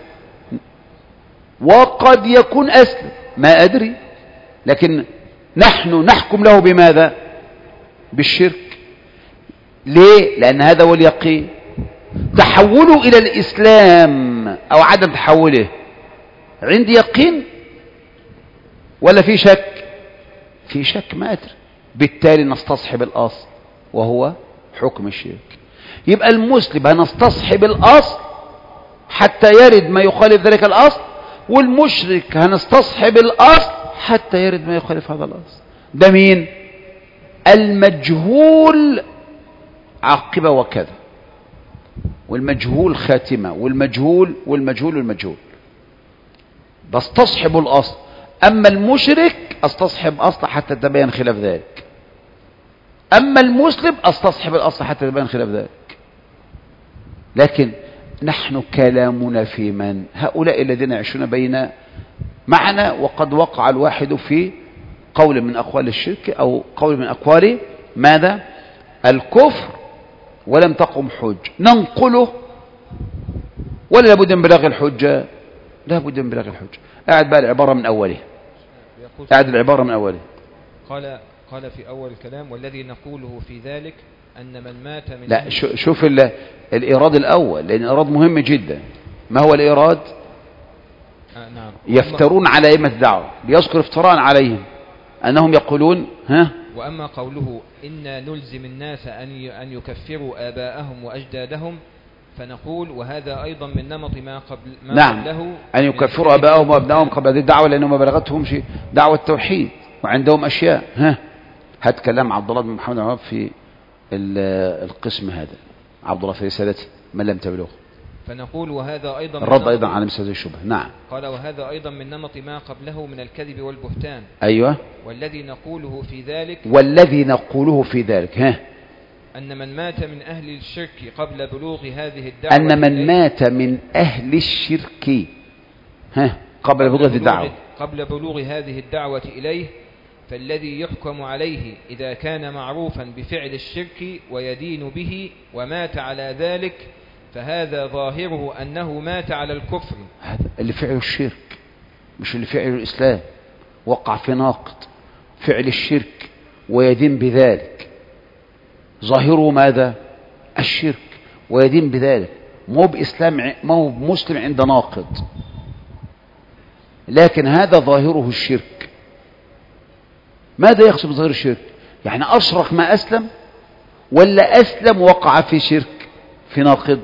وقد يكون أسلم ما أدري، لكن نحن نحكم له بماذا؟ بالشرك. ليه؟ لأن هذا هو اليقين. تحوله إلى الإسلام أو عدم تحوله عندي يقين ولا في شك؟ في شك ما أدري، بالتالي نستصحب الأصل وهو حكم الشرك. يبقى المسلم هنستصحب الأصل حتى يرد ما يخالف ذلك الأصل، والمشرك هنستصحب الأصل حتى يرد ما يخالف هذا الأصل. ده مين؟ المجهول عاقبة وكذا، والمجهول خاتمة، والمجهول بستصحب الأصل. أما المشرك استصحب أصل حتى تبين خلاف ذلك، أما المسلم استصحب الأصل حتى تبين خلاف ذلك. لكن نحن كلامنا في من؟ هؤلاء الذين يعيشون بين معنا، وقد وقع الواحد في قول من أقوال الشرك أو قول من أقوال ماذا؟ الكفر، ولم تقم حج ننقله، ولا لابد من بلاغ الحجة؟ لابد من بلاغ الحجة. قاعد بقى العبارة من أوله، قال في أول الكلام: والذي نقوله في ذلك أن من مات من لا شوف الإيراد الأول، لأن الإيراد مهم جدا. ما هو الإيراد؟ نعم. يفترون على أئمة الدعوة، ليذكر افتراء عليهم أنهم يقولون وأما قوله إنا نلزم الناس أن يكفروا آباءهم وأجدادهم، فنقول وهذا أيضا من نمط ما قبله أن يكفروا آباءهم وأبنائهم قبل هذه الدعوة، لأنه ما بلغتهم شيء دعوة التوحيد وعندهم أشياء. هات كلام عبد الله بن محمد عمر في القسم هذا، عبد الله في رسالته من لم تبلغه. فنقول وهذا أيضا الرد أيضا على مثل هذه الشبهة. نعم. قال وهذا أيضا من نمط ما قبله من الكذب والبهتان. أيوة. والذي نقوله في ذلك أن من مات من أهل الشرك قبل بلوغ هذه الدعوة، أن من مات من أهل الشرك قبل بلوغ هذه الدعوة إليه، فالذي يحكم عليه إذا كان معروفا بفعل الشرك ويدين به ومات على ذلك، فهذا ظاهره أنه مات على الكفر. هذا اللي فعله الشرك، مش اللي فعله الإسلام. وقع في ناقض فعل الشرك ويدين بذلك، ظاهره ماذا؟ الشرك ويدين بذلك، مو بإسلام، مو بمسلم عند ناقض، لكن هذا ظاهره الشرك. ماذا يقصد بظاهر الشرك؟ يعني أشرك ما أسلم، ولا أسلم وقع في شرك في ناقض؟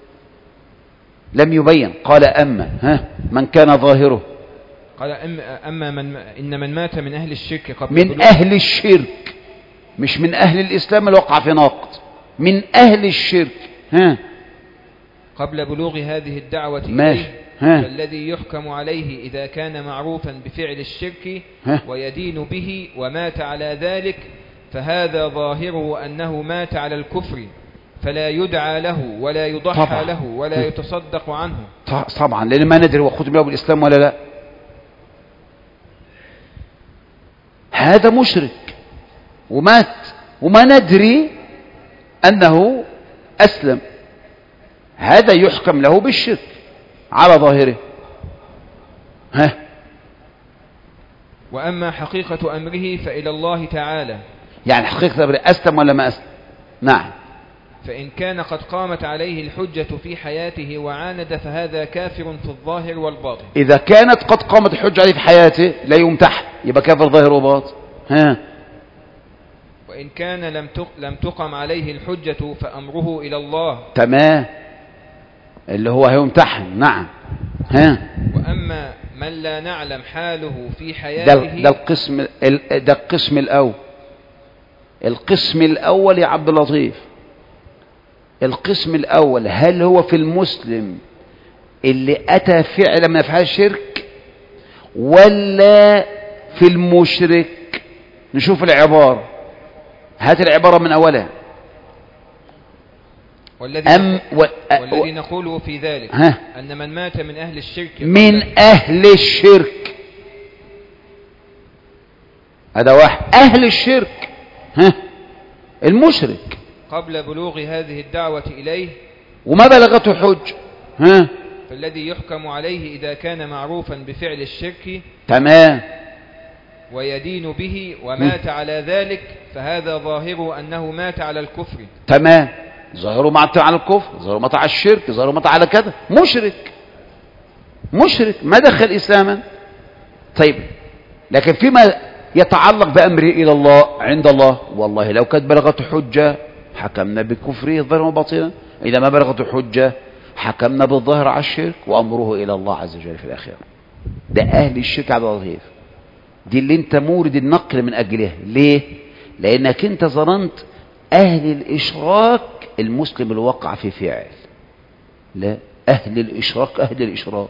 لم يبين. قال أما من كان ظاهره، قال أما إن من مات من أهل الشرك قبل من أهل الشرك، مش من أهل الإسلام اللي وقع في ناقض، من أهل الشرك قبل بلوغ هذه الدعوة إليه، فالذي يحكم عليه إذا كان معروفا بفعل الشرك ويدين به ومات على ذلك، فهذا ظاهره أنه مات على الكفر، فلا يدعى له ولا يضحى طبعا له ولا يتصدق عنه. طبعا، لأن ما ندري هو ختم له بالإسلام ولا لا. هذا مشرك ومات وما ندري أنه أسلم، هذا يحكم له بالشرك على ظاهره. وأما حقيقة أمره فإلى الله تعالى. يعني حقيقة أمره أسلم ولا ما أسلم؟ نعم. فإن كان قد قامت عليه الحجة في حياته وعاند، فهذا كافر في الظاهر والباطن. إذا كانت قد قامت الحجة عليه في حياته لا يمتحن، يبقى كافر ظاهر وباطن. وإن كان لم تقم عليه الحجة فأمره إلى الله. تمام، اللي هو هيمتحن. نعم. وأما من لا نعلم حاله في حياته، ده القسم الأول. القسم الأول يا عبد اللطيف، القسم الأول، هل هو في المسلم اللي أتى فعلا من أفعال الشرك، ولا في المشرك. نشوف العبارة، هات العبارة من أولها. والذي نقوله في ذلك أن من مات من أهل الشرك من أهل الشرك، هذا واحد أهل الشرك المشرك قبل بلوغ هذه الدعوة إليه وما بلغته حج فالذي يحكم عليه إذا كان معروفا بفعل الشرك تمام ويدين به ومات على ذلك فهذا ظاهره أنه مات على الكفر. تمام، ظاهره مات على الكفر، ظاهره مات على الشرك، ظاهره مات على كذا، مشرك ما دخل إسلاما. طيب لكن فيما يتعلق بأمره إلى الله عند الله، والله لو كانت بلغته حجة حكمنا بكفره ظاهرا وباطنا، إذا ما بلغته حجة حكمنا بالظاهر على الشرك وأمره إلى الله عز وجل في الآخرة. ده أهل الشرك على الظهير، دي اللي انت مورد النقل من أجلها. ليه؟ لأنك انت ظننت أهل الإشراك المسلم الواقع في فعل. لا، أهل الإشراك أهل الإشراك.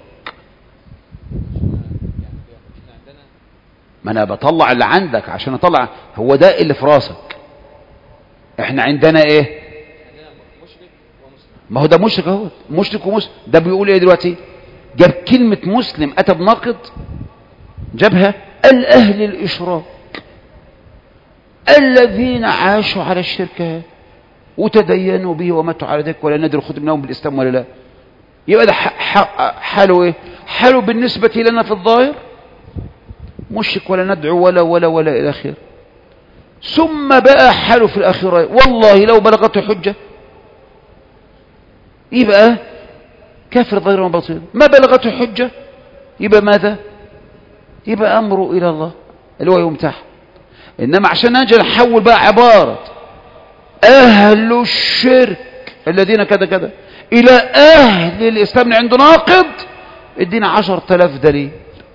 ما أنا بطلع اللي عندك عشان أطلع، هو ده اللي في راسك. احنا عندنا ايه؟ ما هو ده مشرك اهو، مشرك ومسلم. ده بيقول ايه دلوقتي؟ جاب كلمة مسلم أتى بناقض، جابها الأهل الإشراك الذين عاشوا على الشرك وتدينوا به وماتوا على ذلك ولا ندري خذ منهم بالإسلام ولا لا. يبقى ده حاله ايه؟ حاله بالنسبة لنا في الظاهر مشرك ولا ندعو ولا إلى آخره. ثم بقى حاله في الآخرة والله لو بلغته حجة يبقى كافر ظاهرا وباطنا، ما بلغته حجة يبقى ماذا؟ يبقى أمره إلى الله اللي هو يمتح. إنما عشان نجي نحول بقى عبارة أهل الشرك الذين كذا كذا إلى أهل الإسلام عنده ناقض، ادينا 10,000 دليل.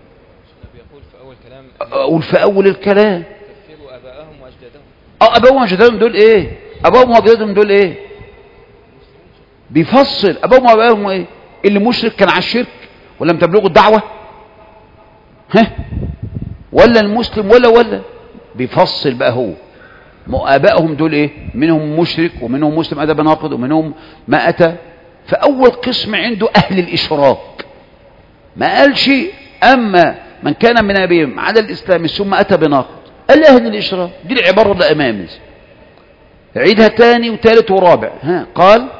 أقول في أول الكلام كفروا أباءهم وأجدادهم. أباهم وأجدادهم دول إيه؟ أباهم وأجدادهم دول إيه؟ بيفصل أباهم وأباهم إيه؟ اللي مشرك كان على الشرك ولم تبلغه الدعوة ولا المسلم ولا بيفصل بقى هو. آبائهم دول إيه؟ منهم مشرك ومنهم مسلم أتى بناقض ومنهم ما أتى. فأول قسم عنده أهل الإشراك، ما قالش أما من كان من أبيهم على الإسلام ثم أتى بناقض، قال أهل الإشراك. دي العبارة اللي أمامي، عيدها تاني وثالث ورابع. قال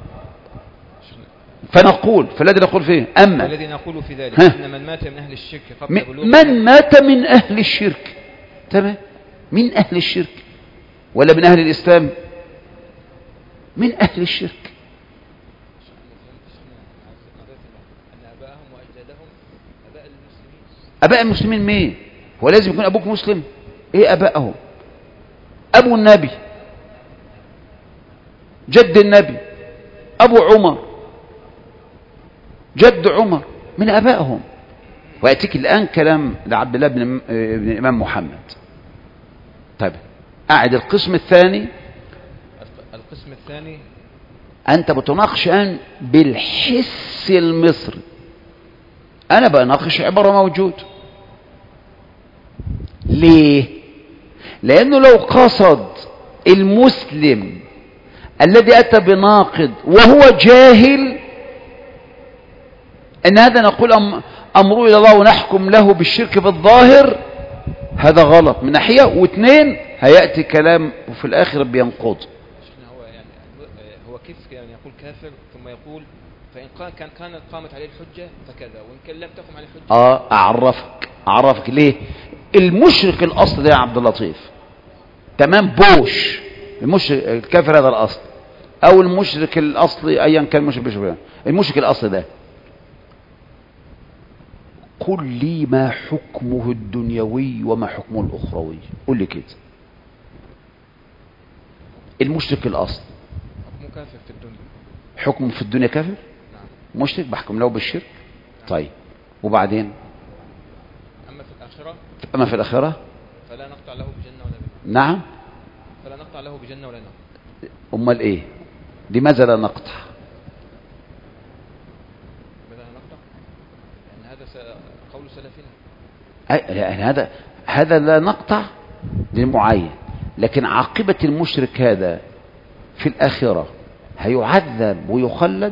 فنقول فالذي نقول فيه أما الذي نقول في ذلك أن من مات من أهل الشرك قبل بلوغ من مات من أهل الشرك. تمام، من أهل الشرك ولا من أهل الإسلام؟ من أهل الشرك. أباء المسلمين مين؟ هو لازم يكون أبوك مسلم؟ إيه أباءهم؟ أبو النبي، جد النبي، أبو عمر، جد عمر، من أبائهم. ويأتيك الآن كلام لعبد الله بن الإمام محمد. طيب أعد القسم الثاني. القسم الثاني أنت بتناقش الآن بالحس المصري، أنا بناقش عبارة موجود. ليه؟ لأنه لو قصد المسلم الذي أتى بناقض وهو جاهل أن هذا نقول أمره إلى الله ونحكم له بالشرك في الظاهر، هذا غلط من ناحية. واثنين هيأتي كلام وفي الآخر بينقض. هو كيف يعني يقول كافر ثم يقول فإن كانت قامت عليه الحجة فكذا وإن كان لم تقم عليه الحجة. أعرفك ليه. المشرك الأصل ده يا عبد اللطيف، تمام، بوش المشرك الكافر هذا الأصل، أو المشرك الأصلي أيا كان المشرك الأصل ده، قل لي ما حكمه الدنيوي وما حكمه الأخروي. قل لي كده. المشرك الأصل حكمه كافر في الدنيا. حكمه في الدنيا كافر؟ نعم. مشرك بحكم له بالشرك. نعم. طيب وبعدين أما في الآخرة فلا نقطع له بجنة ولا بنار. نعم، فلا نقطع له بجنة ولا نار. أمال إيه؟ لماذا لا نقطع؟ لماذا لا نقطع؟ لأن هذا قول سلفنا. لأن هذا لا نقطع للمعين، لكن عاقبة المشرك هذا في الآخرة هيعذب ويخلد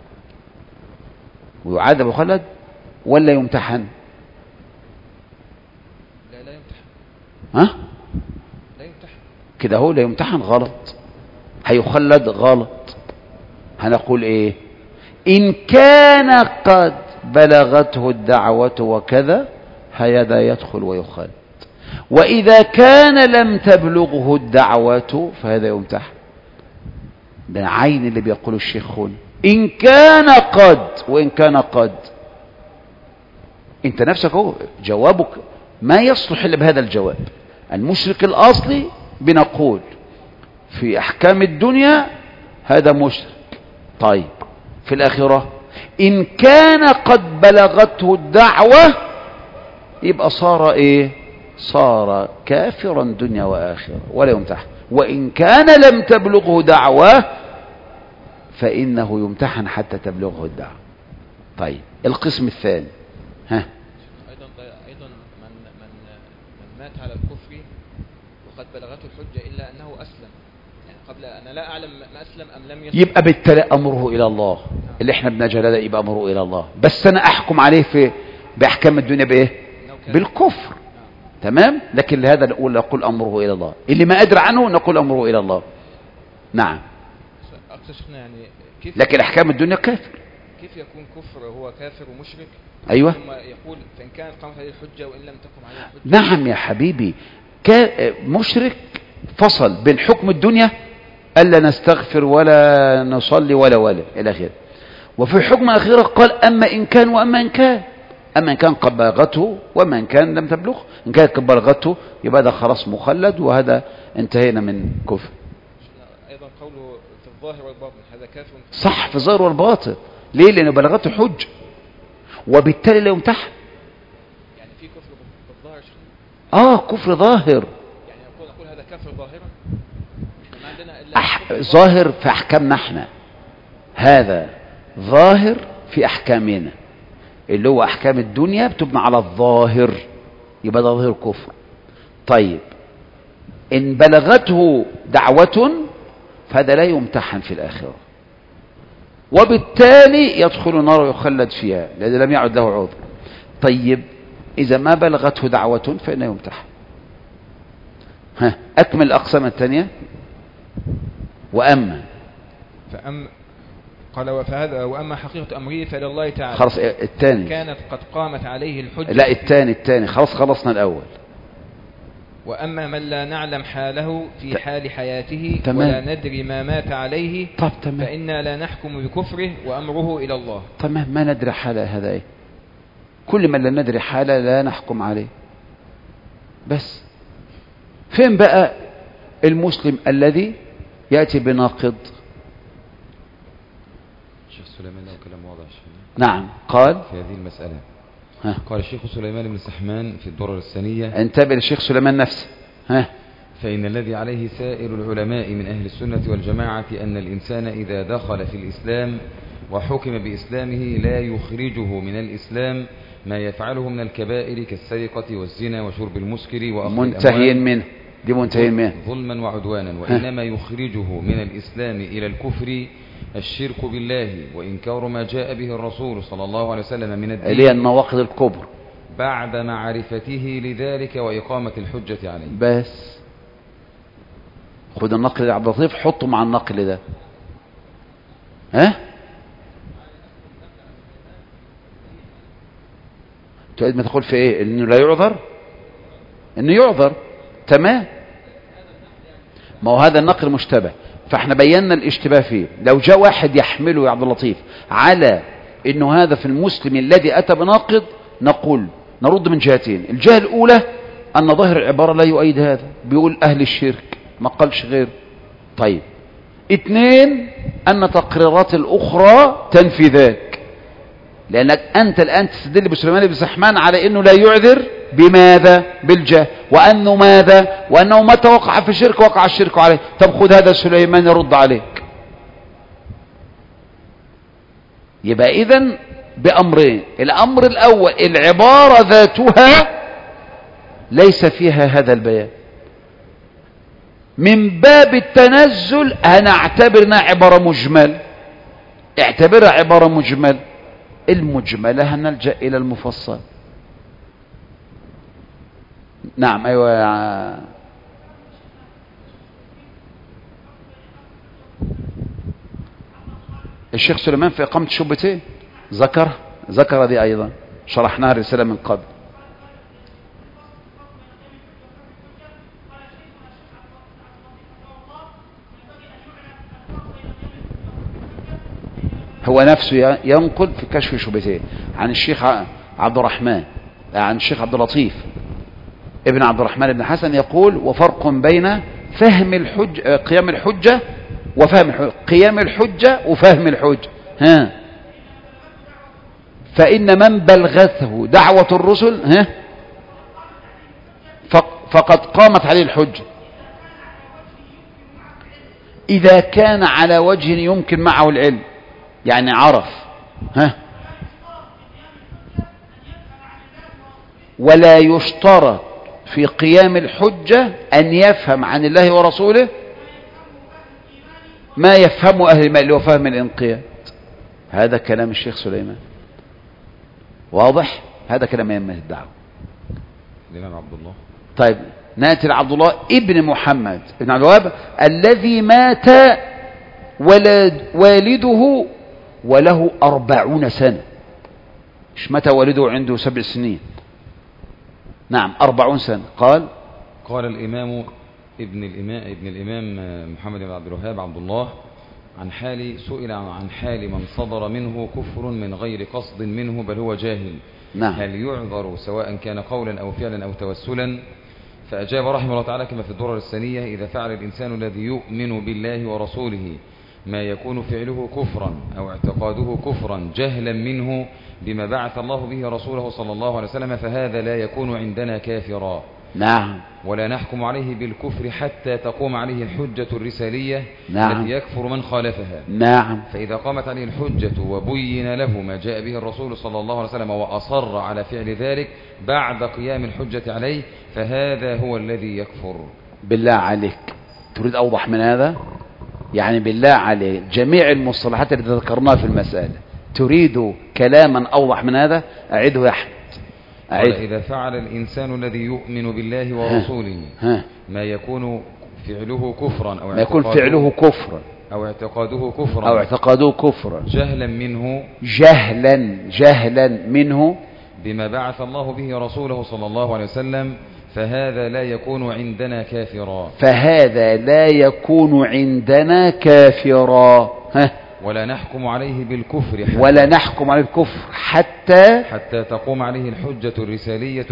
ولا يمتحن؟ لا يمتحن. ها؟ لا يمتحن كده هو لا يمتحن، غلط. هيخلد، غلط. هنقول ايه؟ إن كان قد بلغته الدعوة وكذا هذا يدخل ويخلد، وإذا كان لم تبلغه الدعوة فهذا يمتحن. ده عين اللي بيقول الشيخ هنا، إن كان قد، وإن كان قد. انت نفسك هو جوابك ما يصلح إلا بهذا الجواب. المشرك الأصلي بنقول في أحكام الدنيا هذا مشرك. طيب في الآخرة إن كان قد بلغته الدعوة يبقى صار إيه؟ صار كافرا دنيا وآخرة ولا يمتحن. وإن كان لم تبلغه دعوة فإنه يمتحن حتى تبلغه الدعوة. طيب القسم الثاني، ها؟ أيضا من مات على الكفر وقد بلغته الحجة إلا أنه أسلم، يعني قبل أنا لا أعلم ما أسلم أم لم يسلم، يبقى بالتالي أمره إلى الله. اللي احنا بنجهل ده يبقى أمره إلى الله، بس أنا أحكم عليه في بأحكام الدنيا بإيه؟ بالكفر. تمام. لكن لهذا نقول أمره إلى الله. اللي ما أدري عنه نقول أمره إلى الله. نعم. يعني كيف لكن أحكام الدنيا كافر. كيف يكون كفر هو كافر ومشرك؟ أيوة. ثم يقول فإن كانت قامت عليه الحجة وإن لم تقم عليه الحجة. نعم يا حبيبي، مشرك فصل بين حكم الدنيا ألا نستغفر ولا نصلي ولا إلى آخره، وفي حكم أخيرا قال أما إن كان وأما إن كان، أما إن كان قد بلغته وأما إن كان لم تبلغ. إن كانت قد بلغته يبقى هذا خلاص مخلد، وهذا انتهينا من كفر. أيضا قوله في الظاهر والباطن هذا كافر. صح، في الظاهر والباطن. ليه؟ لأنه بلغته حج وبالتالي لا يمتحن. يعني في كفر بالظاهر كفر ظاهر. يعني نقول هذا كافر ظاهرا. ما عندنا إلا ظاهر في أحكامنا احنا، هذا ظاهر في أحكامنا اللي هو أحكام الدنيا بتبنى على الظاهر، يبقى ده ظاهر كفر. طيب إن بلغته دعوة فهذا لا يمتحن في الآخرة، وبالتالي يدخل النار ويخلد فيها لأنه لم يعد له عذر. طيب إذا ما بلغته دعوة فإنه يمتحن. أكمل الأقسام الثانية. وأما قال فهذا وأما حقيقة أمره فإلى الله تعالى. خلاص الثاني كانت قد قامت عليه الحجة. لا الثاني خلاص خلصنا الأول. وأما من لا نعلم حاله في حال حياته تمام. ولا ندري ما مات عليه تمام. فإنا لا نحكم بكفره وأمره إلى الله. تمام. ما ندري حاله هذا إيه؟ كل من لا ندري حاله لا نحكم عليه. بس فين بقى المسلم الذي يأتي بناقض؟ الشيخ سليمان له كلام واضح. نعم قال في هذه المسألة. قال الشيخ سليمان بن سحمان في الدرر الثانية. انتبه للشيخ سليمان نفسه. فإن الذي عليه سائر العلماء من أهل السنة والجماعة أن الإنسان إذا دخل في الإسلام وحكم بإسلامه لا يخرجه من الإسلام ما يفعله من الكبائر كالسرقة والزنا وشرب المسكر وأخذ منتهين منه. دي منتهين منه ظلما وعدوانا. وإنما يخرجه من الإسلام إلى الكفر الشرك بالله وإنكار ما جاء به الرسول صلى الله عليه وسلم من الدين اللي هي النواقض الكبرى بعد معرفته لذلك وإقامة الحجة عليه. بس خد النقل يا عبد اللطيف حطه مع النقل ده. تقعد ما تقول في ايه؟ انه لا يعذر، انه يعذر. تمام. ما هو هذا النقل مشتبه، فاحنا بينا الاشتباه فيه. لو جاء واحد يحمله يا عبد اللطيف على انه هذا في المسلم الذي اتى بناقض، نقول نرد من جهتين. الجهة الاولى ان ظاهر العبارة لا يؤيد هذا، بيقول اهل الشرك ما قالش غير. طيب 2 ان تقريرات الاخرى تنفي ذاك، لانك انت الان تستدل بسليمان بن سحمان على انه لا يعذر بماذا؟ بالجهل، وانه ماذا؟ وانه متى وقع في الشرك وقع الشرك عليه. طب خذ هذا سليمان يرد عليك. يبقى اذن بامرين. الامر الاول العبارة ذاتها ليس فيها هذا البيان. من باب التنزل أنا أعتبر أنها عبارة مجمل، اعتبرها عبارة مجمل، المجملة هنلجأ إلى المفصل. نعم أيوة الشيخ سليمان في إقامة شبتين ذكر دي أيضا، شرحناها الرسالة من قبل. هو نفسه ينقل في كشف شبهتين عن الشيخ عبد الرحمن، عن الشيخ عبد اللطيف ابن عبد الرحمن بن حسن، يقول وفرق بين فهم الحجة قيام الحجة وفهم الحجة، قيام الحجة وفهم الحجة. فإن من بلغته دعوة الرسل فقد قامت عليه الحجة إذا كان على وجه يمكن معه العلم، يعني عرف ولا يشترط في قيام الحجة أن يفهم عن الله ورسوله ما يفهمه أهل المال وفهم الانقياد. هذا كلام الشيخ سليمان واضح، هذا كلام أئمة الدعوة. الإمام عبد الله. طيب نأتي لعبد الله ابن محمد ابن عبد الوهاب الذي مات والده وله 40 سنة. مش متى والده عنده 7 سنين، نعم 40 سنة. قال الإمام ابن الإمام محمد بن عبد الوهاب عبد الله سئل عن حال من صدر منه كفر من غير قصد منه بل هو جاهل، نعم. هل يعذر سواء كان قولا أو فعلا أو توسلا؟ فأجاب رحمه الله تعالى كما في الدرر الثانية: إذا فعل الإنسان الذي يؤمن بالله ورسوله ما يكون فعله كفرا أو اعتقاده كفرا جهلا منه بما بعث الله به رسوله صلى الله عليه وسلم فهذا لا يكون عندنا كافرا. نعم. ولا نحكم عليه بالكفر حتى تقوم عليه الحجة الرسالية. نعم. التي يكفر من خالفها. نعم. فإذا قامت عليه الحجة وبين له ما جاء به الرسول صلى الله عليه وسلم وأصر على فعل ذلك بعد قيام الحجة عليه فهذا هو الذي يكفر. بالله عليك تريد أوضح من هذا؟ يعني بالله عليك جميع المصطلحات التي ذكرناها في المسألة تريد كلاما أوضح من هذا؟ أعده يا أحمد. إذا فعل الإنسان الذي يؤمن بالله ورسوله ما يكون فعله كفرا أو اعتقاده كفرا جهلا منه بما بعث الله به رسوله صلى الله عليه وسلم فهذا لا يكون عندنا كافرا. ولا نحكم عليه بالكفر حتى تقوم عليه الحجة الرسالية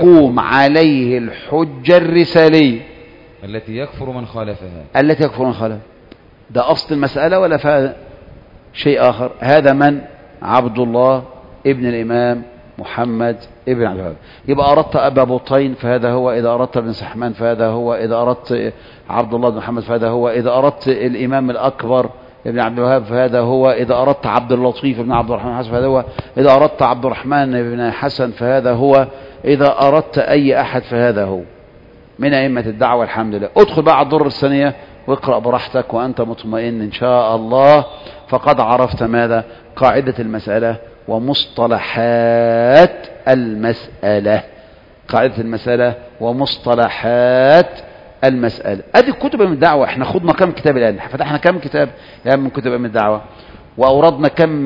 التي يكفر من خالفها. ده أصل المسألة ولا فيها شيء آخر؟ هذا من عبد الله ابن الإمام محمد ابن عبد الوهاب. يبقى أردت أبا بطين فهذا هو، إذا أردت ابن سحمان فهذا هو، إذا أردت عبد الله بن محمد فهذا هو، إذا أردت الإمام الأكبر ابن عبد الوهاب فهذا هو، إذا أردت عبد اللطيف ابن عبد الرحمن حسن فهذا هو، إذا أردت عبد الرحمن بن حسن فهذا هو، إذا أردت أي أحد فهذا هو من أئمة الدعوة. الحمد لله. ادخل بقى على الدرر الثانية واقرأ براحتك وأنت مطمئن إن شاء الله. فقد عرفت ماذا؟ قاعدة المسألة ومصطلحات المسألة. قاعدة المسألة ومصطلحات المسألة. ادي كتب من الدعوة. احنا خدنا كم كتاب الآن؟ فتحنا كم كتاب الآن من كتب من الدعوة، وأوردنا كم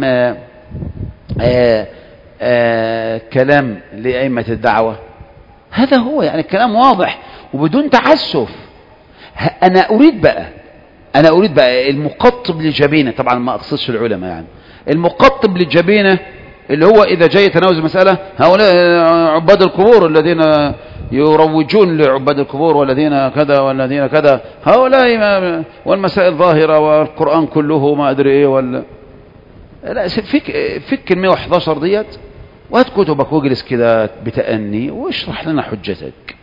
كلام لأئمة الدعوة. هذا هو يعني الكلام واضح وبدون تعسف. أنا أريد بقى المقطب للجبينة، طبعا ما أقصدش العلماء، يعني المقطب للجبينة اللي هو إذا جاي يتناول المسألة هؤلاء عباد القبور الذين يروجون لعباد القبور والذين كذا والذين كذا، هؤلاء والمسائل ظاهرة والقرآن كله ما أدري إيه لا، فك 111 ديت وهات كتبك واجلس كده بتأني واشرح لنا حجتك.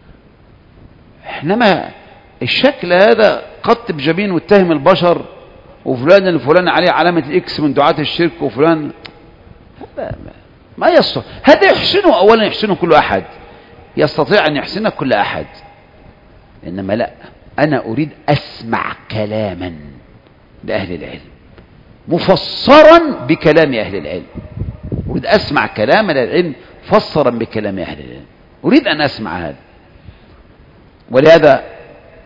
إنما الشكل هذا قطب جبين واتهم البشر وفلان الفلان عليه علامة الإكس من دعاة الشرك وفلان، هذا ما يصح. هذا يحسنه أولا، يحسنه كل أحد، يستطيع أن يحسن كل أحد، إنما لا، أنا أريد أسمع كلاما لأهل العلم مفسرا بكلام أهل العلم، أريد أسمع كلام أهل العلم فسرا بكلام أهل العلم، أريد أن أسمع هذا. ولهذا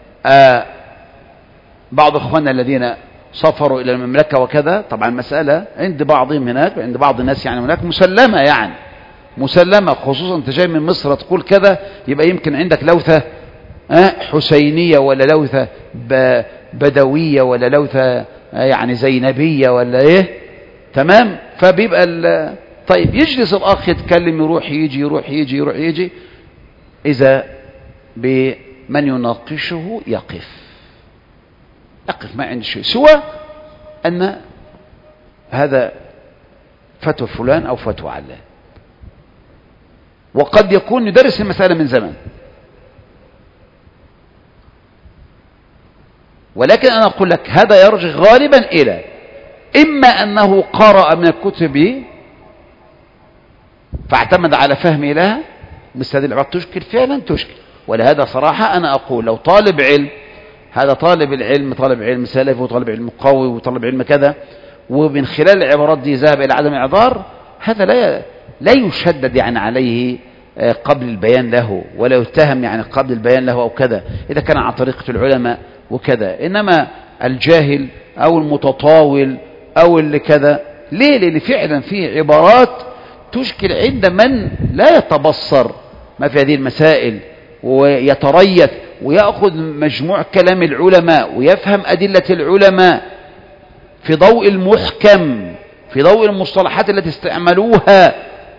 بعض أخواننا الذين سافروا إلى المملكة وكذا، طبعا مسألة عند بعضهم هناك، عند بعض الناس يعني هناك مسلمة، يعني مسلمة، خصوصا أنت جاي من مصر تقول كذا، يبقى يمكن عندك لوثة حسينية، ولا لوثة بدوية، ولا لوثة يعني زينبية، ولا إيه، تمام. فبيبقى طيب يجلس الأخ يتكلم، يروح يجي يروح يجي يروح يجي، إذا بمن يناقشه يقف، ما عندي شيء سوى أن هذا فتوى فلان أو فتوى علان، وقد يكون يدرس المسألة من زمان، ولكن أنا أقول لك هذا يرجع غالبا إلى إما أنه قرأ من الكتب فاعتمد على فهمه لها، مثل هذه العبارات تشكل فعلا تشكل. ولهذا صراحة أنا أقول لو طالب علم، هذا طالب العلم، طالب علم سلفي وطالب علم قوي وطالب علم كذا، ومن خلال العبارات دي ذهب إلى عدم الإعذار، هذا لا يشدد يعني عليه قبل البيان له، ولا يتهم يعني قبل البيان له أو كذا، إذا كان عن طريقة العلماء وكذا. إنما الجاهل أو المتطاول أو اللي كذا، ليه؟ لأن فعلا في عبارات تشكل عند من لا يتبصر ما في هذه المسائل، ويتريث ويأخذ مجموع كلام العلماء ويفهم أدلة العلماء في ضوء المحكم، في ضوء المصطلحات التي استعملوها.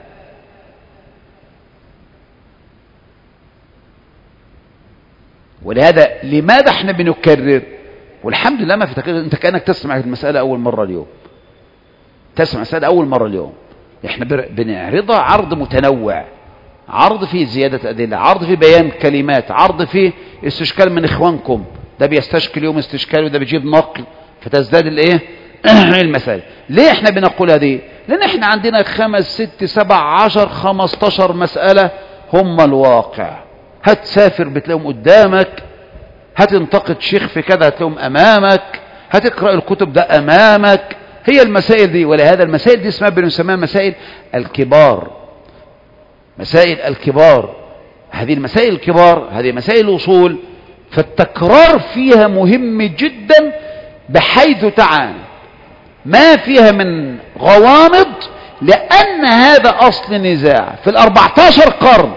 ولهذا لماذا احنا بنكرر؟ والحمد لله ما في تكرر، انت كأنك تسمع المسألة أول مرة اليوم، تسمع المسألة أول مرة اليوم. احنا بنعرضها عرض متنوع، عرض فيه زيادة أدلة، عرض فيه بيان كلمات، عرض فيه استشكال من إخوانكم، ده بيستشكل يوم استشكال وده بيجيب نقل، فتزداد الايه المسائل. ليه احنا بنقول هذه؟ لأن احنا عندنا 5 6 7 10 15 مسألة هم الواقع. هتسافر بتلاقيهم قدامك، هتنتقد شيخ في كذا هتلاقيهم أمامك، هتقرأ الكتب ده أمامك، هي المسائل دي. ولهذا المسائل دي اسمها بنسميها مسائل الكبار، مسائل الكبار. هذه المسائل الكبار، هذه مسائل الأصول، فالتكرار فيها مهم جدا، بحيث تعالى ما فيها من غوامض، لأن هذا أصل نزاع في 14 قرن.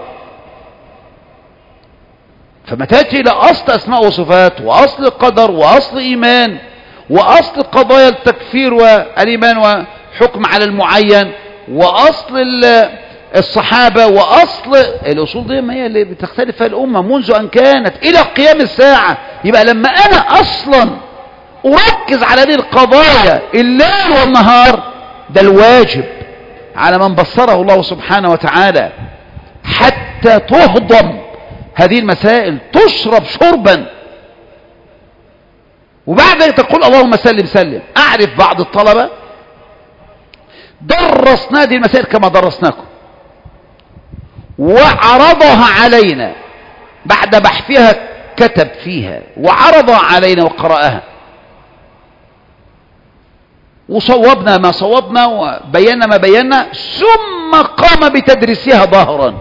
فما تأتي إلى أصل أسماء وصفات، وأصل القدر، وأصل إيمان، وأصل قضايا التكفير والإيمان وحكم على المعين، وأصل الصحابة، وأصل الأصول دي ما هي اللي بتختلف فيها الأمة منذ أن كانت إلى قيام الساعة. يبقى لما أنا أصلا أركز على هذه القضايا الليل والنهار، ده الواجب على من بصره الله سبحانه وتعالى، حتى تهضم هذه المسائل، تشرب شربا، وبعد ذلك تقول اللهم سلم سلم. أعرف بعض الطلبة درسنا هذه المسائل كما درسناكم، وعرضها علينا بعد بحثها، كتب فيها وعرضها علينا وقرأها، وصوبنا ما صوبنا وبينا ما بينا، ثم قام بتدريسها ظهرا.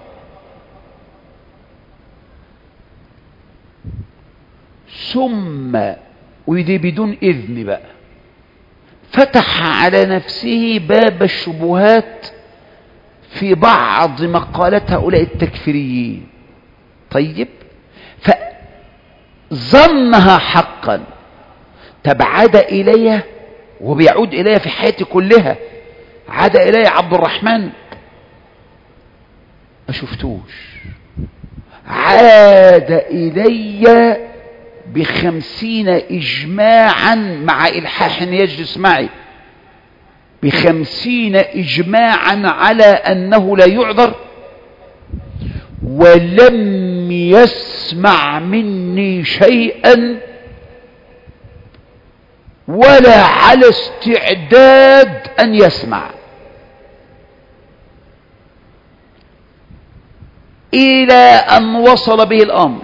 ثم ودي بدون إذن بقى فتح على نفسه باب الشبهات في بعض مقالات هؤلاء التكفيريين. طيب، فظنها حقا، تبعد إليها وبيعود إليها في حياتي كلها. عاد إلي عبد الرحمن ما شفتوش، عاد إلي ب50 إجماعا مع إلحاح يجلس معي، ب50 إجماعا على أنه لا يعذر، ولم يسمع مني شيئا ولا على استعداد أن يسمع. إلى أن وصل به الأمر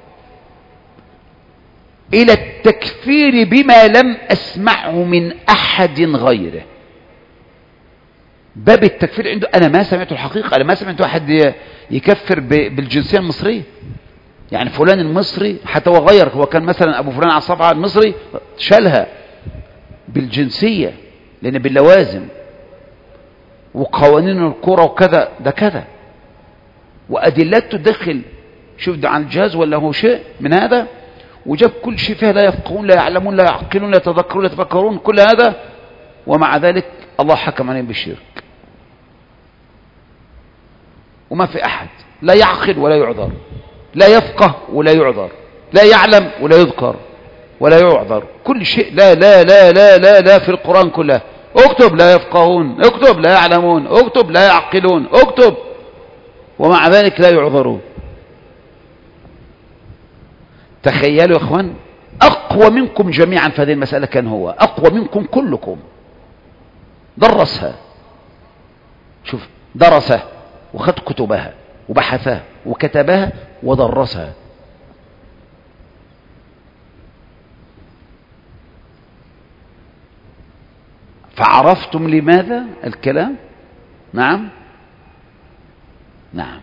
إلى التكفير بما لم أسمعه من أحد غيره. باب التكفير عنده أنا ما سمعته الحقيقة، أنا ما سمعته أحد يكفر بالجنسية المصرية. يعني فلان المصري حتى هو غير، هو كان مثلا أبو فلان على الصفحة المصري شالها بالجنسية لأن باللوازم وقوانين الكرة وكذا ده كذا وأدلات تدخل. شوف ده عن الجهاز ولا هو شيء من هذا، وجاب كل شيء فيها لا يفقهون لا يعلمون لا يعقلون لا يتذكرون لا يتفكرون كل هذا، ومع ذلك الله حكم عليهم بالشرك. وما في أحد لا يعقل ولا يعذر، لا يفقه ولا يعذر، لا يعلم ولا يذكر ولا يعذر. كل شيء لا لا لا لا لا لا في القرآن كله. اكتب لا يفقهون، اكتب لا يعلمون، اكتب لا يعقلون، اكتب، ومع ذلك لا يعذرون. تخيلوا يا اخوان، اقوى منكم جميعا في هذه المسألة كان هو اقوى منكم كلكم، درسها. شوف درسها وخد كتبها وبحثها وكتبها ودرسها. فعرفتم لماذا الكلام؟ نعم نعم.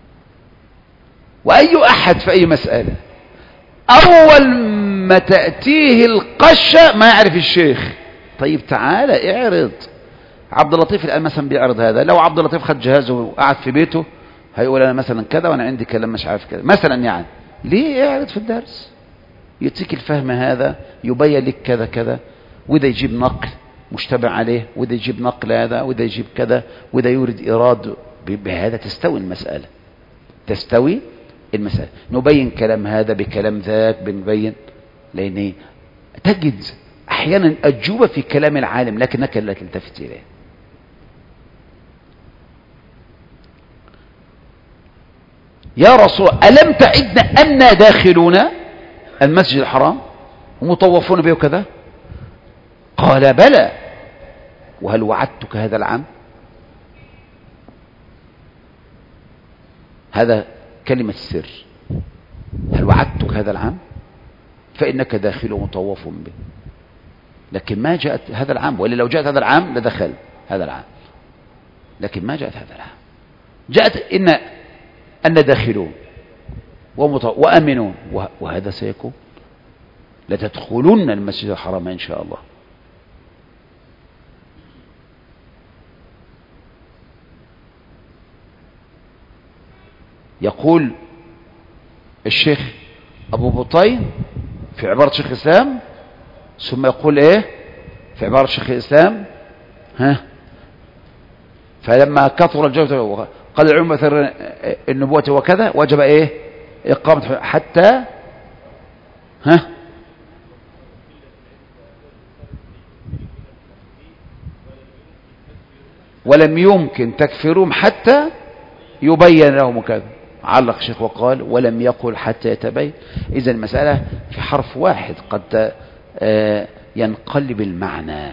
وأي أحد في أي مسألة أول ما تأتيه القشة ما يعرف الشيخ. طيب تعالى اعرض. عبد اللطيف الآن مثلا بيعرض هذا، لو عبد اللطيف خد جهازه وقعد في بيته هيقول أنا مثلا كذا وأنا عندي كلام مش عارف كذا مثلا. يعني ليه؟ اعرض في الدرس يعطيك الفهم هذا، يبين لك كذا كذا، وده يجيب نقل مشتبه عليه، وده يجيب نقل هذا، وده يجيب كذا، وده يورد إيراد. بهذا تستوي المسألة، تستوي المسألة. نبين كلام هذا بكلام ذاك، بنبين. لأن تجد أحيانا أجوبة في كلام العالم لكنك لا تلتفت إليه. يا رسول ألم تعدنا أننا داخلون المسجد الحرام ومطوفون به وكذا؟ قال بلى. وهل وعدتك هذا العام؟ هذا كلمة السر. هل وعدتك هذا العام؟ فإنك داخل ومطوف به. لكن ما جاءت هذا العام، وإلا لو جاءت هذا العام لدخل هذا العام، لكن ما جاءت هذا العام. جاءت أن داخلون وآمنون، وهذا سيكون. لتدخلن المسجد الحرام إن شاء الله. يقول الشيخ أبو بطين في عبارة شيخ الإسلام، ثم يقول إيه في عبارة شيخ الإسلام؟ فلما كثر الجو قال العلم مثل النبوة وكذا وجب إيه إقامة حتى ولم يمكن تكفرهم حتى يبين لهم كذا. علق الشيخ وقال ولم يقل حتى يتبين. إذا المسألة في حرف واحد قد ينقلب المعنى.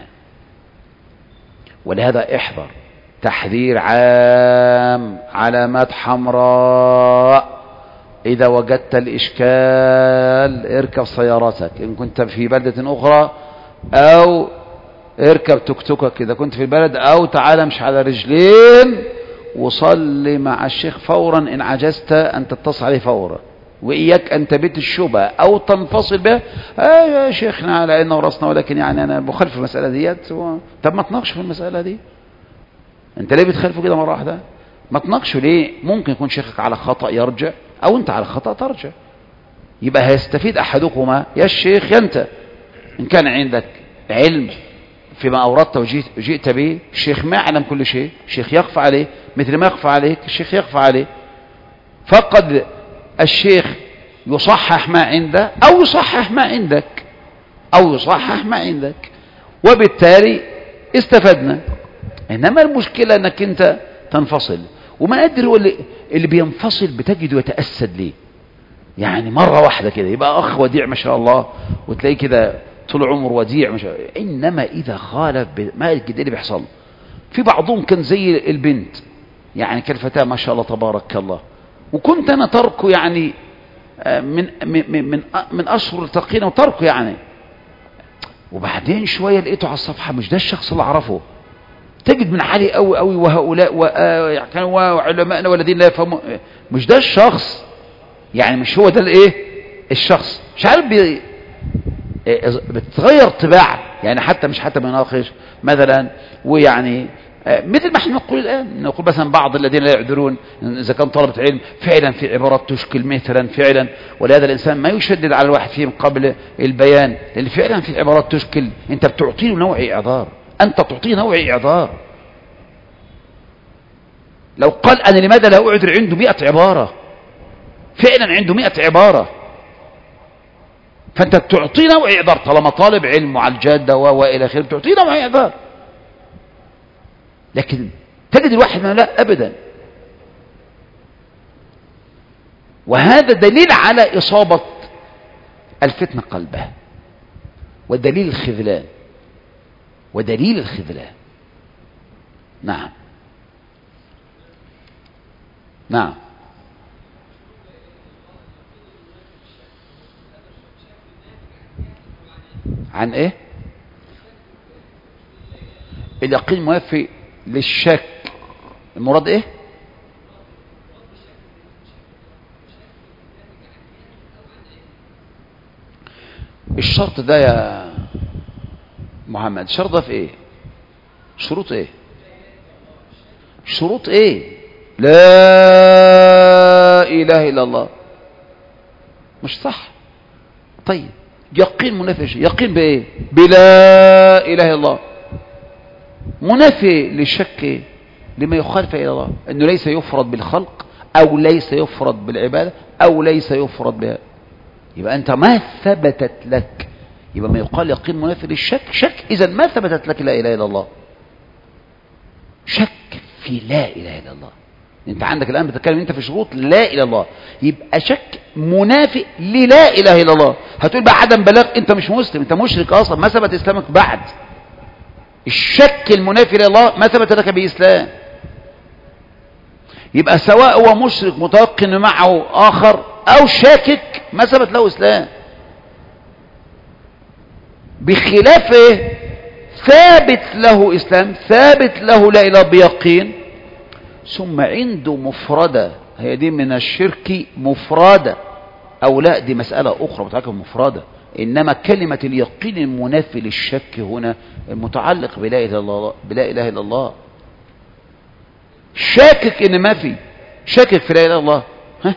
ولهذا احذر، تحذير عام، علامات حمراء. إذا وجدت الإشكال اركب سيارتك إن كنت في بلدة أخرى، أو اركب توك إذا كنت في البلد، أو تعال امشي على رجلين وصلي مع الشيخ فورا إن عجزت أن تتصل عليه فورا. وإياك أن تبت الشبهة أو تنفصل به. يا شيخنا على إنه ورثنا، ولكن يعني أنا بخالف المسألة ديت. طب ما تناقش في المسألة دي. أنت ليه بتخالفه كده مرة واحدة؟ ما تناقشه ليه؟ ممكن يكون شيخك على خطأ يرجع، أو أنت على خطأ ترجع. يبقى هيستفيد أحدكما، يا الشيخ يا أنت. إن كان عندك علم فيما أوردت وجئت به، الشيخ ما يعلم كل شيء، الشيخ يخفى عليه مثل ما يخفى عليك، الشيخ يخفى عليه. فقد الشيخ يصحح ما عنده أو يصحح ما عندك، أو يصحح ما عندك، وبالتالي استفدنا. إنما المشكلة أنك أنت تنفصل، وما أدري هو اللي بينفصل بتجده يتأسد ليه. يعني مرة واحدة كده يبقى أخ وديع ما شاء الله، وتلاقيه كده طول عمر وديع ما شاء الله. إنما إذا خالف ما كده اللي بيحصل. في بعضهم كان زي البنت، يعني كالفتاة ما شاء الله تبارك الله، وكنت أنا تركه يعني من أشهر التقينا وتركه يعني، وبعدين شوية لقيته على الصفحة مش ده الشخص اللي أعرفه. تجد من عالي قوي قوي وهؤلاء وعلماءنا والذين لا يفهمون، مش ده الشخص يعني، مش هو ده الايه الشخص. مش عارف بتتغير طباع يعني، حتى مش حتى بيناقش مثلا، ويعني مثل ما احنا نقول الآن، نقول مثلا بعض الذين لا يعذرون إذا كان طلبة علم فعلا في عبارات تشكل مثلا فعلا، ولهذا الإنسان ما يشدد على الواحد فيهم قبل البيان، لأن فعلا في عبارات تشكل، أنت بتعطيه نوع إعذار، أنت تعطيه نوع إعذار. لو قال أنا لماذا لا أعذر عنده 100 عبارة، فعلا عنده 100 عبارة، فأنت بتعطيه نوع إعذار طالما طالب علم على الجادة وإلى آخره، بتعطيه نوع إعذار. لكن تجد الواحد ما لا أبدا، وهذا دليل على إصابة الفتنة قلبه، ودليل الخذلان، ودليل الخذلان. نعم نعم. عن ايه؟ اليقين موافي للشك، المراد ايه؟ الشرط ده يا محمد، الشرط ده في ايه؟ شروط ايه؟ شروط ايه؟ لا اله الا الله، مش صح. طيب يقين منافي، يقين بايه؟ بلا اله الا الله، منافي للشك لما يخالف الى الله، انه ليس يفرض بالخلق او ليس يفرض بالعباده او ليس يفرض بها. يبقى انت ما ثبتت لك، يبقى ما يقال يقين منافي للشك شك، اذا ما ثبتت لك لا اله الا الله، شك في لا اله الا الله. انت عندك الان بتتكلم انت في شروط لا اله الا الله، يبقى شك منافي للا اله الا الله. هتقول بقى عدم بلاغ، انت مش مسلم، انت مشرك اصلا، ما ثبت اسلامك بعد. الشك المنافي لله ما ثبت لك باسلام، يبقى سواء هو مشرك متيقن معه اخر او شاكك ما ثبت له اسلام. بخلافه ثابت له اسلام، ثابت له لا اله بيقين، ثم عنده مفردة، هي دي من الشرك مفردة او لا، دي مسألة اخرى متعلقة بمفردة. انما كلمة اليقين المنافي للشك هنا المتعلق بلا اله الا الله، بلا اله الا الله. شاكك ان ما في، شاكك في لا اله الا الله، ها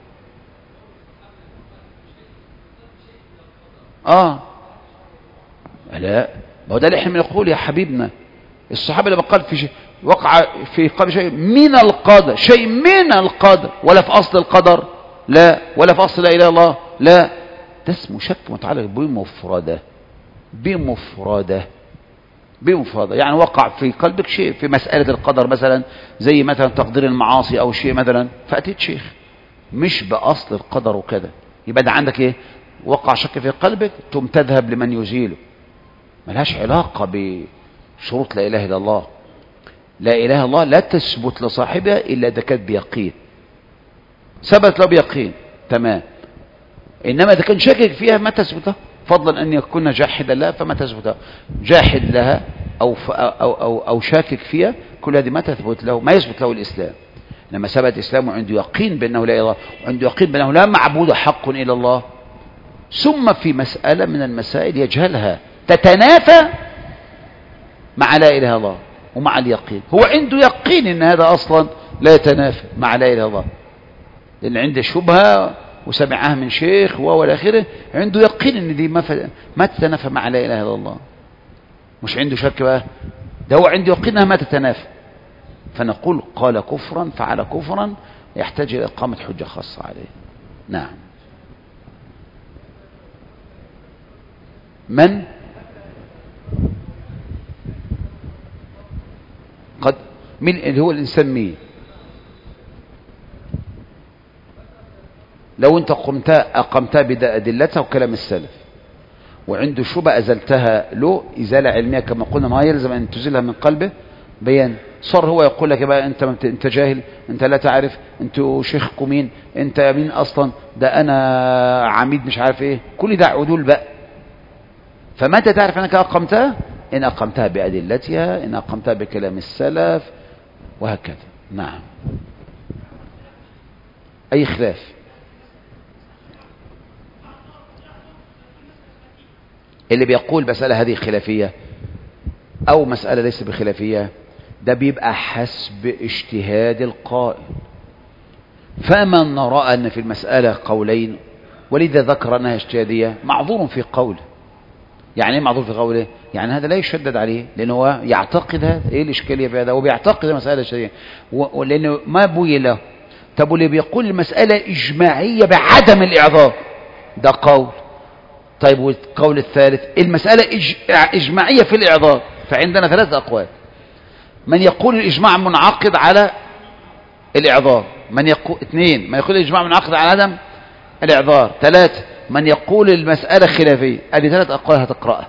لا، ما هو ده اللي احنا بنقول يا حبيبنا. الصحابة لما قال في شيء وقع في قلب شيء من القدر، شيء من القدر، ولا في اصل القدر لا، ولا في اصل لا اله الا الله لا، ده اسمه شك متعلق بمفردة، بمفردة يعني وقع في قلبك شيء في مسألة القدر مثلا، زي مثلا تقدير المعاصي او شيء مثلا، فأتيت شيخ مش بأصل القدر وكذا، يبقى ده عندك ايه؟ وقع شك في قلبك، ثم تذهب لمن يزيله، ملهاش علاقة بشروط لا اله الا الله. لا اله الا الله لا تثبت لصاحبها الا اذا كانت بيقين، ثبت له بيقين تمام، انما اذا كان شاكك فيها ما تثبت له، فضلا ان يكون جاحدا لها فما تثبت له، جاحد لها او شاكك فيها، كل هذه ما تثبت له، ما يثبت له الاسلام. لما ثبت اسلامه عنده يقين بانه لا اله الا الله، وعنده يقين بانه لا معبود حق الا الله، ثم في مسألة من المسائل يجهلها تتنافى مع لا اله الا الله ومع اليقين، هو عنده يقين ان هذا اصلا لا يتنافى مع لا اله الا الله، لان عنده شبهة وسمعها من شيخ والى اخره، عنده يقين ان دي ما تتنافى مع لا اله الا الله، مش عنده شك بقى، ده هو عنده يقين انها ما تتنافى. فنقول قال كفرا فعل كفرا يحتاج الى اقامة حجة خاصة عليه. نعم. من قد من اللي هو الانسان مين؟ لو انت اقمتها بادلتها وكلام السلف، وعنده شبهه ازلتها له ازاله علميه كما قلنا، ما يلزم ان تزيلها من قلبه بيان، صار هو يقول لك بقى انت جاهل، انت لا تعرف، انتوا شيخكم مين، انت مين اصلا، ده انا عميد مش عارف ايه، كل ده عدول بقى. فمتى تعرف انك اقمتها؟ ان اقمتها بادلتها، ان اقمتها بكلام السلف، وهكذا. نعم. اي خلاف؟ اللي بيقول مسألة هذه خلافية او مسألة ليس بخلافية، ده بيبقى حسب اجتهاد القائل. فمن رأى ان في المسألة قولين ولذا ذكر انها اجتهادية معذور في قوله. يعني ايه معذور في قوله؟ يعني هذا لا يشدد عليه، لانه هو يعتقد هذا. ايه الاشكاليه في هذا؟ هو بيعتقد المساله شيئا، ولانه ما بوي له. طب واللي بيقول المساله اجماعيه بعدم الاعذار، ده قول. طيب والقول الثالث المساله اجماعيه في الاعذار. فعندنا ثلاثه اقوال: من يقول الاجماع منعقد على الاعذار، من يقول اثنين من يقول الاجماع منعقد على عدم الاعذار، ثلاثه من يقول المسألة خلافية. هذه ثلاث أقوال هتقرأها،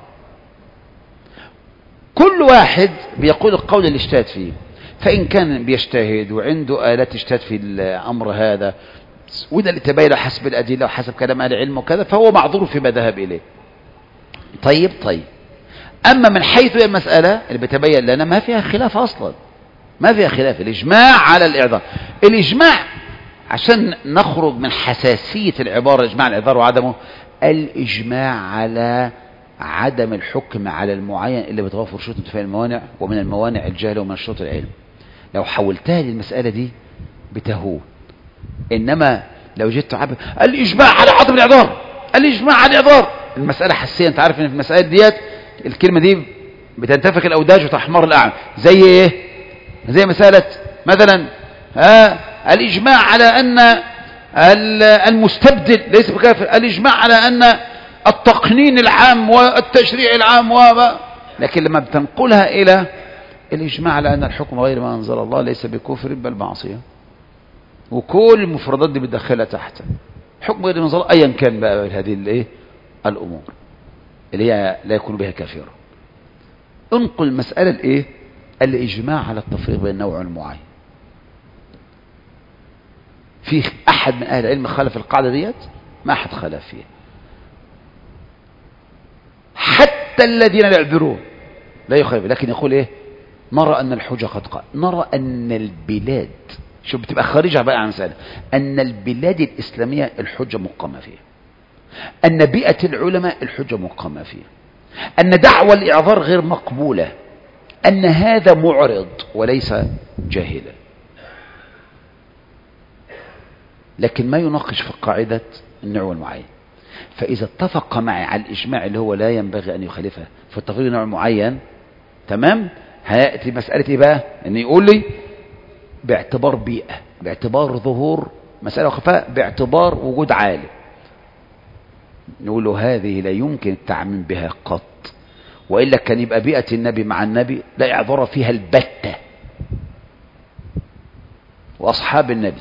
كل واحد بيقول القول اللي اجتهد فيه. فإن كان بيجتهد وعنده آلات اجتهاد في الأمر هذا، وده اللي تبين حسب الأدلة وحسب كلام أهل العلم وكذا، فهو معذور فيما ذهب إليه. طيب. أما من حيث المسألة اللي بتبين لنا ما فيها خلاف أصلا، ما فيها خلاف، الإجماع على الإعذار. الإجماع عشان نخرج من حساسية العبارة إجماع الإعذار وعدمه، الإجماع على عدم الحكم على المعين اللي بتوافر شروط انتفاء الموانع، ومن الموانع الجهل ومن شروط العلم. لو حولتها للمسألة دي بتهون. إنما لو جيت تعبر الإجماع على عدم الإعذار، الإجماع على الإعذار، المسألة حساسية. أنت عارف إن في المسائل ديت الكلمة دي بتنتفخ الأوداج وتحمر الأعين. زي إيه؟ زي مسألة مثلا الإجماع على أن المستبدل ليس بكافر، الإجماع على أن التقنين العام والتشريع العام لكن لما بتنقلها إلى الإجماع على أن الحكم غير ما أنزل الله ليس بكفر بل معصية، وكل المفردات دي بتدخلها تحت حكم غير ما أنزل الله أيا كان بقى هذه الأمور اللي هي لا يكون بها كافرا. انقل المسألة الإجماع على التفريق بين النوع المعين. في أحد من أهل العلم خالف القاعدة ديت؟ ما أحد خالف فيها، حتى الذين لا يعذرون لا يخالف، لكن يقول نرى أن الحجة قد قال، نرى أن البلاد، شو بتبقى خارجة بقى عن مسألة، أن البلاد الإسلامية الحجة مقامة فيها، أن بيئة العلماء الحجة مقامة فيها، أن دعوى الإعذار غير مقبولة، أن هذا معرض وليس جاهلا. لكن ما يناقش في قاعدة النوع المعين. فإذا اتفق معي على الإجماع اللي هو لا ينبغي أن يخالفها في التفريق نوع معين، تمام، هيأتي مسألة بقى أن يقول لي باعتبار بيئة، باعتبار ظهور مسألة وخفاء، باعتبار وجود عالم، نقول له هذه لا يمكن التعميم بها قط، وإلا كان يبقى بيئة النبي مع النبي لا إعذار فيها البتة، وأصحاب النبي.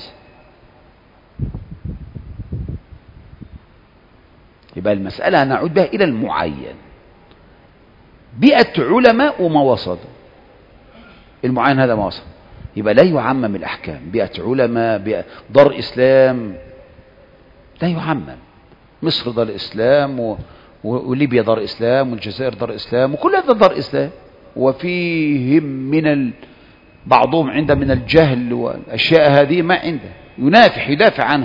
يبقى المسألة نعود بها إلى المعين، بيئة علماء وما وصل، المعين هذا ما وصل، يبقى لا يعمم الأحكام. بيئة علماء، بيئة دار إسلام، لا يعمم. مصر دار إسلام وليبيا دار إسلام والجزائر دار إسلام وكل هذا دار إسلام، وفيهم من بعضهم عنده من الجهل والأشياء هذه ما عنده، يدافع عنه.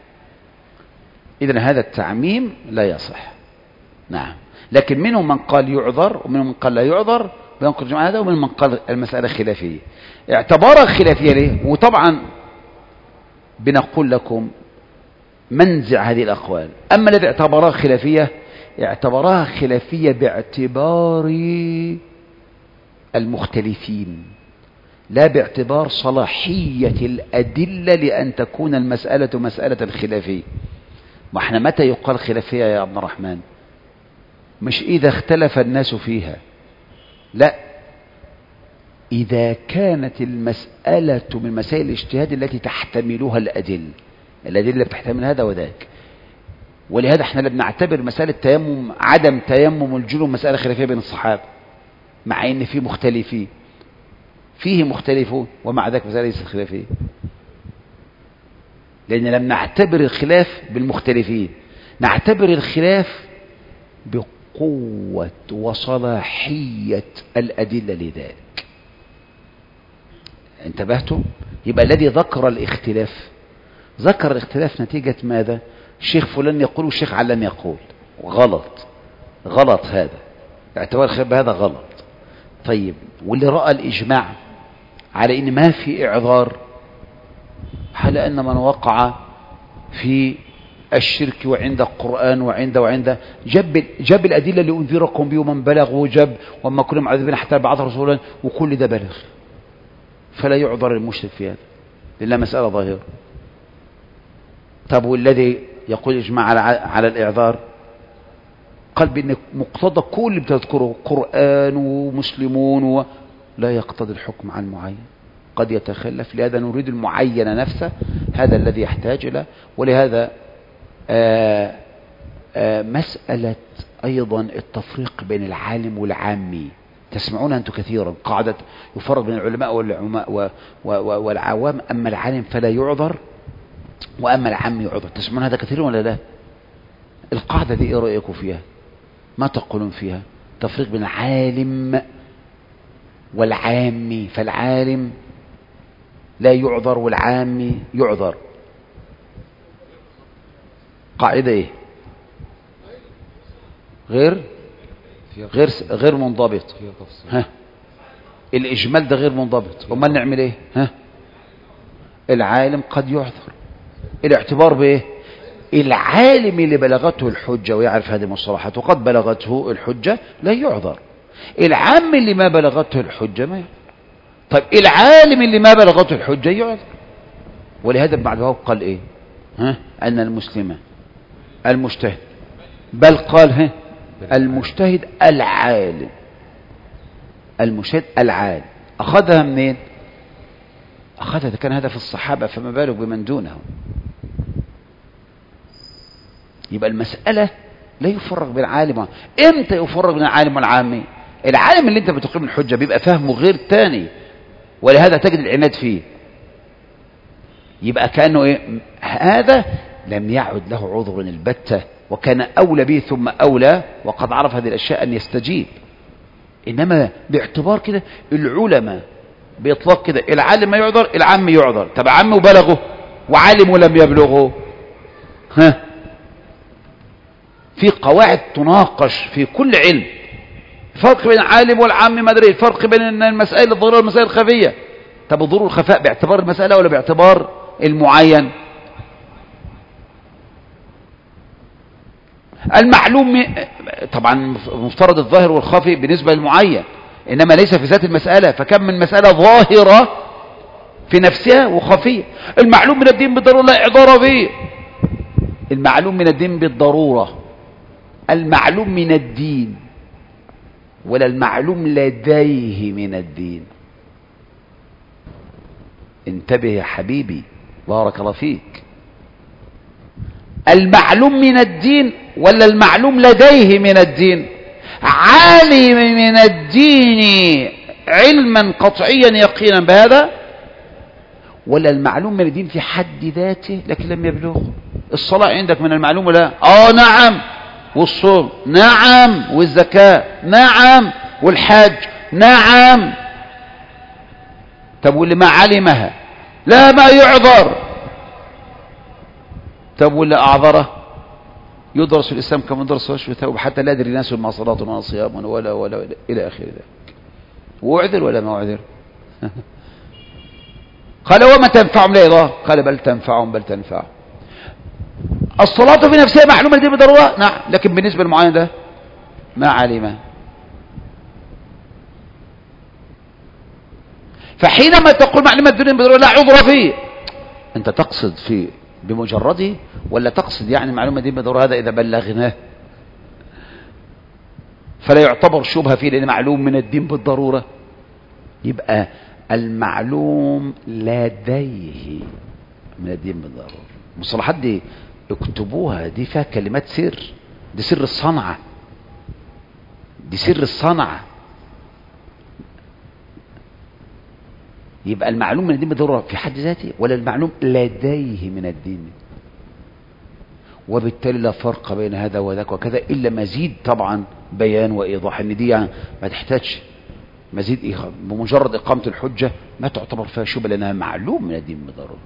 إذن هذا التعميم لا يصح. نعم. لكن منهم من قال يعذر ومنهم من قال لا يعذر، بينقل جماعة هذا، ومنهم من قال المسألة خلافية. اعتبارها خلافية ليه؟ وطبعا بنقول لكم منزع هذه الأقوال. أما الذي اعتبرها خلافية، اعتبرها خلافية باعتبار المختلفين، لا باعتبار صلاحية الأدلة لأن تكون المسألة مسألة خلافية. واحنا متى يقال خلافية يا عبد الرحمن؟ مش إذا اختلف الناس فيها، لا، إذا كانت المسألة من مسائل الاجتهاد التي تحتملها الأدلة بتحتمل هذا وذاك. ولهذا احنا لا بنعتبر مسألة تيمم، عدم تيمم الجنوب مسألة خلافية بين الصحابة، مع ان في مختلفين. فيه مختلفون ومع ذلك مسألة ليست خلافية، لأن لم نعتبر الخلاف بالمختلفين، نعتبر الخلاف بقوة وصلاحية الأدلة لذلك. انتبهتم؟ يبقى الذي ذكر الاختلاف ذكر الاختلاف نتيجة ماذا؟ الشيخ فلان يقول والشيخ علان يقول، غلط هذا، اعتبار الخلاف بهذا غلط. طيب واللي رأى الإجماع على إن ما في إعذار، على أن من وقع في الشرك وعند القرآن وعند جاب الأدلة اللي أنذركم به ومن بلغ وجب وما كنا معذبين حتى بعث رسولا، وكل ده بلغ، فلا يعذر المشرك في هذا لأنها مسألة ظاهرة. طب والذي يقول إجماع على الإعذار قال بأن مقتضى كل اللي بتذكره قرآن ومسلمون لا يقتضي الحكم عن المعين، قد يتخلف، لهذا نريد المعين نفسه، هذا الذي يحتاج إلى. ولهذا مسألة أيضا التفريق بين العالم والعامي تسمعونها أنتم كثيرا، قاعدة يفرق بين العلماء والعوام، أما العالم فلا يعذر وأما العام يعذر. تسمعون هذا كثيرا ولا لا؟ القاعدة دي إيه رأيكم فيها؟ ما تقولون فيها؟ تفريق بين العالم والعامي، فالعالم لا يعذر والعامي يعذر. قاعدة إيه؟ غير منضبط. ها، الإجمال ده غير منضبط، وما نعمل إيه؟ ها، العالم قد يعذر. الاعتبار بإيه؟ العالم اللي بلغته الحجة ويعرف هذه المصطلحات وقد بلغته الحجة لا يعذر، العام اللي ما بلغته الحجة ما يعذر. طيب العالم اللي ما بلغته الحجة يعذر. ولهذا ابن عبد الوهاب قال إيه؟ أن المسلم المجتهد، بل قال المجتهد العالم، المجتهد العالم. أخذها منين؟ أخذها كان هذا في الصحابة، فما بالك بمن دونهم. يبقى المسألة لا يفرق بين عالم. امتى يفرق بين العالم والعامي؟ العالم اللي انت بتقيم الحجة بيبقى فهمه غير تاني، ولهذا تجد العناد فيه. يبقى كأنه ايه؟ هذا لم يعد له عذر البتة، وكان أولى به ثم أولى، وقد عرف هذه الأشياء أن يستجيب. إنما باعتبار كده العلماء بإطلاق كده، العالم ما يعذر العام يعذر. طب عام وبلغه وعالم ولم يبلغه، في قواعد تناقش في كل علم، فرق بين العالم والعام ما ادري، الفرق بين المسائل الظاهرة والمسائل الخفية. طب الظهور والخفاء باعتبار المسألة ولا باعتبار المعين؟ المعلوم طبعا مفترض الظاهر والخفي بالنسبة للمعين، إنما ليس في ذات المسألة، فكم من مسألة ظاهرة في نفسها وخفية. المعلوم من الدين بالضرورة لا إعذار فيه، المعلوم من الدين بالضرورة، المعلوم من الدين، ولا المعلوم لديه من الدين. انتبه يا حبيبي بارك الله فيك، المعلوم من الدين ولا المعلوم لديه من الدين؟ عالم من الدين علما قطعيا يقينا بهذا، ولا المعلوم من الدين في حد ذاته لكن لم يبلغه؟ الصلاة عندك من المعلوم ولا؟ نعم. والصوم نعم، والزكاة نعم، والحج نعم. طب واللي ما علمها لا ما يعذر. طب واللي أعذره يدرس الإسلام كما درس وثوب حتى لا يدري الناس ما صلاة ولا صيام ولا إلى آخر ذلك. وأعذر ولا ما أعذر؟ قال وما تنفعهم لا إضاءة؟ قال بل تنفعهم بل تنفعهم. الصلاة في نفسها معلومة دي بضرورة نعم، لكن بالنسبة للمعين ده ما علمها. فحينما تقول معلومة الدنيا بضرورة لا عذر فيه، أنت تقصد فيه بمجرده ولا تقصد يعني معلومة دي بضرورة هذا إذا بلغناه فلا يعتبر شبهة فيه لأن معلوم من الدين بالضرورة؟ يبقى المعلوم لديه من الدين بالضرورة. المصطلحات دي اكتبوها، دي فيها كلمات سر، دي سر الصنعة، دي سر الصنعة. يبقى المعلوم من الدين بالضرورة في حد ذاته ولا المعلوم لديه من الدين؟ وبالتالي لا فرق بين هذا وذاك وكذا إلا مزيد طبعا بيان وإيضاح، ان دي يعني ما تحتاجش مزيد بمجرد إقامة الحجة ما تعتبر فيها شبهة لأنها معلوم من الدين بالضرورة.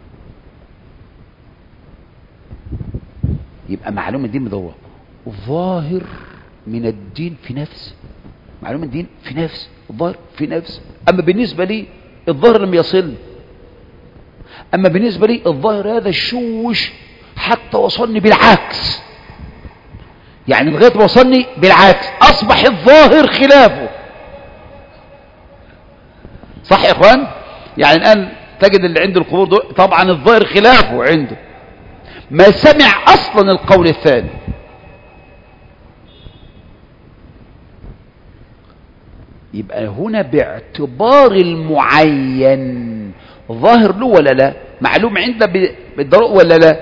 يبقى معلوم الدين بالضرورة ظاهر من الدين في نفسه، معلوم الدين في نفسه، الظاهر في نفسه. أما بالنسبة لي الظاهر لم يصل، أما بالنسبة لي الظاهر هذا الشوش حتى وصلني بالعكس، يعني لغاية ما وصلني بالعكس أصبح الظاهر خلافه. صح يا إخوان؟ يعني الآن تجد اللي عنده القبور دول طبعا الظاهر خلافه عنده، ما سمع أصلا القول الثاني. يبقى هنا باعتبار المعين ظاهر له ولا لا، معلوم عنده بالضرورة ولا لا.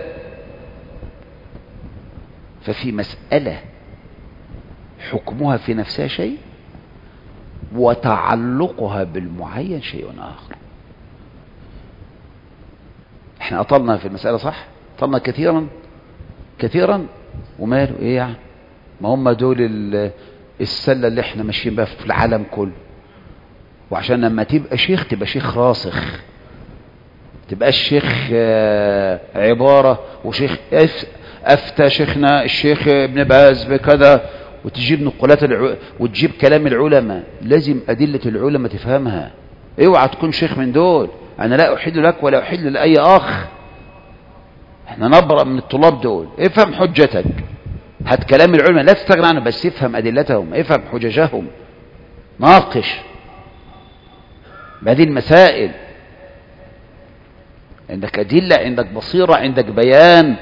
ففي مسألة حكمها في نفسها شيء وتعلقها بالمعين شيء آخر. احنا أطلنا في المسألة صح، أطلنا كثيرا وماله ايه يعني، ما هم دول السلة اللي احنا ماشيين بها في العالم كله. وعشان لما تبقى شيخ تبقى شيخ راسخ، تبقى الشيخ عبارة وشيخ أفتى شيخنا الشيخ ابن باز بكذا وتجيب نقولات وتجيب كلام العلماء، لازم أدلة العلماء تفهمها. اوعى تكون شيخ من دول أنا لا أحل لك ولا أحل لأي أخ، احنا نبرأ من الطلاب دول. افهم حجتك، هات كلام العلماء لا تستغنى عنه، بس افهم أدلتهم، افهم حججهم، ناقش بهذه المسائل. عندك أدلة، عندك بصيرة، عندك بيان.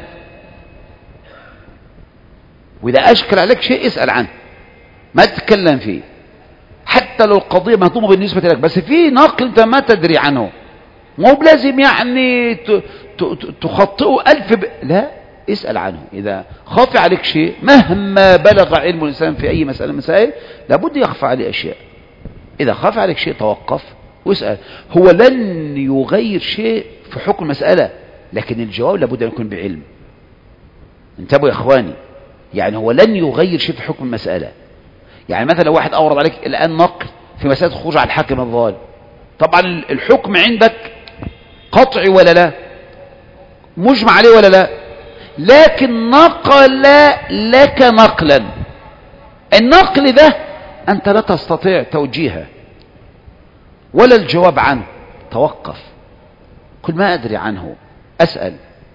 وإذا أشكل عليك شيء اسأل عنه، ما تتكلم فيه حتى لو القضية مهضومة بالنسبة لك، بس في نقل أنت ما تدري عنه، مو بلازم يعني تخطئه لا، اسأل عنه. إذا خاف عليك شيء مهما بلغ علم الإنسان في أي مسألة مسائل لابد يخفى عليه أشياء. إذا خاف عليك شيء توقف واسأل. هو لن يغير شيء في حكم المسألة، لكن الجواب لابد أن يكون بعلم. انتبهوا يا إخواني، يعني هو لن يغير شيء في حكم المسألة. يعني مثلا لو واحد أورد عليك الآن نقل في مسألة خروج على الحاكم الظالم، طبعا الحكم عندك قطعي ولا لا، مجمع عليه ولا لا، لكن نقل لك نقلا، النقل ده أنت لا تستطيع توجيهه ولا الجواب عنه، توقف. كل ما أدري عنه أسأل.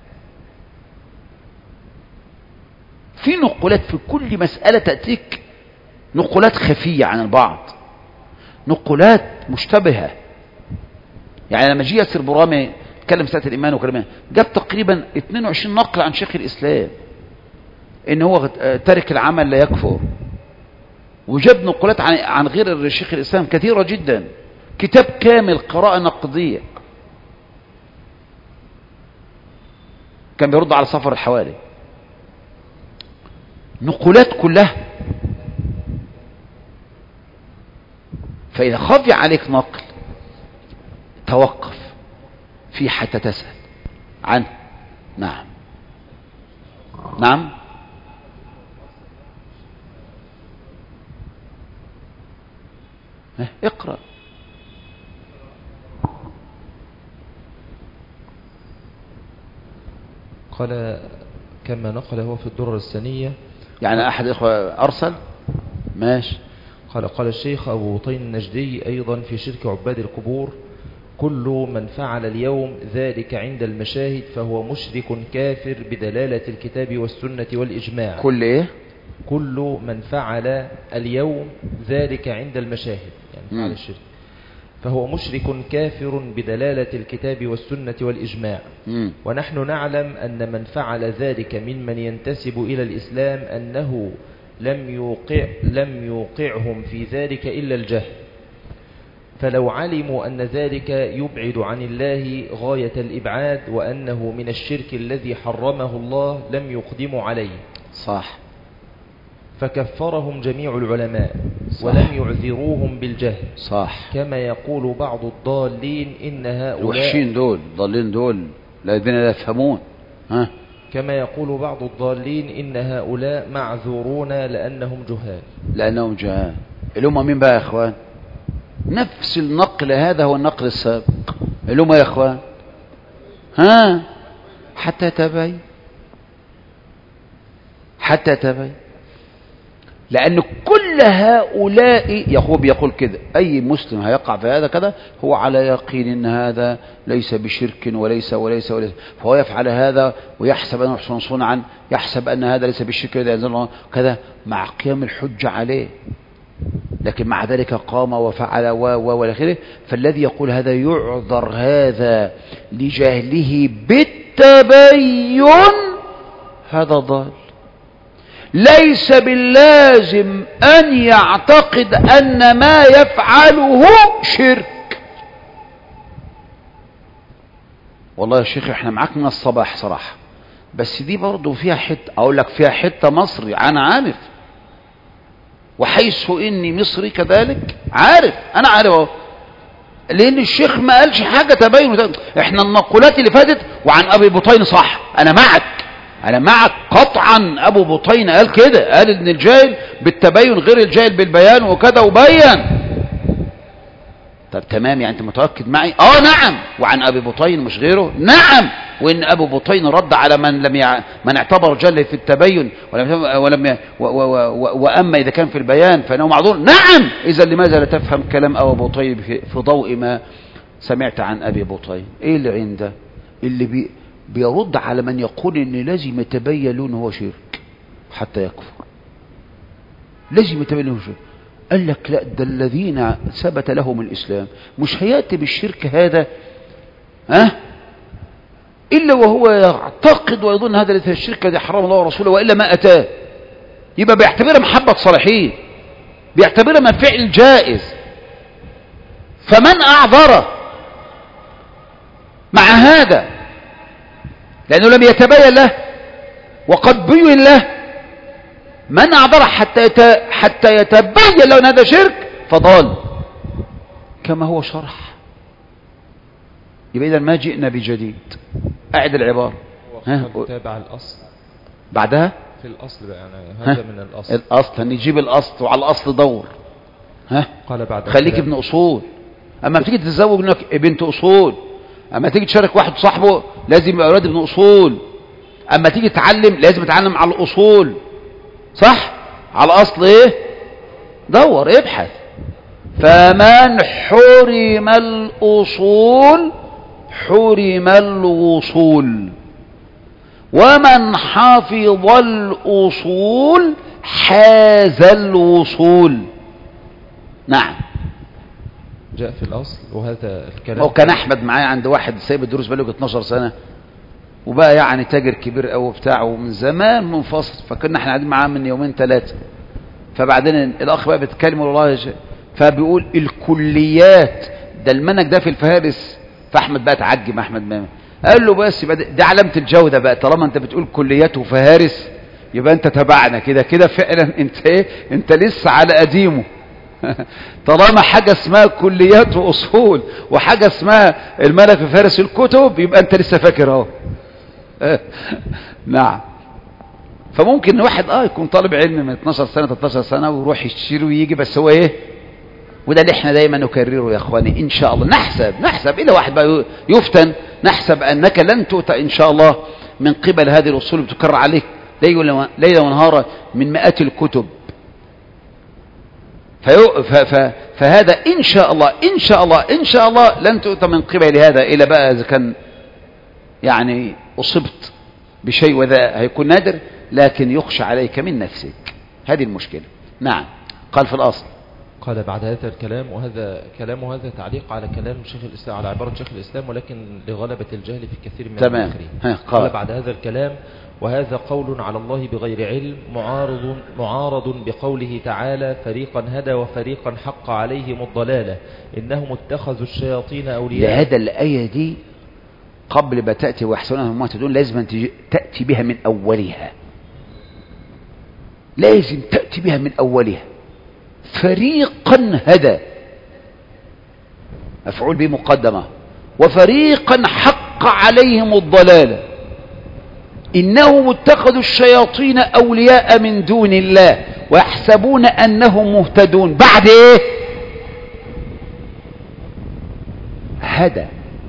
في نقولات في كل مسألة تأتيك، نقولات خفية عن البعض، نقولات مشتبهة. يعني لما جي ياسر برامي تكلم ساعة الإيمان وكلمة، جاب تقريبا 22 نقل عن شيخ الإسلام إن هو ترك العمل لا يكفر، وجاب نقولات عن غير شيخ الإسلام كثيرة جدا، كتاب كامل قراءة نقدية كان بيرد على سفر الحوالي، نقولات كلها. فإذا خفي عليك نقل توقف في حتى تسأل عنه. نعم اقرأ. قال كما نقل هو في الدرر الثانية، يعني أحد الإخوة أرسل ماشي. قال الشيخ أبو طين النجدي أيضا في شرك عباد القبور: كل من فعل اليوم ذلك عند المشاهد فهو مشرك كافر بدلالة الكتاب والسنة والإجماع. كل إيه؟ كل من فعل اليوم ذلك عند المشاهد، يعني فعل الشرك، فهو مشرك كافر بدلالة الكتاب والسنة والإجماع. ونحن نعلم أن من فعل ذلك ممن ينتسب إلى الإسلام أنه لم يوقعهم في ذلك إلا الجهل، فلو علموا أن ذلك يبعد عن الله غاية الإبعاد وأنه من الشرك الذي حرمه الله لم يقدموا عليه. صح. فكفرهم جميع العلماء ولم يعذروهم بالجهل. صح. كما يقول بعض الضالين إن هؤلاء الوحشين دول ضالين دول الذين لا يفهمون. ها. كما يقول بعض الضالين إن هؤلاء معذورون لأنهم جهال. اللي هم مين بقى يا اخوان؟ نفس النقل هذا هو النقل السابق. اللي هم يا اخوان حتى تبين لأن كل هؤلاء يقول كده أي مسلم هيقع في هذا كذا هو على يقين أن هذا ليس بشرك وليس فهو يفعل هذا ويحسب أنه يحسن صنعا، يحسب أن هذا ليس بالشرك كذا مع قيام الحجة عليه، لكن مع ذلك قام وفعل والآخره. فالذي يقول هذا يعذر هذا لجهله بالتبين هذا ضال. ليس باللازم أن يعتقد أن ما يفعله شرك. والله يا شيخ احنا معاك من الصباح صراحة، بس دي برضو فيها حتة، أقول لك فيها حتة مصري أنا عارف، وحيث إني مصري كذلك أنا عارف لأن الشيخ ما قالش حاجة تبين. احنا النقولات اللي فاتت وعن أبي بطين صح، أنا معك قطعا. أبو بطين قال كده، قال إن الجاهل بالتبين غير الجاهل بالبيان وكذا وبين. طب تمام، يعني أنت متأكد معي؟ نعم. وعن أبي بطين مش غيره؟ نعم. وإن أبو بطين رد على من اعتبر جل في التبين وأما إذا كان في البيان فإنه معذور. نعم. إذا لماذا لا تفهم كلام أبو بطين في ضوء ما سمعت عن أبي بطين؟ إيه اللي عنده اللي بيرد على من يقول إن لازم يتبين له هو شرك حتى يكفر؟ لازم يتبين له شرك. قال لك لا، ده الذين ثبت لهم الإسلام مش هيأتي بالشرك هذا إلا وهو يعتقد ويظن هذا ليس الشرك الذي حرم الله ورسوله وإلا ما أتاه. يبقى بيعتبرها محبة صالحين، بيعتبرها من فعل جائز. فمن أعذره مع هذا لأنه لم يتبين له وقد بين له، من أعذره حتى يتبين له أن هذا شرك فضال كما هو شرح. يبقى إذا ما جئنا بجديد. أعد العبارة. تابع الأصل بعدها في الأصل بقى، يعني هذا من الأصل هنجيب الأصل وعلى الأصل دور. قال بعد خليك ابن أصول. أما تيجي تتزوج انك بنت أصول، أما تيجي تشارك واحد صاحبه لازم يبقى أولاد ابن أصول، أما تيجي تتعلم لازم تتعلم على الأصول. صح؟ على أصل إيه؟ دور ابحث. فمن حرم الأصول حرم الوصول، ومن حفظ الأصول حاز الوصول. نعم. جاء في الأصل. وهذا الكلام هو كان أحمد معايا عند واحد سايب الدروس بقاله 12 سنة وبقى يعني تاجر كبير قوي بتاعه ومن زمان منفصل، فكنا احنا قاعدين معاه من يومين ثلاثة. فبعدين الأخ بقى بيتكلم والله فبيقول الكليات ده المنهج ده في الفهارس. فأحمد بقى تعجب أحمد ماما، قال له بس يبقى ده علامة الجودة بقى، طالما انت بتقول كليات وفهارس يبقى انت تبعنا كده فعلا. انت ايه؟ انت لسه على قديمه. طالما حاجة اسمها كليات وأصول وحاجة اسمها الملك في فارس الكتب يبقى انت لسه فاكر اهو. نعم. فممكن واحد يكون طالب علم من 12 سنة 13 سنة ويروح يشتري ويجي، بس هو ايه؟ وده اللي احنا دايما نكرره يا اخواني. ان شاء الله نحسب الى واحد بقى يفتن، نحسب انك لن تؤتى ان شاء الله من قبل هذه الاصول اللي بتكرر عليك ليلا ونهارا من مئات الكتب. فهذا إن شاء الله لن تؤتى من قبل هذا إلا بقى إذا كان يعني أصبت بشيء وذا هيكون نادر، لكن يخشى عليك من نفسك. هذه المشكلة. نعم. قال في الأصل. قال بعد هذا الكلام، وهذا كلام وهذا تعليق على كلام شيخ الإسلام، على عبارة شيخ الإسلام، ولكن لغلبة الجهل في كثير من الآخرين. قال بعد هذا الكلام: وهذا قول على الله بغير علم معارض بقوله تعالى: فريقا هدى وفريقا حق عليهم الضلالة إنهم اتخذوا الشياطين أولياء. لهذا الآية دي قبل ما تأتي ويحسنون ما تدون لازم تأتي بها من أولها. لازم تأتي بها من أولها. فريقا هدى، مفعول به مقدمة، وفريقا حق عليهم الضلالة إنهم اتخذوا الشياطين أولياء من دون الله ويحسبون أنهم مهتدون. بعد إيه؟ هدى.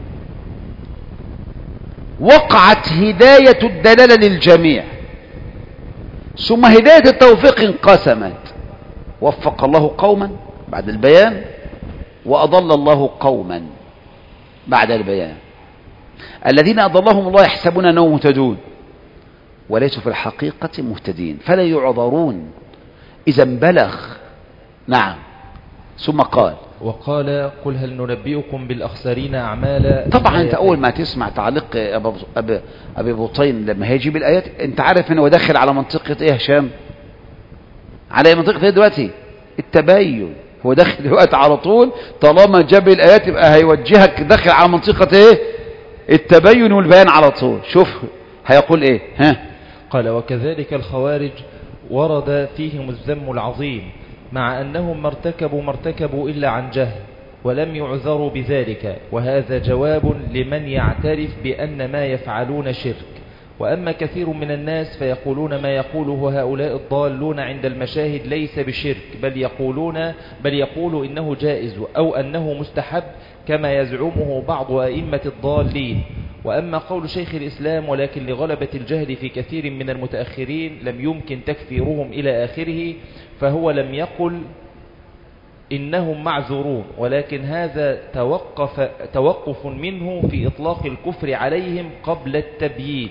وقعت هداية الدلالة للجميع، ثم هداية التوفيق انقسمت. وفق الله قوما بعد البيان، وأضل الله قوما بعد البيان. الذين أضلهم الله يحسبون أنهم مهتدون وليسوا في الحقيقة مهتدين، فلا يعذرون إذا بلغ. نعم. ثم قال وقال قل هل ننبئكم بالأخسرين أعمالا. طبعا أنت أول ما تسمع تعليق أبي بطين لما هيجيب الآيات أنت عارف أنه داخل على منطقة إيه هشام؟ على منطقة إيه دلوقتي؟ التبين. هو داخل دلوقتي على طول، طالما جاب الآيات يبقى هيوجهك داخل على منطقة إيه؟ التبين والبيان على طول. شوف هيقول إيه؟ ها؟ قال وكذلك الخوارج ورد فيهم الذم العظيم مع أنهم ما ارتكبوا إلا عن جهل ولم يعذروا بذلك، وهذا جواب لمن يعترف بأن ما يفعلون شرك. وأما كثير من الناس فيقولون ما يقوله هؤلاء الضالون عند المشاهد ليس بشرك، بل يقول إنه جائز أو أنه مستحب كما يزعمه بعض أئمة الضالين. وأما قول شيخ الإسلام ولكن لغلبة الجهل في كثير من المتأخرين لم يمكن تكفيرهم إلى آخره، فهو لم يقل إنهم معذورون، ولكن هذا توقف منه في إطلاق الكفر عليهم قبل التبيين.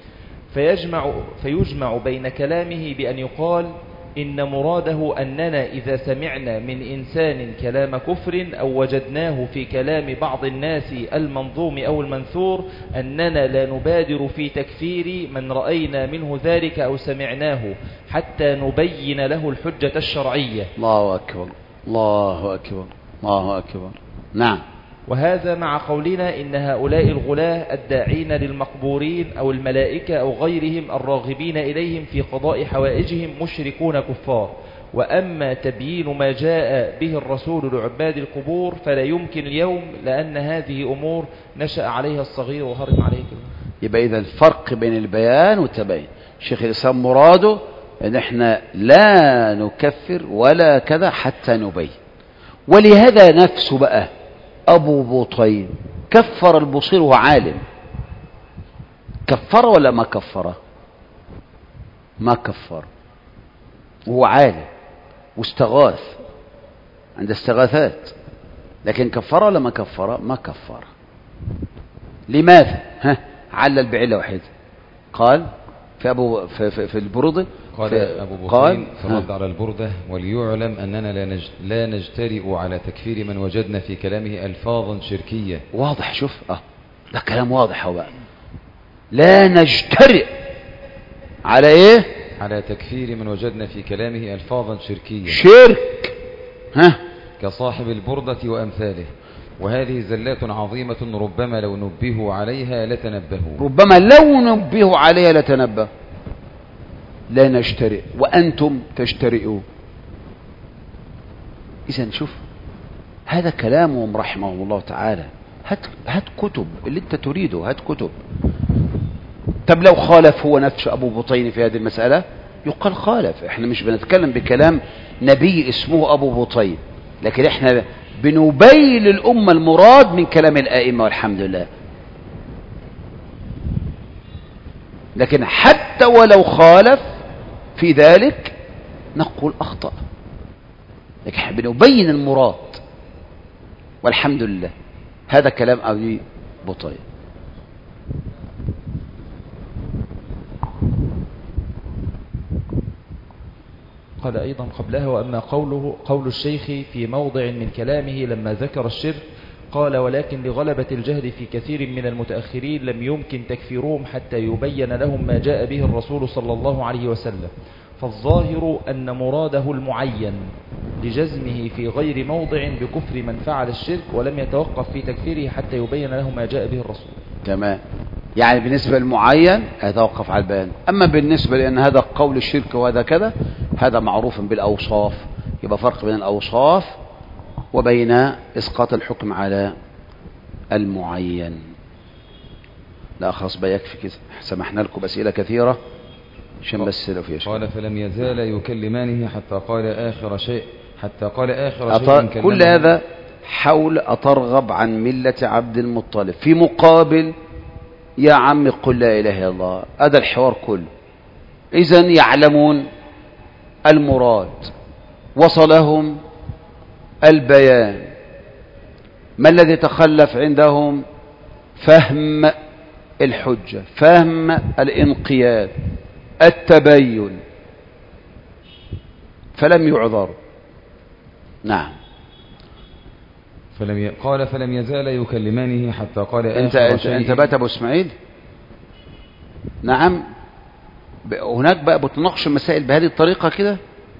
فيجمع بين كلامه بأن يقال إن مراده أننا إذا سمعنا من إنسان كلام كفر أو وجدناه في كلام بعض الناس المنظوم أو المنثور أننا لا نبادر في تكفير من رأينا منه ذلك أو سمعناه حتى نبين له الحجة الشرعية. الله أكبر الله أكبر الله أكبر. نعم. وهذا مع قولنا إن هؤلاء الغلاة الداعين للمقبورين أو الملائكة أو غيرهم الراغبين إليهم في قضاء حوائجهم مشركون كفار. وأما تبيين ما جاء به الرسول لعباد القبور فلا يمكن اليوم، لأن هذه أمور نشأ عليها الصغير وهرم عليه كبير. يبقى إذا الفرق بين البيان والتبين. شيخ الإسلام مراده أن احنا لا نكفر ولا كذا حتى نبين. ولهذا نفسه بقى أبو بطين كفر البصير وهو عالم. كفر ولا ما كفر؟ ما كفر وهو عالم واستغاث عند استغاثات، لكن كفر ولا ما كفر؟ ما كفر. لماذا؟ علل بعلة واحدة. قال في البردة قال أبو بطين فرد على البردة وليعلم أننا لا نجترئ على تكفير من وجدنا في كلامه ألفاظا شركية. واضح. شوف ده كلام واضح. هو بقى لا نجترئ على ايه؟ على تكفير من وجدنا في كلامه ألفاظا شركية. شرك كصاحب البردة وأمثاله. وهذه زلات عظيمة ربما لو نبهوا عليها لتنبهوا. لا نجترئ وأنتم تجترئون. إذن شوف هذا كلامهم رحمه الله تعالى. هات كتب اللي انت تريده، هات كتب. طب لو خالف هو نفسه أبو بطين في هذه المسألة يقال خالف. احنا مش بنتكلم بكلام نبي اسمه أبو بطين، لكن احنا بنبين للأمة المراد من كلام الآئمة والحمد لله. لكن حتى ولو خالف في ذلك نقول أخطأ، لكن بنبين المراد والحمد لله. هذا كلام أبي بطين. قال أيضا قبلها وأما قول الشيخ في موضع من كلامه لما ذكر الشرك قال ولكن لغلبة الجهل في كثير من المتأخرين لم يمكن تكفيرهم حتى يبين لهم ما جاء به الرسول صلى الله عليه وسلم. فالظاهر أن مراده المعين لجزمه في غير موضع بكفر من فعل الشرك ولم يتوقف في تكفيره حتى يبين له ما جاء به الرسول. تمام. يعني بالنسبة للمعين يتوقف على البيان. أما بالنسبة لأن هذا قول الشرك وهذا كذا، هذا معروف بالأوصاف. يبقى فرق بين الأوصاف وبين إسقاط الحكم على المعين. لا خلاص بقى يكفي كده، سمحنا لكم بأسئلة كثيرة عشان بس لو في شيء. قال فلم يزال يكلمانه حتى قال آخر شيء كلمه. كل هذا حول أترغب عن ملة عبد المطلب، في مقابل يا عم قل لا إله إلا الله. هذا الحوار كله. إذن يعلمون المراد، وصلهم البيان. ما الذي تخلف عندهم؟ فهم الحجة، فهم الانقياد، التبين، فلم يعذر. نعم. قال فلم يزال يكلمانه حتى قال آخر شيء. انت بات ابو اسماعيل. نعم. هناك بقى بتناقش المسائل بهذه الطريقة كده.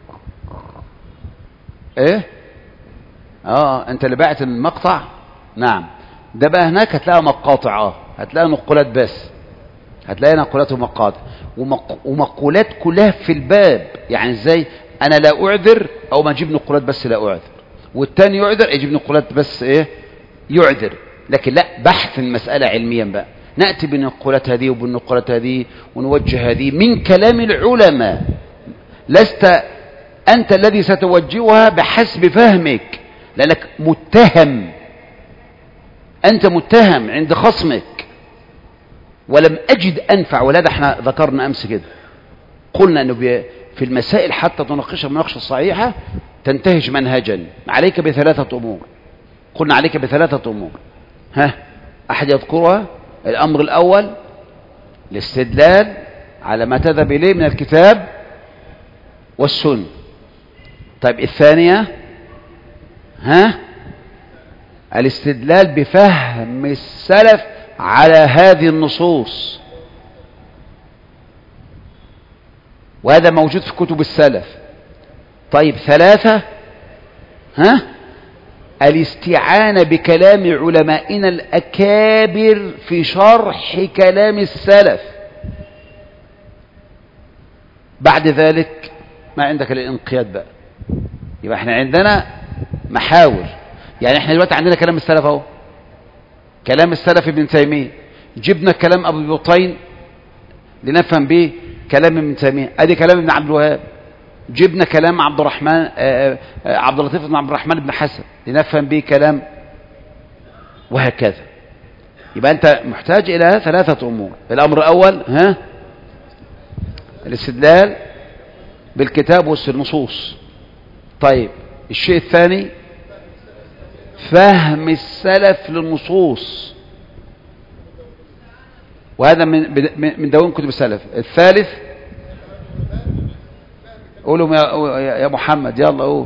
ايه انت اللي بعت المقطع. نعم. ده بقى هناك هتلاقي مقاطع، هتلاقي نقولات بس، هتلاقي نقولات ومقاطع ومقولات كلها في الباب. يعني ازاي انا لا اعذر، او ما اجيب نقولات بس لا اعذر، والتاني يعذر يجيب نقولات بس ايه يعذر. لكن لا، بحث المسألة علميا بقى، نأتي بالنقولات هذه وبالنقولات هذه ونوجه هذه من كلام العلماء. لست أنت الذي ستوجهها بحسب فهمك، لأنك متهم، أنت متهم عند خصمك. ولم أجد أنفع، ولهذا احنا ذكرنا أمس كده، قلنا أنه في المسائل حتى تناقشها مناقشة صحيحة تنتهج منهجا. عليك بثلاثة أمور. قلنا عليك بثلاثة أمور، أحد يذكرها. الأمر الأول الاستدلال على ما تذهب إليه من الكتاب والسنة. طيب الثانية الاستدلال بفهم السلف على هذه النصوص، وهذا موجود في كتب السلف. طيب ثلاثة الاستعانة بكلام علمائنا الأكابر في شرح كلام السلف. بعد ذلك ما عندك الانقياد بقى. يبقى احنا عندنا محاور. يعني احنا دلوقتي عندنا كلام السلف اهو، كلام السلف ابن تيمية، جبنا كلام ابو بطين لنفهم به كلام ابن تيمية، ادي كلام ابن عبد الوهاب، جبنا كلام عبد الرحمن عبد اللطيف بن عبد الرحمن بن حسن لنفهم به كلام، وهكذا. يبقى انت محتاج الى ثلاثة امور. الامر الاول الاستدلال بالكتاب والنصوص. طيب الشيء الثاني فهم السلف للنصوص، وهذا من دواوين كتب السلف. الثالث قولوا يا محمد، يلا قول.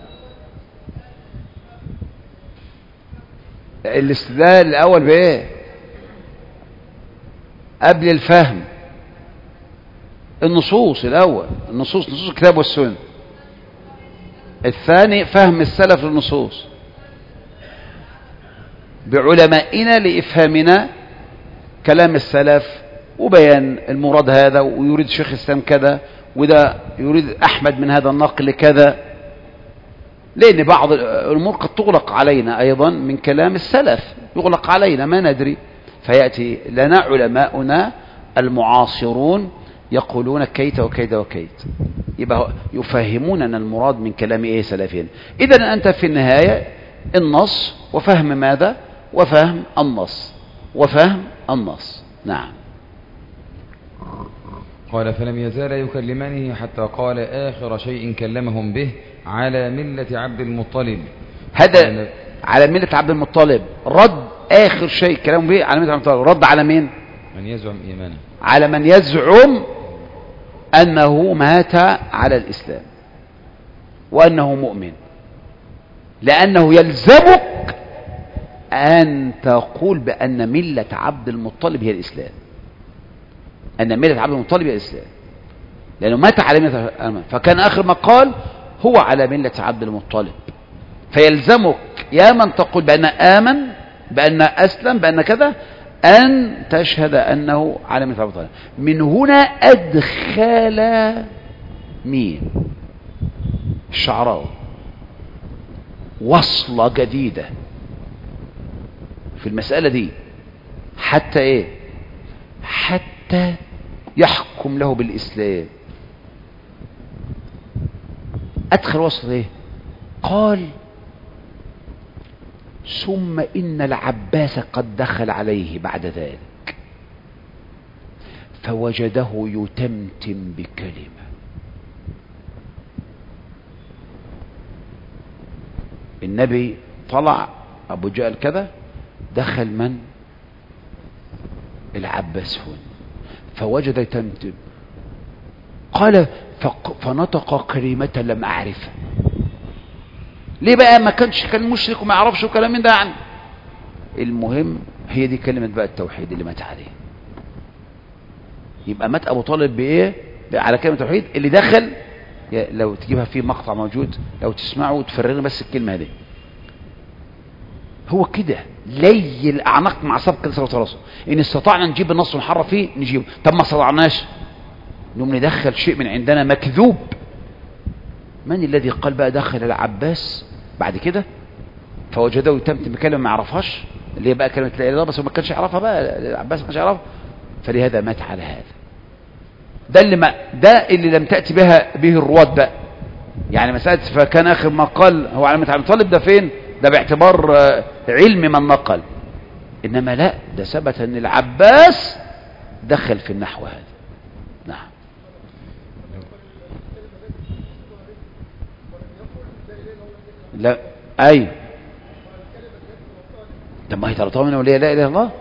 الاستدلال الاول بايه؟ قبل الفهم النصوص. الاول نصوص الكتاب والسنة. الثاني فهم السلف للنصوص بعلمائنا لإفهامنا كلام السلف وبيان المراد هذا، ويريد شيخ الإسلام كذا، وده يريد أحمد من هذا النقل كذا. لأن بعض الأمور قد تغلق علينا أيضا من كلام السلف، يغلق علينا ما ندري، فيأتي لنا علماؤنا المعاصرون يقولون كيت وكيت وكيت، يبقى يفهموننا المراد من كلام ايه سلفين. إذن أنت في النهاية النص وفهم ماذا؟ وفهم النص، وفهم النص. نعم. قال فلم يزال يكلمانه حتى قال آخر شيء كلمهم به على ملة عبد المطلب. هذا على ملة عبد المطلب، رد آخر شيء كلامهم به على ملة عبد المطلب. رد على مين؟ من يزعم إيمانه، على من يزعم أنه مات على الإسلام وأنه مؤمن، لأنه يلزمك أن تقول بأن ملة عبد المطلب هي الإسلام، أن ملة عبد المطلب هي الإسلام، لأنه مات على ملة الإسلام. فكان آخر ما قال هو على ملة عبد المطلب. فيلزمك يا من تقول بأن آمن، بأن أسلم، بأن كذا، أن تشهد أنه على من أبي طالب. من هنا أدخل مين؟ الشعراوي وصلة جديدة في المسألة دي، حتى إيه؟ حتى يحكم له بالإسلام. أدخل وصل إيه؟ قال ثم إن العباس قد دخل عليه بعد ذلك فوجده يتمتم بكلمة. النبي طلع أبو جهل كذا، دخل من؟ العباس هون، فوجد يتمتم. قال فنطق كلمة لم أعرفها. ليه بقى؟ ما كان مشرك وما يعرفش وكلام من ده يعني. المهم هي دي كلمة بقى التوحيد اللي مات عليه. يبقى مات أبو طالب بإيه؟ على كلمة التوحيد اللي دخل. لو تجيبها في مقطع موجود لو تسمعوا وتفرغوا بس الكلمة دي. هو كده لي الأعناق مع سبق لسوة راسه. إن استطعنا نجيب النص ونحرف فيه نجيبه، طب ما استطعناش نقوم ندخل شيء من عندنا مكذوب. من الذي قال بقى دخل العباس بعد كده فوجده يتمتم بكلمة ما يعرفهاش، اللي هي بقى كلمة لا إله إلا الله، بس هو ما كانش يعرفها بقى، العباس ما كانش يعرفها، فلهذا مات على هذا. ده اللي لم تأتي به الرواة بقى. يعني مسألة فكان آخر ما قال هو على أبي طالب، ده فين؟ ده باعتبار علم من نقل. إنما لا، ده ثبت أن العباس دخل في النحو هذا. نعم. لا أي طب ما هي ترى من ولي لا إله إلا الله.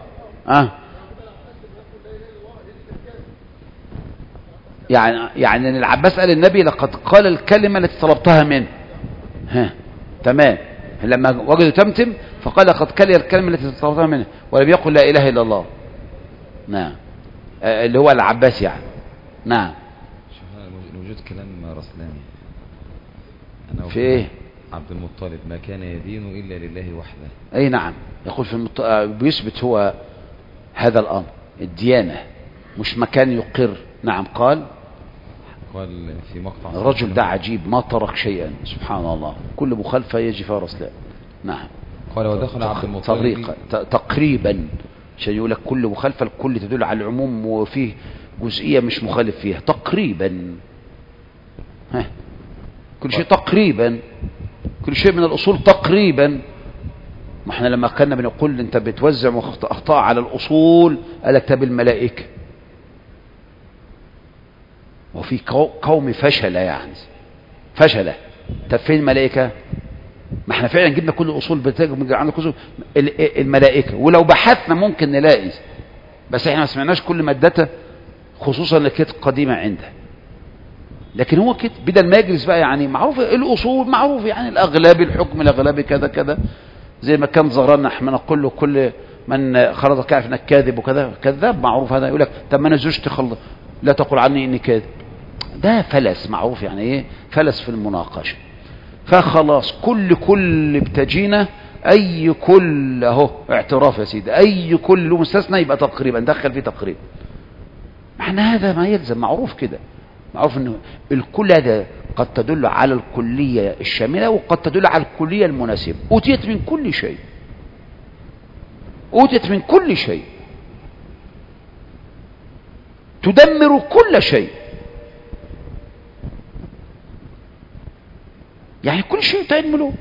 يعني ان العباس قال النبي لقد قال الكلمة التي طلبتها منه. تمام. لما وجدوا تمتم فقال لقد قال الكلمة التي طلبتها منه ولم يقل لا إله إلا الله. نعم. اللي هو العباس يعني. نعم. وجود كلام رسلان في ايه؟ عبد المطلب ما كان يدين إلا لله وحده. اي نعم. يقول في بيثبت هو هذا الأمر الديانة مش مكان يقر. نعم. قال في مقطع الرجل ده عجيب ما ترك شيئا سبحان الله، كل مخالفة يجي فيها رسلان. نعم. قال ودخل عبد المطلب تقريبا عشان يقول لك كل مخالفة، الكل تدل على العموم وفيه جزئية مش مخالف فيها تقريبا. كل شيء تقريبا، كل شيء من الأصول تقريبا. ما احنا لما كنا بنقول انت بتوزع أخطاء على الأصول قال لك طب الملائكة وفي قوم فشل يعني فشل. طب فين الملائكة؟ ما احنا فعلا جبنا كل الأصول بتجي عندنا كل الملائكة، ولو بحثنا ممكن نلاقي، بس احنا ما سمعناش كل مادته خصوصا اللي كانت قديمة عنده. لكن هو كده بدل ما يجلس بقى يعني معروف الأصول معروف يعني الأغلبي الحكم الأغلبي كذا كذا، زي ما كان ظهرنا احنا نقول له كل من خلطك يعرف انك كاذب وكذا كذاب معروف. هذا يقول لك طب ما انا زوجتي خلط لا تقول عني اني كاذب. ده فلس معروف يعني ايه فلس في المناقشة. فخلاص كل بتجينا اي كل اهو اعتراف يا سيدي، اي كل له مستثنى يبقى تقريبا دخل فيه تقريبا. معنى هذا ما يلزم معروف كده، معروف انه الكل هذا قد تدل على الكلية الشاملة وقد تدل على الكلية المناسبة. أوتيت من كل شيء، أوتيت من كل شيء تدمر كل شيء، يعني كل شيء تعين ملوك.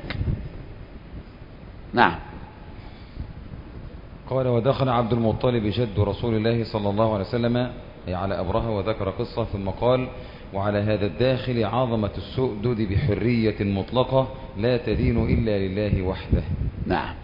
نعم. قال ودخل عبد المطلب جد رسول الله صلى الله عليه وسلم أي على أبرهة، وذكر قصة ثم قال وعلى هذا الداخل عظمة السؤدد بحرية مطلقة لا تدين إلا لله وحده. نعم.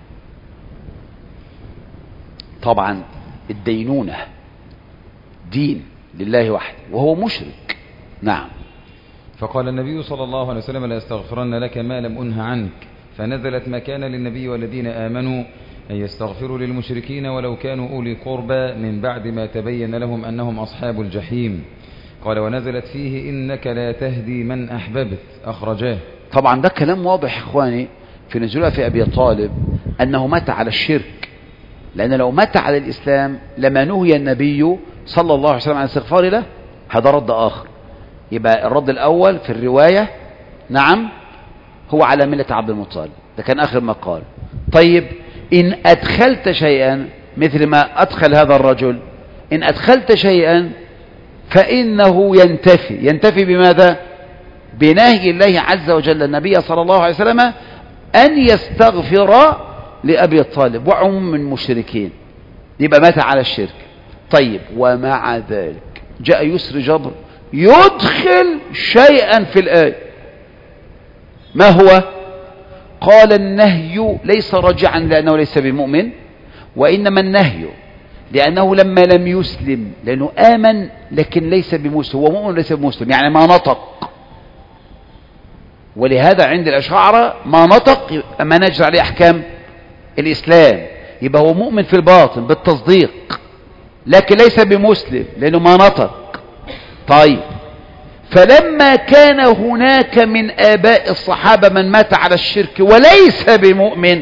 طبعا الدينونة دين لله وحده وهو مشرك. نعم. فقال النبي صلى الله عليه وسلم لا يستغفرن لك ما لم أنه عنك، فنزلت ما كان للنبي والذين آمنوا أن يستغفروا للمشركين ولو كانوا أولي قربى من بعد ما تبين لهم أنهم أصحاب الجحيم. قال ونزلت فيه إنك لا تهدي من أحببت، أخرجاه. طبعا ده كلام واضح إخواني في نزولها في أبي طالب أنه مات على الشرك لأن لو مات على الإسلام لما نهي النبي صلى الله عليه وسلم عن الاستغفار له. هذا رد آخر. يبقى الرد الأول في الرواية نعم هو على ملة عبد المطلب، ده كان آخر ما قال. طيب إن أدخلت شيئا مثل ما أدخل هذا الرجل، إن أدخلت شيئا فإنه ينتفي بماذا؟ بنهي الله عز وجل النبي صلى الله عليه وسلم أن يستغفر لأبي طالب وعموم من المشركين، يبقى مات على الشرك. طيب ومع ذلك جاء يسر جبر يدخل شيئا في الآية. ما هو؟ قال النهي ليس راجعا لأنه ليس بمؤمن، وإنما النهي لأنه لما لم يسلم، لأنه آمن لكن ليس بمسلم، هو مؤمن ليس بمسلم، يعني ما نطق. ولهذا عند الأشاعرة ما نطق ما نجري عليه أحكام الإسلام، يبقى هو مؤمن في الباطن بالتصديق لكن ليس بمسلم لأنه ما نطق. طيب فلما كان هناك من آباء الصحابة من مات على الشرك وليس بمؤمن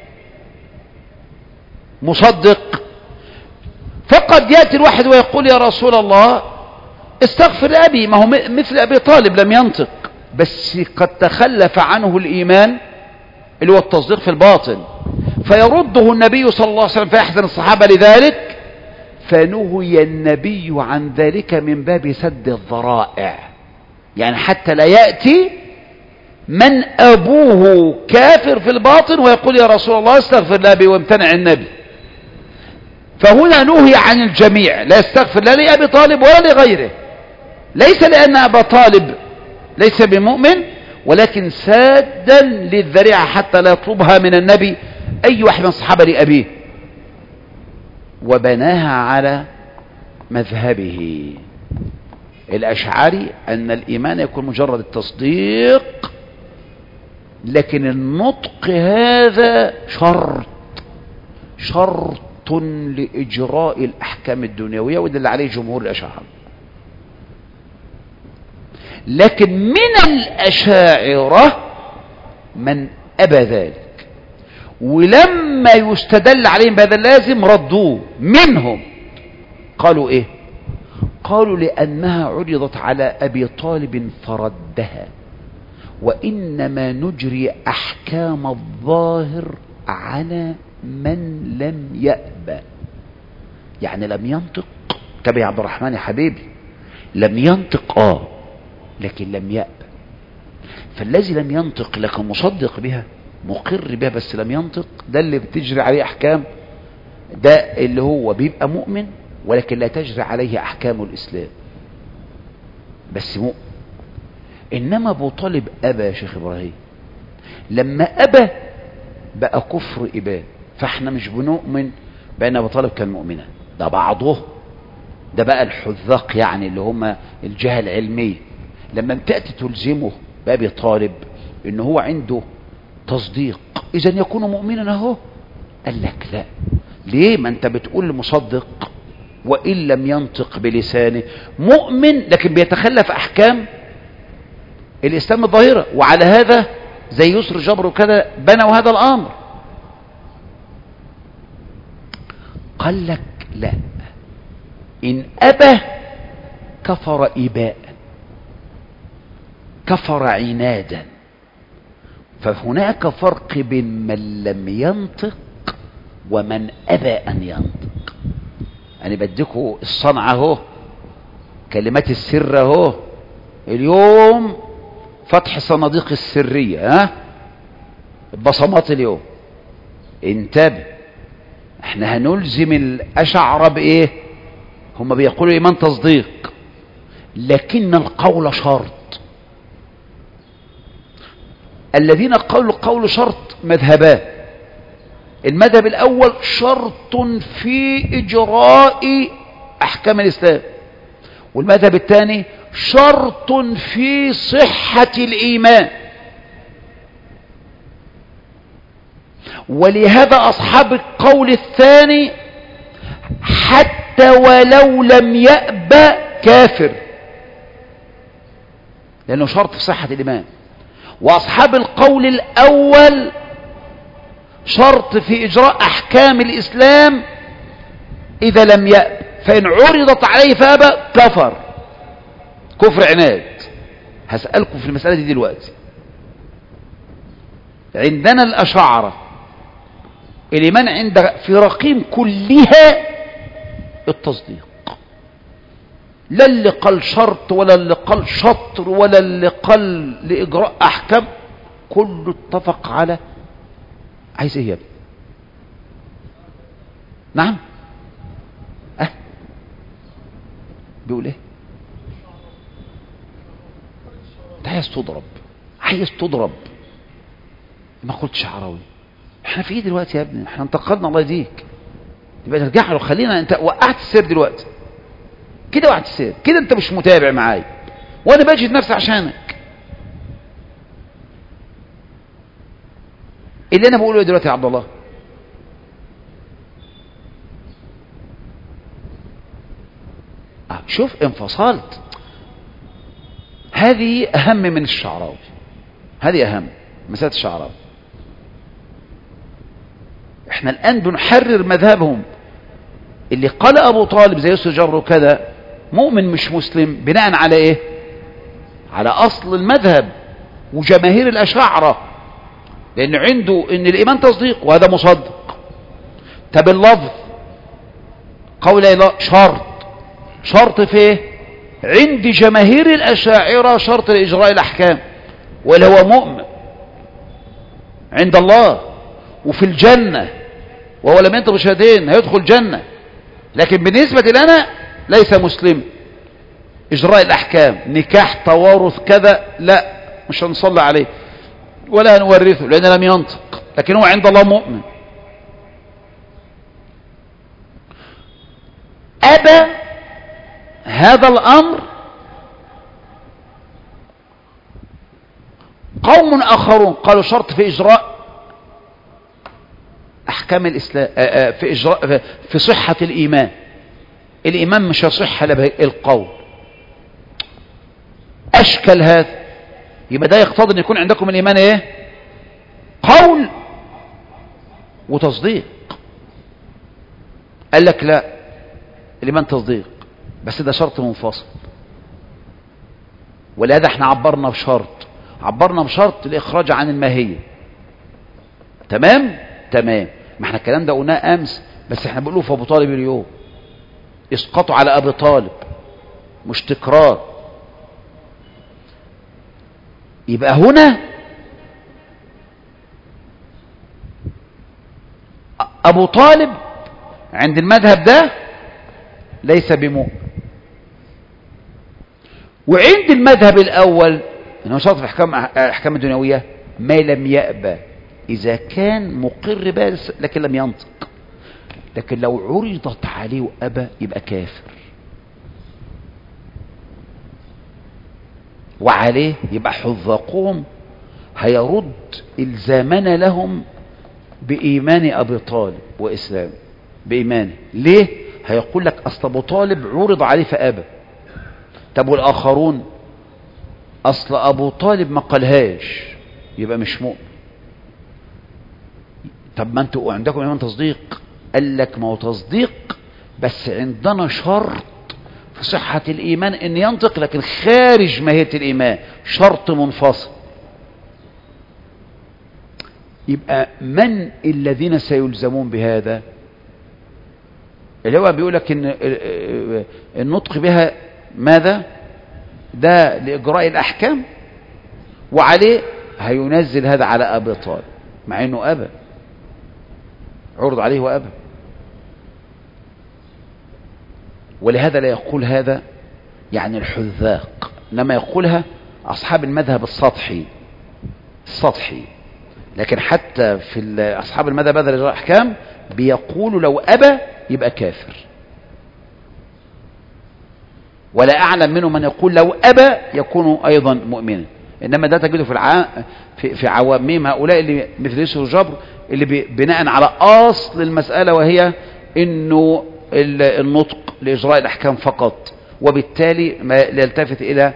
مصدق، فقد يأتي الواحد ويقول يا رسول الله استغفر لأبي، ما هو مثل أبي طالب لم ينطق بس قد تخلف عنه الإيمان اللي هو التصديق في الباطن، فيرده النبي صلى الله عليه وسلم فيحزن الصحابة لذلك، فنهي النبي عن ذلك من باب سد الذرائع، يعني حتى لا يأتي من أبوه كافر في الباطن ويقول يا رسول الله استغفر لأبي وامتنع النبي. فهنا نهي عن الجميع، لا يستغفر لا لأبي طالب ولا لغيره، ليس لأن أبا طالب ليس بمؤمن، ولكن سادا للذريعة حتى لا يطلبها من النبي أي واحد من الصحابة لأبيه، وبناها على مذهبه الأشعري أن الإيمان يكون مجرد التصديق، لكن النطق هذا شرط لإجراء الأحكام الدنيوية، وده اللي عليه جمهور الأشاعرة. لكن من الأشاعرة من أبى ذلك، ولما يستدل عليهم بهذا اللازم ردوه. منهم قالوا إيه؟ قالوا لأنها عرضت على أبي طالب فردها، وإنما نجري أحكام الظاهر على من لم يأبى، يعني لم ينطق. تبع عبد الرحمن يا حبيبي، لم ينطق لكن لم يأبى. فالذي لم ينطق لكن مصدق بها مقر بها بس لم ينطق، ده اللي بتجري عليه أحكام، ده اللي هو بيبقى مؤمن ولكن لا تجري عليه أحكام الإسلام بس مؤمن. إنما أبو طالب أبى يا شيخ إبراهيم، لما أبى بقى كفر إباء، فاحنا مش بنؤمن بأن أبو طالب كان مؤمنا، ده بعضه، ده بقى الحذاق يعني اللي هم الجهة العلمية. لما تأتي تلزمه بأبي طالب إنه هو عنده تصديق إذن يكون مؤمنا اهو، قال لك لا. ليه؟ ما أنت بتقول مصدق وإن لم ينطق بلسانه، مؤمن لكن بيتخلف أحكام الإسلام الظاهرة. وعلى هذا زي يسر جبر وكذا بنوا هذا الأمر. قال لك لا، إن أبى كفر إباء، كفر عنادا. فهناك فرق بين من لم ينطق ومن أبى أن ينطق. أنا بديكوا الصنعة اهو، كلمات السر اهو، اليوم فتح صناديق السرية، البصمات اليوم. انتبه، احنا هنلزم الأشاعرة بإيه؟ هم بيقولوا إيمان تصديق، لكن القول شرط. الذين قالوا القول شرط مذهبان. المذهب الأول شرط في إجراء أحكام الإسلام، والمذهب الثاني شرط في صحة الإيمان. ولهذا أصحاب القول الثاني حتى ولو لم يأبى كافر، لأنه شرط في صحة الإيمان. وأصحاب القول الأول شرط في إجراء أحكام الإسلام إذا لم يأب، فإن عرضت عليه فأبى كفر كفر عناد. هسألكم في المسألة دي دلوقتي. عندنا الأشاعرة الإيمان عند فرقهم كلها التصديق، لا اللي قال شرط ولا اللي قال شطر ولا اللي قال لإجراء أحكام، كله اتفق على عايز ايه يا ابني؟ نعم بيقول ايه؟ انت عايز تضرب ما قلت شعراوي. احنا في ايه دلوقتي يا ابني؟ احنا انتقدنا الله يهديك، يبقى نرجع له. خلينا، انت وقعت السير دلوقتي كده، وقعت السير كده، انت مش متابع معايا وانا بجد نفسي عشانك. اللي انا بقوله دلوقتي يا عبد الله، شوف انفصلت. هذه اهم من الشعراوي، هذه اهم مسألة الشعراوي. احنا الان بنحرر مذهبهم. اللي قال ابو طالب زي يوسف جر كذا مؤمن مش مسلم بناء على ايه؟ على اصل المذهب وجماهير الاشاعرة، لان عنده ان الايمان تصديق وهذا مصدق. طب اللفظ قول لا شرط في ايه؟ عند جماهير الاشاعرة شرط لاجراء الاحكام، واللي هو مؤمن عند الله وفي الجنة، وهو لم ينطق بشهادتين هيدخل الجنة، لكن بالنسبة لنا ليس مسلم. اجراء الاحكام نكاح توارث كذا لا مش هنصلي عليه ولا نورثه لأنه لم ينطق، لكن هو عند الله مؤمن. أبى هذا الأمر قوم آخرون قالوا شرط في إجراء أحكام الإسلام، في إجراء في صحة الإيمان. الإيمان مش هيصح إلا بالقول. أشكل هذا، يبقى ده يقتضي أن يكون عندكم الإيمان إيه؟ قول وتصديق. قال لك لا، الإيمان تصديق بس ده شرط منفصل، ولهذا احنا عبرنا بشرط الإخراج عن الماهية. تمام ما احنا الكلام ده قلناه أمس، بس احنا بنقوله في أبو طالب اليوم. اسقطوا على أبي طالب مش تكرار. يبقى هنا أبو طالب عند المذهب ده ليس بمؤمن، وعند المذهب الأول إنه شرط في أحكام الدنيوية ما لم يأبى، إذا كان مقر بس لكن لم ينطق. لكن لو عرضت عليه وأبى يبقى كافر، وعليه يبقى حذاقهم هيرد إلزامنا لهم بإيمان أبي طالب وإسلام بإيمانه. ليه؟ هيقول لك أصل أبو طالب عرض عليه فأبى. طب والآخرون أصل أبو طالب ما قالهاش يبقى مش مؤمن. طب ما أنتوا عندكم إيمان تصديق. قال لك ما هو تصديق بس عندنا شرط في صحة الإيمان إن ينطق، لكن خارج ماهية الإيمان شرط منفصل. يبقى من الذين سيلزمون بهذا؟ اللي هو بيقول لك إن النطق بها ماذا؟ ده لإجراء الأحكام، وعليه هينزل هذا على أبي طالب مع إنه أبى، عرض عليه وأبى. ولهذا لا يقول هذا يعني الحذاق، إنما يقولها أصحاب المذهب السطحي. لكن حتى في أصحاب المذهب هذا الأحكام بيقولوا لو أبى يبقى كافر، ولا أعلم منه من يقول لو أبى يكون أيضا مؤمنا. إنما ده تجده في عوامهم هؤلاء اللي مثل يوسف الجبر اللي بناء على أصل المسألة، وهي إنه النطق لإجراء الأحكام فقط، وبالتالي ما يلتفت إلى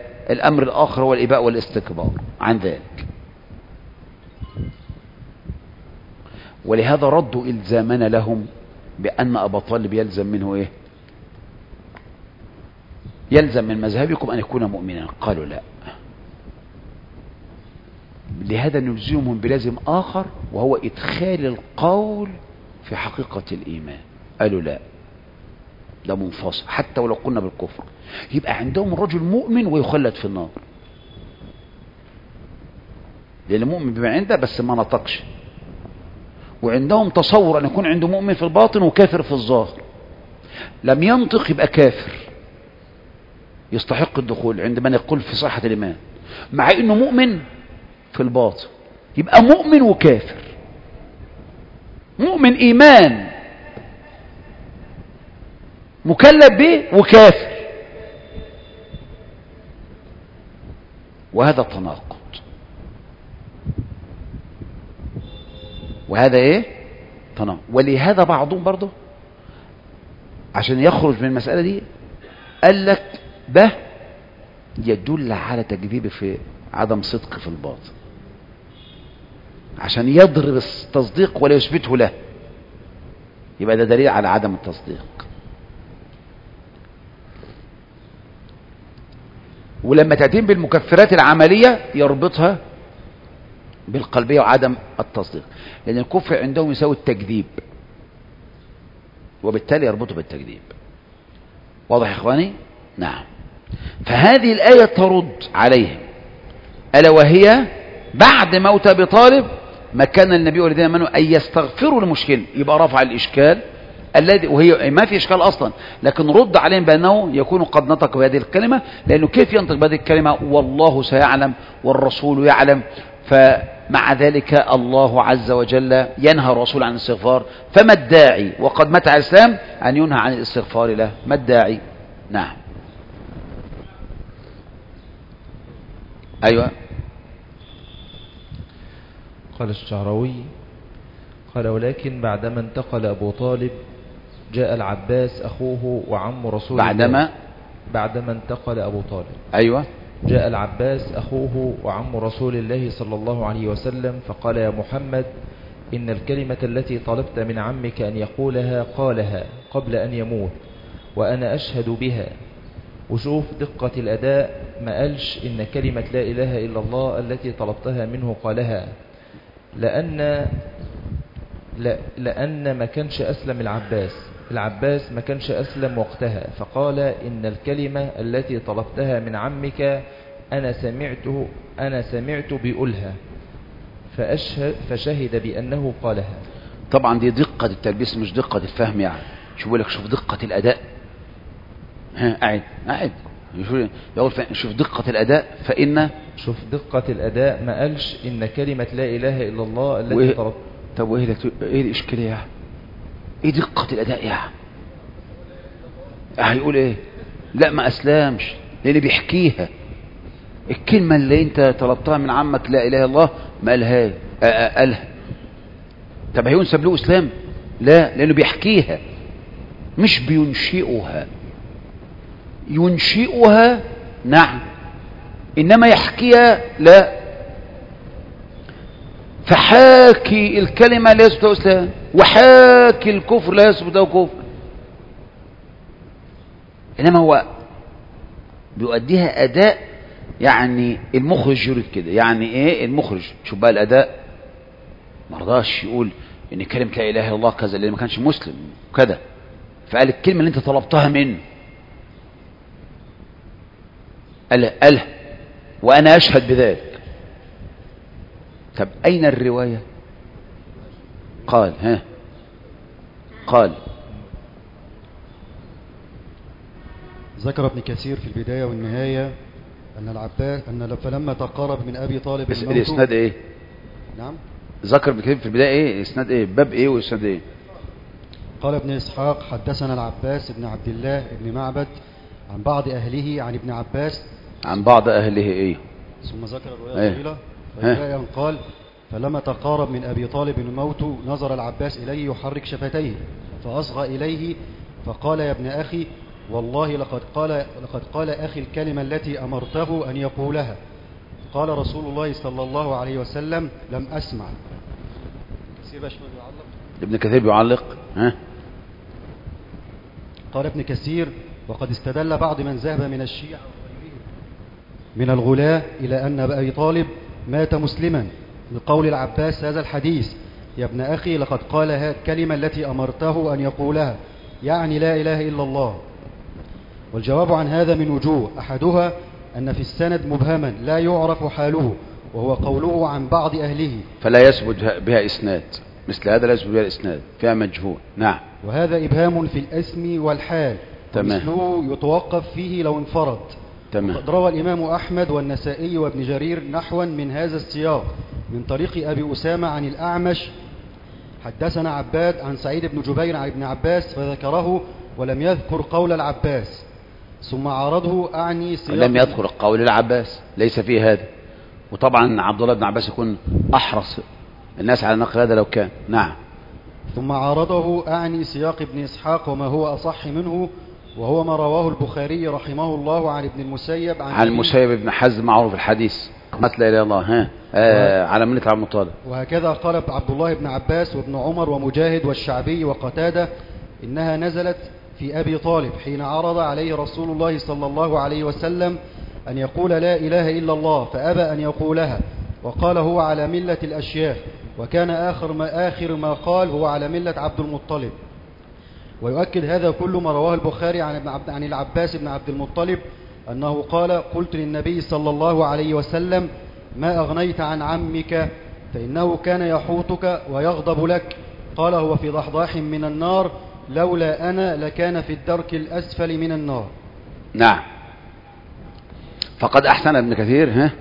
الأمر الآخر هو الإباء والاستكبار عن ذلك. ولهذا ردوا إلزامنا لهم بأن أبا طالب يلزم منه إيه؟ يلزم من مذهبكم أن يكون مؤمنا. قالوا لا، لهذا نلزمهم بلازم آخر وهو إدخال القول في حقيقة الإيمان. قالوا لا، ده منفصل حتى ولو قلنا بالكفر. يبقى عندهم الرجل مؤمن ويخلد في النار، لأن المؤمن بما عنده بس ما نطقش، وعندهم تصور أن يكون عنده مؤمن في الباطن وكافر في الظاهر. لم ينطق يبقى كافر يستحق الدخول عند من يقول في صحة الإيمان، مع أنه مؤمن في الباطن. يبقى مؤمن وكافر، مؤمن إيمان مكلف به وكافر، وهذا تناقض. وهذا ايه؟ تناقض. ولهذا بعضهم برضه عشان يخرج من المسألة دي قال لك ده يدل على تكذيب في عدم صدق في الباطن، عشان يضرب التصديق ولا يثبته له، يبقى ده دليل على عدم التصديق. ولما تأتين بالمكفرات العملية يربطها بالقلبية وعدم التصديق، لأن الكفر عندهم يساوي التكذيب، وبالتالي يربطه بالتكذيب. واضح يا إخواني؟ نعم. فهذه الآية ترد عليهم، ألا وهي بعد موت أبي طالب ما كان النبي والذين آمنوا أن يستغفروا للمشركين، يبقى رفع الإشكال الذي وهي ما في إشكال أصلا، لكن رد عليهم بأنه يكون قد نطق بهذه الكلمة، لأنه كيف ينطق بهذه الكلمة والله سيعلم والرسول يعلم؟ فمع ذلك الله عز وجل ينهى الرسول عن الاستغفار، فما الداعي وقد مات على الإسلام أن ينهى عن الاستغفار له؟ ما الداعي؟ نعم. أيوة. قال الشعراوي قال: ولكن بعدما انتقل أبو طالب جاء العباس أخوه وعم رسول الله. بعدما انتقل أبو طالب، أيوة، جاء العباس أخوه وعم رسول الله صلى الله عليه وسلم فقال: يا محمد، إن الكلمة التي طلبت من عمك أن يقولها قالها قبل أن يموت وأنا أشهد بها. وشوف دقة الأداء، ما قالش إن كلمة لا إله إلا الله التي طلبتها منه قالها، لأن ما كانش أسلم العباس ما كانش أسلم وقتها، فقال: إن الكلمة التي طلبتها من عمك أنا سمعت بيقولها فشهد بأنه قالها. طبعا دي دقة التلبيس مش دقة الفهم. يعني شوف لك، شوف دقة الأداء. قاعد يقول شوف دقة الأداء، فإن شوف دقة الأداء، ما قالش إن كلمة لا إله إلا الله التي طلبت. طب وإيه الإشكالية يعني؟ إيه دقة الأداء يعني؟ هيقول إيه؟ لا ما أسلمش لأن بيحكيها. الكلمة اللي أنت طلبتها من عمك لا إله إلا الله ما قالها. قالها. طب هينسب له إسلام؟ لا، لأنه بيحكيها مش بينشئها. ينشئها نعم، إنما يحكيها لا. فحاكي الكلمة لا يثبت إسلام، وحاكي الكفر لا يثبت كفر، إنما هو بيؤديها أداء. يعني المخرج يريد كده. يعني إيه المخرج؟ شوف بقى الأداء، مرضاش يقول إن كلمة لا إله إلا الله كذا لأن ما كانش مسلم كذا، فقال الكلمة اللي أنت طلبتها منه قالها وأنا أشهد بذلك. طب أين الرواية؟ قال ذكر ابن كثير في البداية والنهاية أن العباس فلما تقارب من أبي طالب الموت. الإسناد إيه؟ نعم، ذكر ابن كثير في البداية إيه؟ إسناد إيه؟ باب إيه وإسناد إيه؟ قال ابن إسحاق: حدثنا العباس بن عبد الله بن معبد عن بعض أهله عن ابن عباس عن بعض أهله إيه؟ ثم ذكر الرواية طويلة. فالرواية قال: فلما تقارب من أبي طالب الموت نظر العباس إليه يحرك شفتيه فأصغى إليه فقال: يا ابن أخي، والله لقد قال أخي الكلمة التي أمرته أن يقولها. قال رسول الله صلى الله عليه وسلم: لم أسمع. ابن كثير بيعلق. ها؟ قال ابن كثير: وقد استدل بعض من ذهب من الشيعة من الغلاة إلى أن أبي طالب مات مسلما لقول العباس هذا الحديث: يا ابن أخي لقد قال الكلمة التي أمرته أن يقولها، يعني لا إله إلا الله. والجواب عن هذا من وجوه: أحدها أن في السند مبهما لا يعرف حاله، وهو قوله عن بعض أهله، فلا يثبت بها إسناد، مثل هذا لا يثبت بها الإسناد، فيها مجهول. نعم. وهذا إبهام في الاسم والحال، مثله يتوقف فيه لو انفرد. تمام. وقد روى الإمام أحمد والنسائي وابن جرير نحوا من هذا السياق من طريق أبي أسامة عن الأعمش: حدثنا عباد عن سعيد بن جبير عن ابن عباس فذكره ولم يذكر قول العباس، ثم عارضه أعني سياق. لم يذكر قول العباس، ليس فيه هذا. وطبعا عبد الله بن عباس يكون أحرص الناس على نقل هذا لو كان. نعم. ثم عارضه أعني سياق ابن إسحاق وما هو أصح منه، وهو ما رواه البخاري رحمه الله عن ابن المسيب عن المسيب بن حزم معروف الحديث قالت لا إله إلا الله. على منة عبد المطلب. وهكذا قال عبد الله بن عباس وابن عمر ومجاهد والشعبي وقتادة: إنها نزلت في أبي طالب حين عرض عليه رسول الله صلى الله عليه وسلم أن يقول لا إله إلا الله فأبى أن يقولها، وقال هو على ملة الأشياخ، وكان آخر ما قال هو على ملة عبد المطلب. ويؤكد هذا كل ما رواه البخاري عن العباس بن عبد المطلب أنه قال: قلت للنبي صلى الله عليه وسلم: ما أغنيت عن عمك فإنه كان يحوطك ويغضب لك. قال: هو في ضحضاح من النار، لولا أنا لكان في الدرك الأسفل من النار. نعم. فقد أحسن ابن كثير.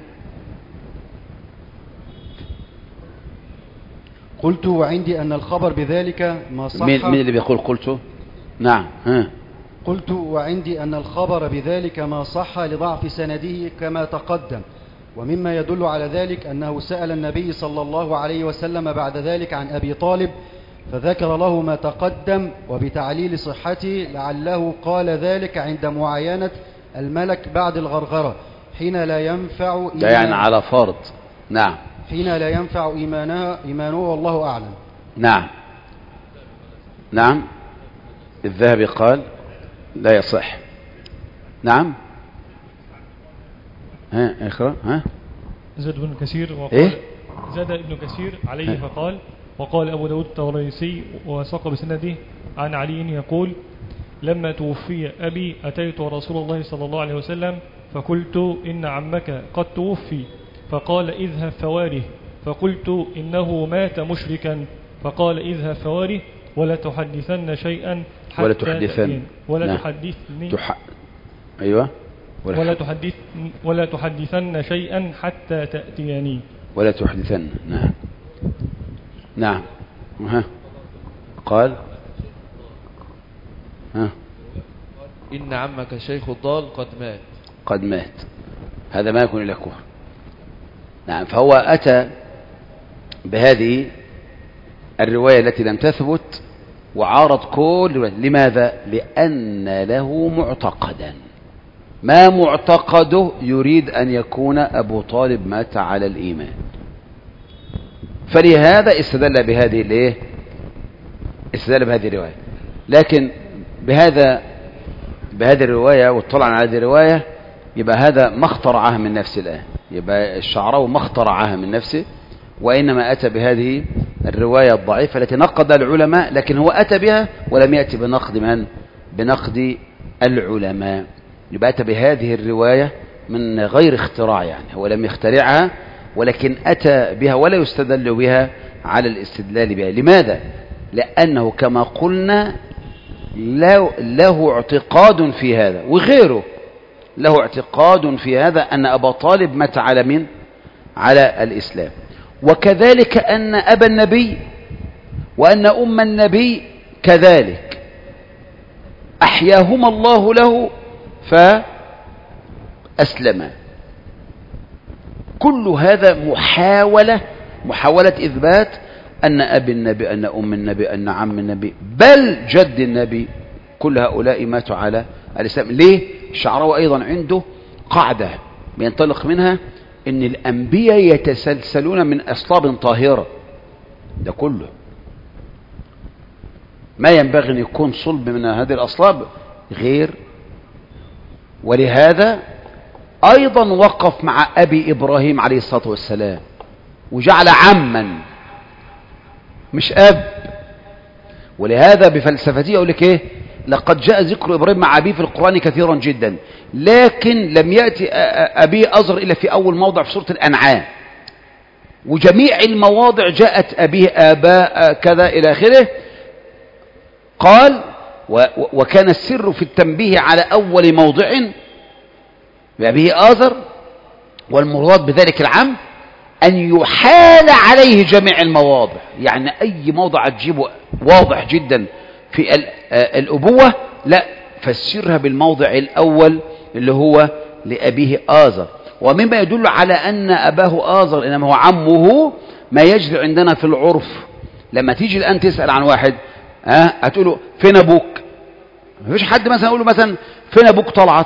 قلت وعندي أن الخبر بذلك ما صح. مين اللي بيقول قلت؟ نعم. قلت وعندي أن الخبر بذلك ما صح لضعف سنده كما تقدم. ومما يدل على ذلك أنه سأل النبي صلى الله عليه وسلم بعد ذلك عن أبي طالب فذكر له ما تقدم، وبتعليل صحته لعله قال ذلك عند معاينة الملك بعد الغرغرة حين لا ينفع ده يعني على فرض. نعم. حين لا ينفع إيمانه والله أعلم. نعم. نعم. الذهبي قال لا يصح. نعم. اقرأ. زاد ابن كثير وقال زاد ابن كثير عليه فقال: وقال أبو داود الطبراني وساق بسنده عن علي يقول: لما توفي أبي أتيت رسول الله صلى الله عليه وسلم فقلت: إن عمك قد توفي، فقال: اذهب فواره. فقلت: إنه مات مشركا. فقال: اذهب فواره ولا تحدثن شيئا حتى ولا تحدثني. أيوة. ولا تحدثن شيئا حتى تأتيني. ولا تحدثن. نعم. نعم. قال: إن عمك شيخ الضال قد مات. هذا ما يكون إلا كفر. نعم. فهو أتى بهذه الرواية التي لم تثبت وعارض كل. لماذا؟ لأن له معتقدا، ما معتقده يريد أن يكون أبو طالب مات على الإيمان، فلهذا استدل بهذه الرواية. لكن بهذه الرواية واطلع على هذه الرواية يبقى هذا ما اخترعها من نفسه الآن، يبقى الشعراوي ما اخترعها من نفسه، وإنما أتى بهذه الرواية الضعيفة التي نقد العلماء، لكن هو أتى بها ولم يأتي بنقد العلماء. يبقى أتى بهذه الرواية من غير اختراع، يعني هو لم يخترعها ولكن أتى بها ولا يستدل بها على الاستدلال بها. لماذا؟ لأنه كما قلنا له اعتقاد في هذا، وغيره له اعتقاد في هذا أن أبا طالب مات على من؟ على الإسلام. وكذلك أن أبا النبي وأن أم النبي كذلك أحياهما الله له فأسلما. كل هذا محاولة إثبات أن أبي النبي أن أم النبي أن عم النبي بل جد النبي كل هؤلاء ماتوا على الإسلام. ليه؟ الشعراوي أيضا عنده قاعدة بينطلق منها أن الأنبياء يتسلسلون من أصلاب طاهرة، ده كله ما ينبغي أن يكون صلب من هذه الأصلاب غير. ولهذا أيضا وقف مع أبي إبراهيم عليه الصلاة والسلام وجعل عما مش أب. ولهذا بفلسفتي أقول لك إيه، لقد جاء ذكر إبراهيم مع أبيه في القرآن كثيرا جدا، لكن لم يأتي أبيه أزر إلا في أول موضع في سورة الأنعام، وجميع المواضع جاءت أبيه آباء كذا إلى آخره. قال وكان السر في التنبيه على أول موضع بأبيه آزر، والمراد بذلك العام أن يحال عليه جميع المواضع، يعني أي موضع تجيبه واضح جدا في الأبوة لا فسرها بالموضع الأول اللي هو لأبيه آزر. ومما يدل على أن أباه آزر إنما هو عمه ما يجري عندنا في العرف. لما تيجي الآن تسأل عن واحد هتقوله فين أبوك؟ مفيش حد مثلا يقول له مثلا فين أبوك طلعت؟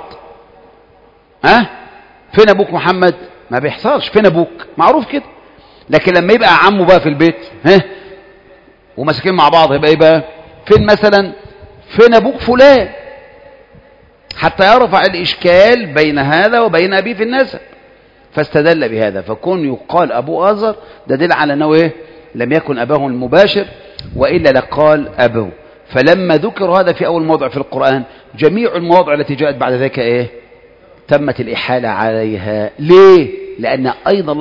فين أبوك محمد؟ ما بيحصلش فين أبوك، معروف كده. لكن لما يبقى عمه بقى في البيت ومساكين مع بعض يبقى ايه بقى؟ فين مثلا فين أبوك فلان، حتى يرفع الإشكال بين هذا وبين أبيه في النسب. فاستدل بهذا، فكون يقال أبو آزر ده دل على أنه إيه؟ لم يكن أباه المباشر، وإلا لقال أبوه. فلما ذكر هذا في أول موضع في القرآن، جميع المواضع التي جاءت بعد ذلك إيه؟ تمت الإحالة عليها. ليه؟ لأن أيضا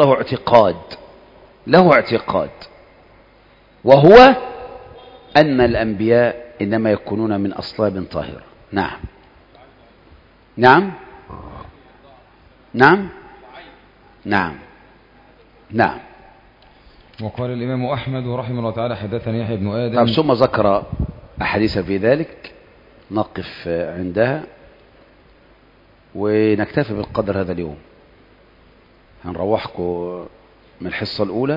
له اعتقاد، وهو أن الأنبياء إنما يكونون من أصلاب طاهرة. نعم نعم نعم نعم نعم. وقال الإمام أحمد رحمه الله تعالى حدثني يحيى بن آدم. طيب ثم ذكر أحاديث في ذلك نقف عندها ونكتفي بالقدر هذا اليوم. هنروحكم من الحصة الأولى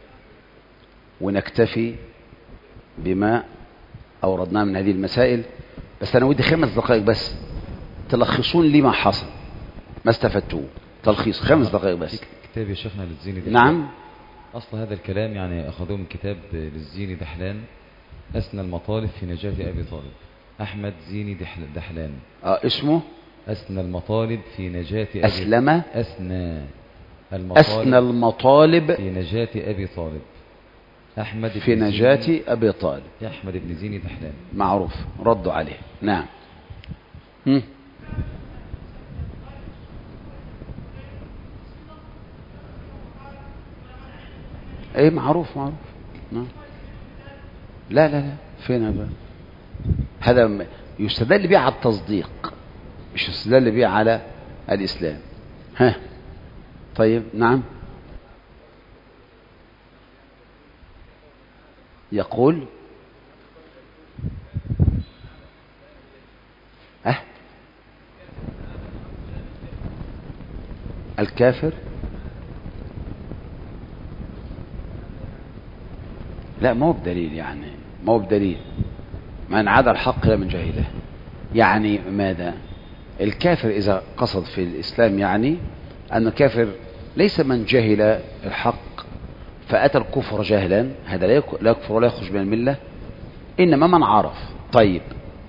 ونكتفي بما أوردناه من هذه المسائل. بس أنا ودي 5 دقائق بس تلخصون لي ما حصل، ما استفدتوه. تلخيص 5 دقائق بس. كتاب يا شيخنا للزيني دحلان. نعم. أصل هذا الكلام يعني أخذوه من كتاب للزيني دحلان، أسنى المطالب في نجاة أبي طالب. أحمد زيني دحلان. اسمه أسنى المطالب في نجاة أبي أسلم. أسنى المطالب في نجاة أبي طالب. أحمد في نجاة أبي طالب. أحمد بن زيني دحلان معروف، ردوا عليه. نعم. ايه معروف. نعم. لا فين بقى؟ هذا يستدل به على التصديق، مش يستدل به على الإسلام. طيب نعم. يقول الكافر لا ما هو بدليل، يعني ما هو بدليل. من عاد الحق لا من جهله. يعني ماذا؟ الكافر إذا قصد في الإسلام يعني أن الكافر ليس من جهل الحق فأتى الكفر جهلا، هذا لا يكفر ولا يخرج من الملة، إنما من عرف. طيب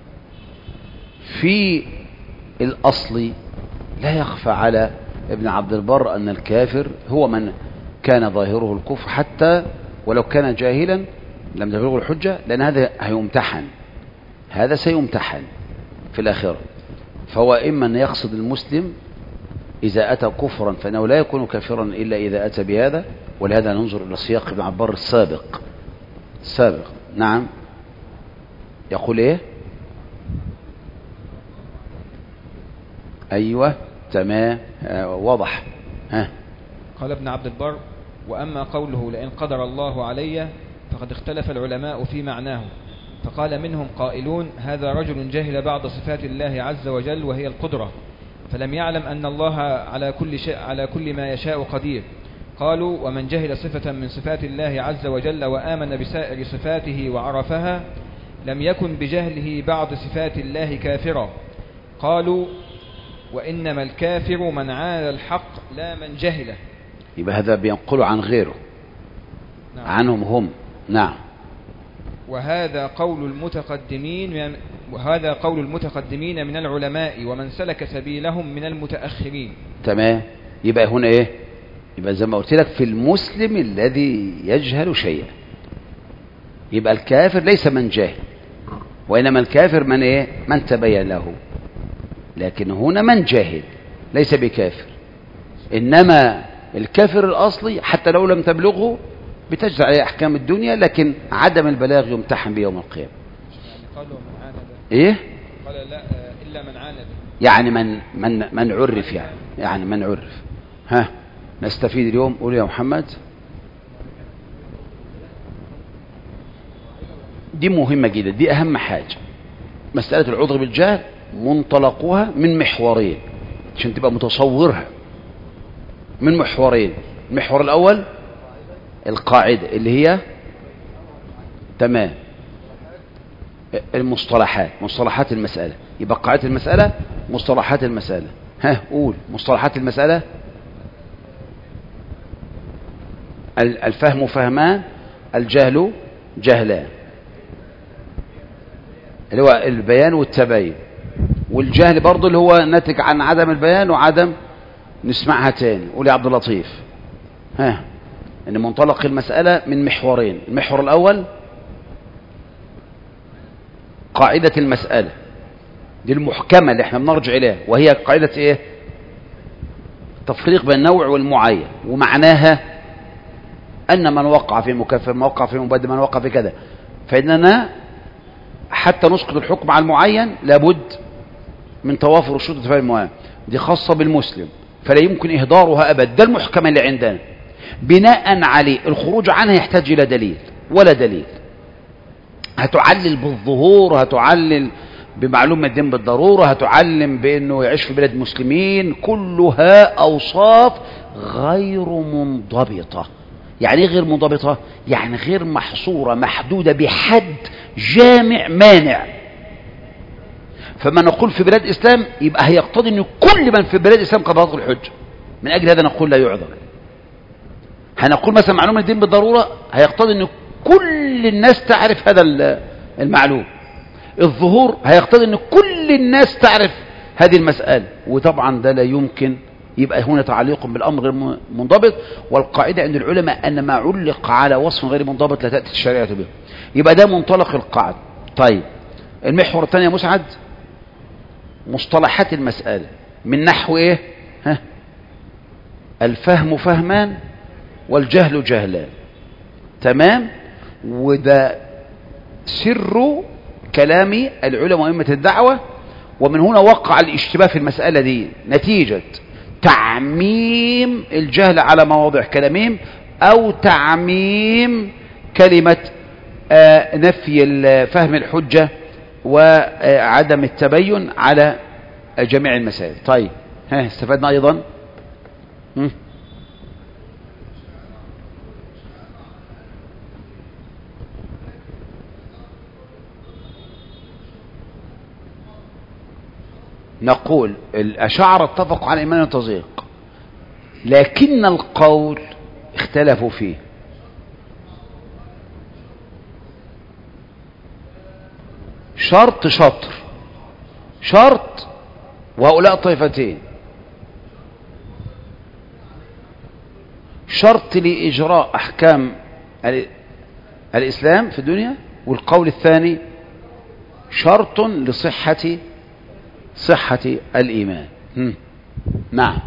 في الأصل لا يخفى على ابن عبد البر أن الكافر هو من كان ظاهره الكفر حتى ولو كان جاهلا لم تبلغه الحجة، لأن هذا هيمتحن، هذا سيمتحن في الآخرة. فهو إما أن يقصد المسلم إذا أتى كفرا فإنه لا يكون كافرا إلا إذا أتى بهذا. ولهذا ننظر إلى سياق ابن عبد البر السابق. نعم. يقول إيه؟ أيوة تمام واضح. قال ابن عبد البر: وأما قوله لئن قدر الله علي فقد اختلف العلماء في معناه، فقال منهم قائلون هذا رجل جهل بعض صفات الله عز وجل وهي القدرة، فلم يعلم أن الله على كل ما يشاء قدير. قالوا ومن جهل صفة من صفات الله عز وجل وآمن بسائر صفاته وعرفها لم يكن بجهله بعض صفات الله كافرا. قالوا وإنما الكافر من عاد الحق لا من جهله. يبقى هذا بينقل عن غيره. نعم. عنهم هم. نعم. وهذا قول المتقدمين من العلماء ومن سلك سبيلهم من المتأخرين. تمام. يبقى هنا ايه؟ يبقى زي ما قلت لك في المسلم الذي يجهل شيئا. يبقى الكافر ليس من جاهل، وإنما الكافر من ايه؟ من تبين له. لكن هنا من جاهل ليس بكافر، إنما الكافر الأصلي حتى لو لم تبلغه بتجري عليه أحكام الدنيا، لكن عدم البلاغ يمتحن بيوم القيامة. قالوا من عاند ايه؟ قال لا إلا من عاند، يعني من عرف، يعني من عرف. ها نستفيد اليوم. قول يا محمد. دي مهمة جدا، دي أهم حاجة. مسألة العذر بالجهل منطلقها من محورين عشان تبقى متصورها، من محورين. المحور الأول القاعدة اللي هي تمام المصطلحات، مصطلحات المسألة. يبقى قاعدة المسألة مصطلحات المسألة. ها قول مصطلحات المسألة. الفهم فهمان، الجهل جهلان، اللي هو البيان والتبين. والجهل برضو اللي هو ناتج عن عدم البيان وعدم. نسمعها تاني. قول يا عبد اللطيف. ها ان منطلق المسألة من محورين. المحور الأول قاعدة المسألة، دي المحكمة اللي احنا بنرجع إليها، وهي قاعدة ايه؟ تفريق بين النوع والمعين. ومعناها أن من وقع في مكفر، من وقع في مبدل، من وقع في كذا، فإننا حتى نسقط الحكم على المعين لابد من توافر الشروط وتفاهم المعين. دي خاصة بالمسلم فلا يمكن إهدارها أبدا. ده المحكمة اللي عندنا، بناء عليه الخروج عنها يحتاج إلى دليل ولا دليل. هتعلل بالظهور، هتعلل بمعلومة الدين بالضرورة، هتعلم بأنه يعيش في بلاد مسلمين، كلها أوصاف غير منضبطة. يعني غير منضبطة؟ يعني غير محصورة محدودة بحد جامع مانع. فما نقول في بلاد إسلام يبقى هيقتضي أن كل من في بلاد إسلام قد بلغ الحجة. من أجل هذا نقول لا يعذر. هنقول مثلا معلومة الدين بالضرورة هيقتضي أن كل الناس تعرف هذا المعلوم. الظهور هيقتضي أن كل الناس تعرف هذه المسألة، وطبعا ده لا يمكن. يبقى هنا تعليق بالأمر غير منضبط. والقاعدة عند العلماء أن ما علق على وصف غير منضبط لا تأتي الشريعة به. يبقى ده منطلق القاعدة. طيب المحور الثاني يا مسعد مصطلحات المسألة من نحو ايه؟ ها الفهم فهمان والجهل جهلان. تمام. وده سر كلام العلماء وأئمة الدعوة. ومن هنا وقع الاشتباه في المسألة دي نتيجة تعميم الجهل على مواضع كلامهم، أو تعميم كلمة نفي فهم الحجة وعدم التبين على جميع المسائل. طيب ها استفدنا أيضا نقول الأشاعرة اتفقوا على إيمان التصديق، لكن القول اختلفوا فيه. شرط وهؤلاء الطائفتين شرط لإجراء أحكام الإسلام في الدنيا، والقول الثاني شرط لصحة الإيمان. نعم.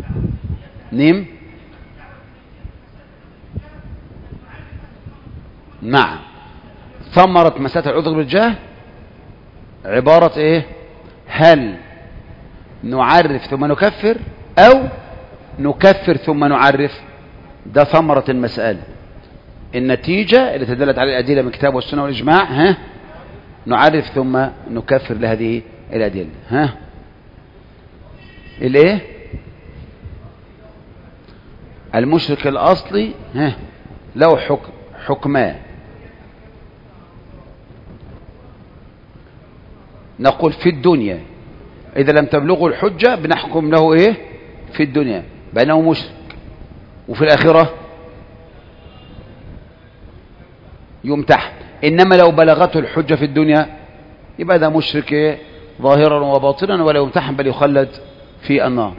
نعم. ثمرة مسألة العذر بالجهل عبارة ايه؟ هل نعرف ثم نكفر او نكفر ثم نعرف؟ ده ثمرة المسألة. النتيجة اللي تدلت على الأدلة من الكتاب والسنة والإجماع، ها نعرف ثم نكفر لهذه الأدلة. ها الايه؟ المشرك الأصلي ها له حكمان. نقول في الدنيا إذا لم تبلغه الحجة بنحكم له إيه؟ في الدنيا بأنه مشرك، وفي الآخرة يمتحن. إنما لو بلغته الحجة في الدنيا يبقى ده مشرك ظاهرا وباطنا ولا يمتحن بل يخلد في النار.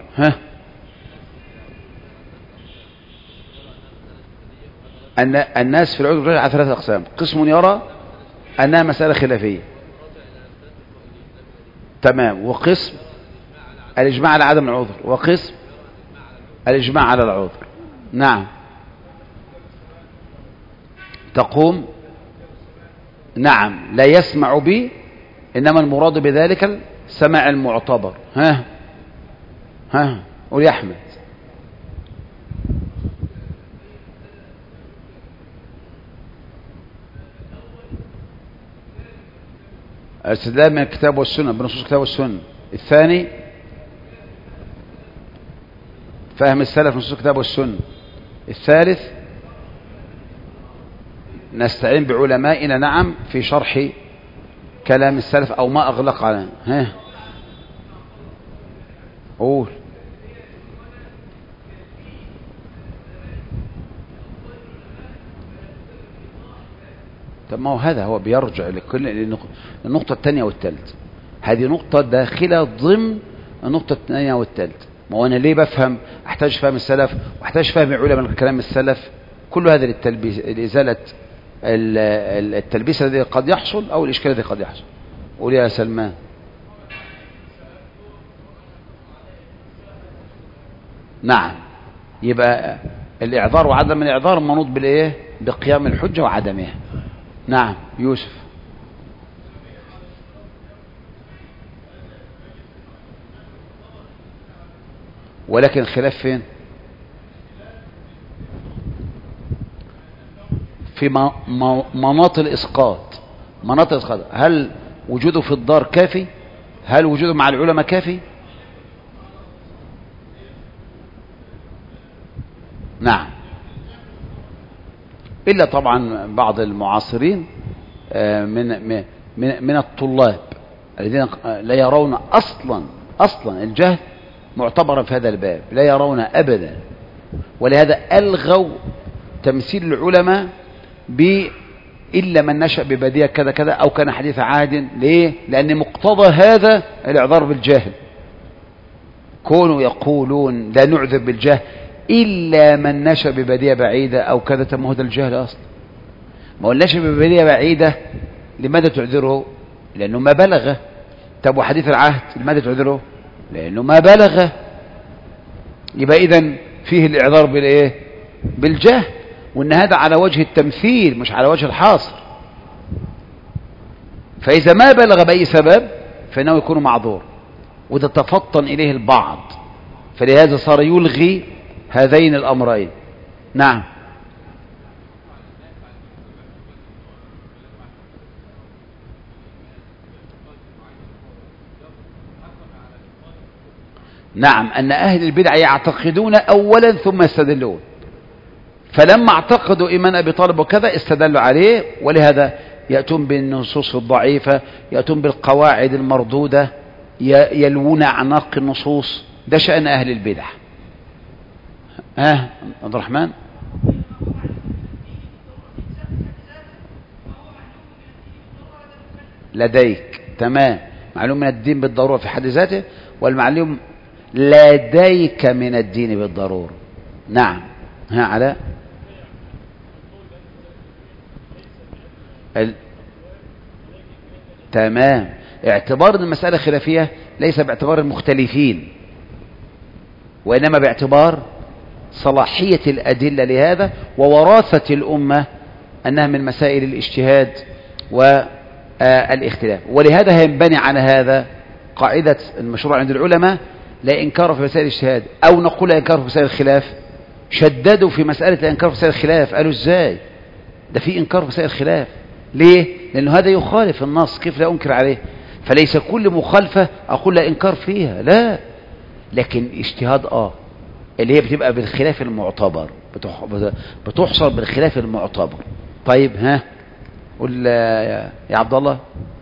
الناس في العذر على 3 أقسام: قسم يرى أنها مسألة خلافية، تمام، وقسم الإجماع على عدم العذر، وقسم الإجماع على العذر. نعم، تقوم نعم لا يسمع بي، إنما المراد بذلك السماع المعتبر. قول يا أحمد. الاستدلال من الكتاب والسنة بنصوص الكتاب والسنة. الثاني فهم السلف نصوص الكتاب والسنة. الثالث نستعين بعلمائنا نعم في شرح كلام السلف أو ما أغلق عليه. قول. طب ما هو هذا هو بيرجع لكل النقطة الثانية والثالثة. هذه نقطة داخلة ضمن النقطة الثانية والثالثة. ما هو أنا ليه بفهم؟ أحتاج فهم السلف وأحتاج فهم علماء كلام السلف. كل هذا للتلبيس، لإزالة التلبيس الذي قد يحصل أو الإشكال الذي قد يحصل. قول يا سلمان. نعم، يبقى الإعذار وعدم الإعذار منوط بالإيه؟ بقيام الحجة وعدمها. نعم يوسف. ولكن الخلاف فين؟ في مناط الإسقاط. مناط الإسقاط، هل وجوده في الدار كافي؟ هل وجوده مع العلماء كافي؟ نعم، إلا طبعا بعض المعاصرين من الطلاب الذين لا يرون أصلا الجهل معتبرا في هذا الباب، لا يرون أبدا. ولهذا ألغوا تمثيل العلماء إلا من نشأ ببدية كذا كذا أو كان حديث عهد. ليه؟ لأن مقتضى هذا الإعذار بالجهل. كونوا يقولون لا نعذر بالجهل إلا من نشأ ببدية بعيدة أو كذا. طب ما هو ده الجهل أصلا. ما هو نشأ ببدية بعيدة لماذا تعذره؟ لأنه ما بلغ. طب وحديث العهد لماذا تعذره؟ لأنه ما بلغ. يبقى إذن فيه الإعذار بالإيه؟ بالجهل، وإن هذا على وجه التمثيل مش على وجه الحاصر. فإذا ما بلغ بأي سبب فإنه يكون معذور، وده تفطن إليه البعض، فلهذا صار يلغي هذين الأمرين. نعم. نعم، أن أهل البدع يعتقدون أولا ثم يستدلون. فلما اعتقدوا إيمان أبي طالب وكذا استدلوا عليه، ولهذا يأتون بالنصوص الضعيفة، يأتون بالقواعد المردودة، يلوون أعناق النصوص. ده شأن أهل البدع. عبد الرحمن. لديك تمام، معلوم من الدين بالضرورة في حد ذاته، والمعلوم لديك من الدين بالضرورة. نعم. على تمام. اعتبار المسألة خلافية ليس باعتبار المختلفين، وإنما باعتبار صلاحية الأدلة لهذا ووراثة الأمة أنها من مسائل الاجتهاد والاختلاف. ولهذا ينبني على هذا قاعدة المشروع عند العلماء: لا إنكار في مسائل الاجتهاد، أو نقول لا إنكار في مسائل الخلاف. شددوا في مسألة لا إنكار في مسائل الخلاف، قالوا إزاي ده في إنكار في مسائل الخلاف؟ ليه؟ لأنه هذا يخالف النص، كيف لا أنكر عليه؟ فليس كل مخالفة أقول لا إنكار فيها، لا، لكن اجتهاد اللي هي بتبقى بالخلاف المعتبر، بتحصل بالخلاف المعتبر. طيب قل يا عبد الله.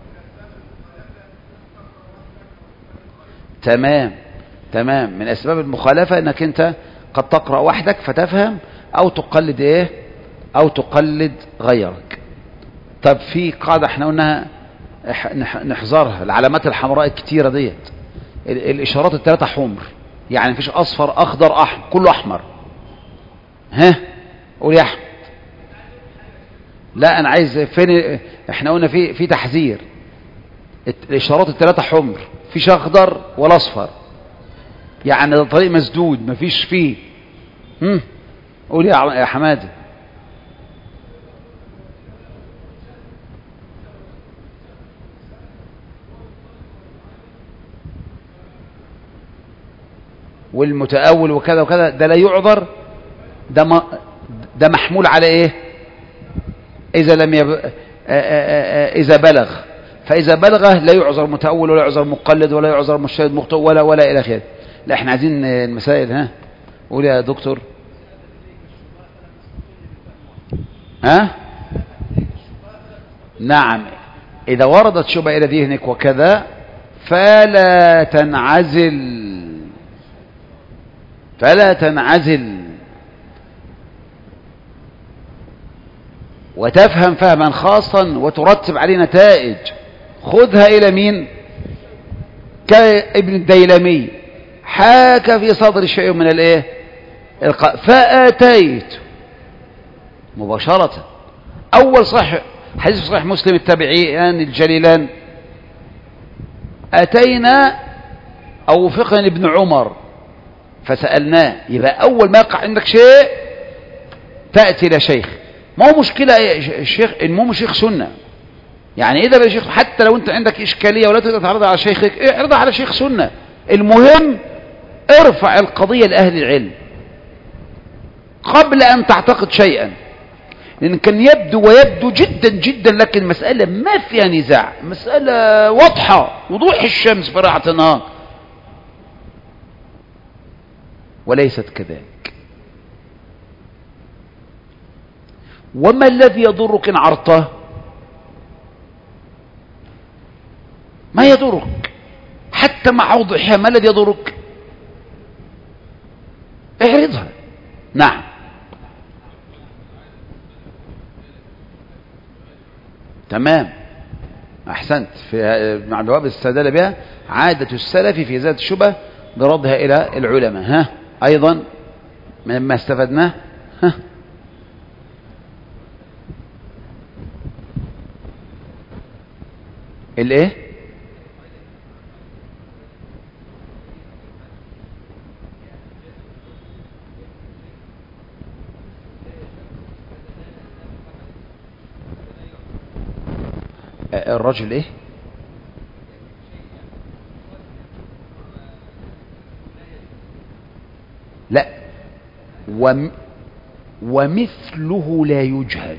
تمام. من أسباب المخالفة أنك أنت قد تقرأ وحدك فتفهم، أو تقلد أو تقلد غيرك. طب في قاعدة احنا قلنا نحذرها، العلامات الحمراء الكتيرة ديت، الإشارات الثلاثة حمر، يعني مفيش أصفر أخضر أحمر، كله أحمر. ها قول يا أحمد. لا أنا عايز فين، احنا قلنا في تحذير، الإشارات الثلاثة حمر، مفيش أخضر ولا أصفر، يعني ده طريق مسدود مفيش فيه. قول يا حمادي. والمتأول وكذا وكذا ده لا يعذر، ده محمول على ايه؟ اذا لم اذا بلغ، فاذا بلغه لا يعذر متأول ولا يعذر مقلد ولا يعذر مجتهد مخطئ ولا الى اخره. لا احنا عايزين المسائل. ها قول يا دكتور. ها نعم، اذا وردت شبهة الى ذهنك وكذا فلا تنعزل وتفهم فهما خاصا وترتب عليه نتائج. خذها إلى مين؟ كابن الديلمي حاك في صدر شيء من الايه فأتيت مباشرة. أول صحيح حديث صحيح مسلم التابعيان الجليلان، أتينا أو فقه ابن عمر فسألناه. يبقى أول ما يقع عندك شيء تأتي لشيخ. ما هو مشكلة الشيخ، المهم شيخ سنة، يعني إذا بقى شيخ، حتى لو أنت عندك إشكالية ولا تقدر تعرضها على شيخك، اعرضها على شيخ سنة. المهم ارفع القضية لأهل العلم قبل أن تعتقد شيئا، لأن كان يبدو ويبدو جدا جدا لك المسألة ما فيها نزاع، مسألة واضحة وضوح الشمس في رعة النهار، وليست كذلك. وما الذي يضرك إن عرضته؟ ما يضرك حتى مع وضوحها. ما الذي يضرك؟ اعرضها. نعم تمام أحسنت. في مع الجواب استدل بها عادة السلف في ذات الشبه بردها إلى العلماء. ها أيضا مما استفدناه. ها الايه؟ الرجل ايه؟ لا ومثله لا يجهل،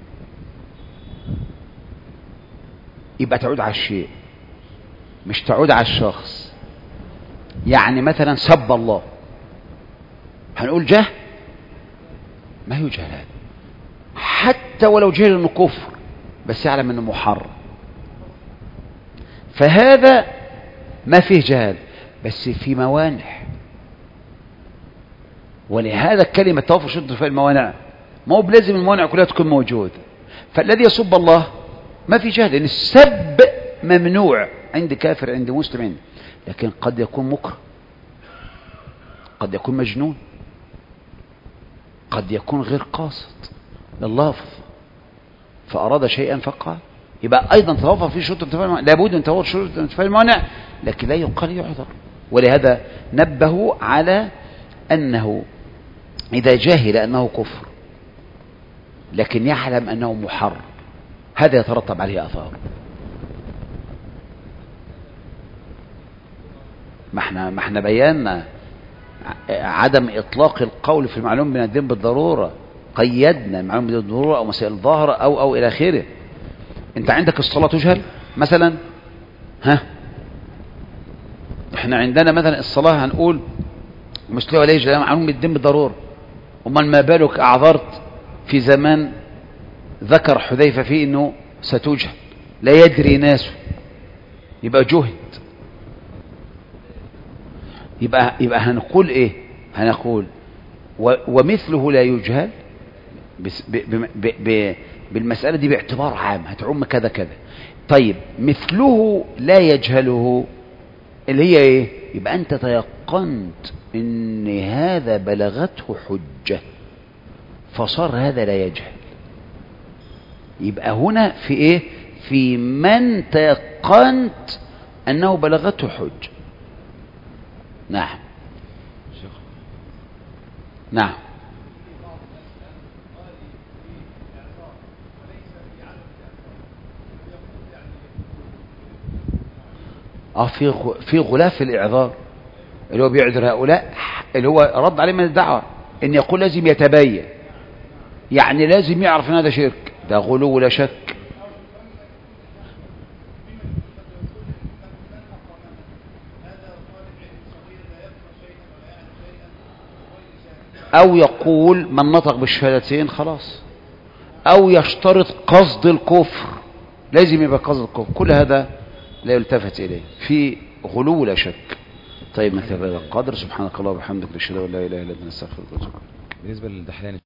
يبقى تعود على الشيء مش تعود على الشخص. يعني مثلا سب الله، هنقول جهل؟ ما يجهل هذا، حتى ولو جهل انه كفر بس يعلم انه محرم، فهذا ما فيه جهل بس في موانع. ولهذا كلمة توفر شد في الموانع، ما هو بلازم الموانع كلها تكون موجودة. فالذي يسب الله ما في جهل، لأن السب ممنوع عند كافر عند مسلم، لكن قد يكون مكره، قد يكون مجنون، قد يكون غير قاصد لللفظ فأراد شيئا فقال، يبقى أيضا توفر فيه شروط انتفاء الموانع. لابد أن توفر شروط انتفاء الموانع، لكن لا يقال يعذر. ولهذا نبهوا على أنه إذا جاهل أنه كفر لكن يعلم أنه محرم، هذا يترتب عليه آثار. ما احنا بينا عدم إطلاق القول في المعلوم من الدين بالضرورة، قيدنا المعلوم بالضرورة أو مسائل ظاهرة أو إلى آخره. أنت عندك الصلاة تجهل مثلا، ها احنا عندنا مثلا الصلاة هنقول مسلم ولا يجهل معلوم بالدين بالضرورة، ومن ما بالك أعذرت في زمان ذكر حذيفة فيه أنه ستجهل لا يدري ناسه، يبقى جهد. يبقى هنقول ايه؟ هنقول ومثله لا يجهل بالمسألة دي باعتبار عام، هتعم كذا كذا. طيب مثله لا يجهله اللي هي ايه؟ يبقى انت تيقنت ان هذا بلغته حجة فصار هذا لا يجهل. يبقى هنا في ايه؟ في من تيقنت انه بلغته حجة. نعم نعم. في غلاف الإعذار اللي هو بيعذر هؤلاء، اللي هو رد عليه من الدعوة ان يقول لازم يتبين، يعني لازم يعرف ان هذا شرك، ده غلو ولا شك. او يقول من نطق بالشهادتين خلاص، او يشترط قصد الكفر، لازم يبقى قصد الكفر، كل هذا لا يلتفت اليه، في غلو لا شك. طيب نكتفي بهذا القدر، سبحانك اللهم وبحمدك نشهد ان لا اله الا انت نستغفرك ونتوب اليك. بالنسبة للدحلان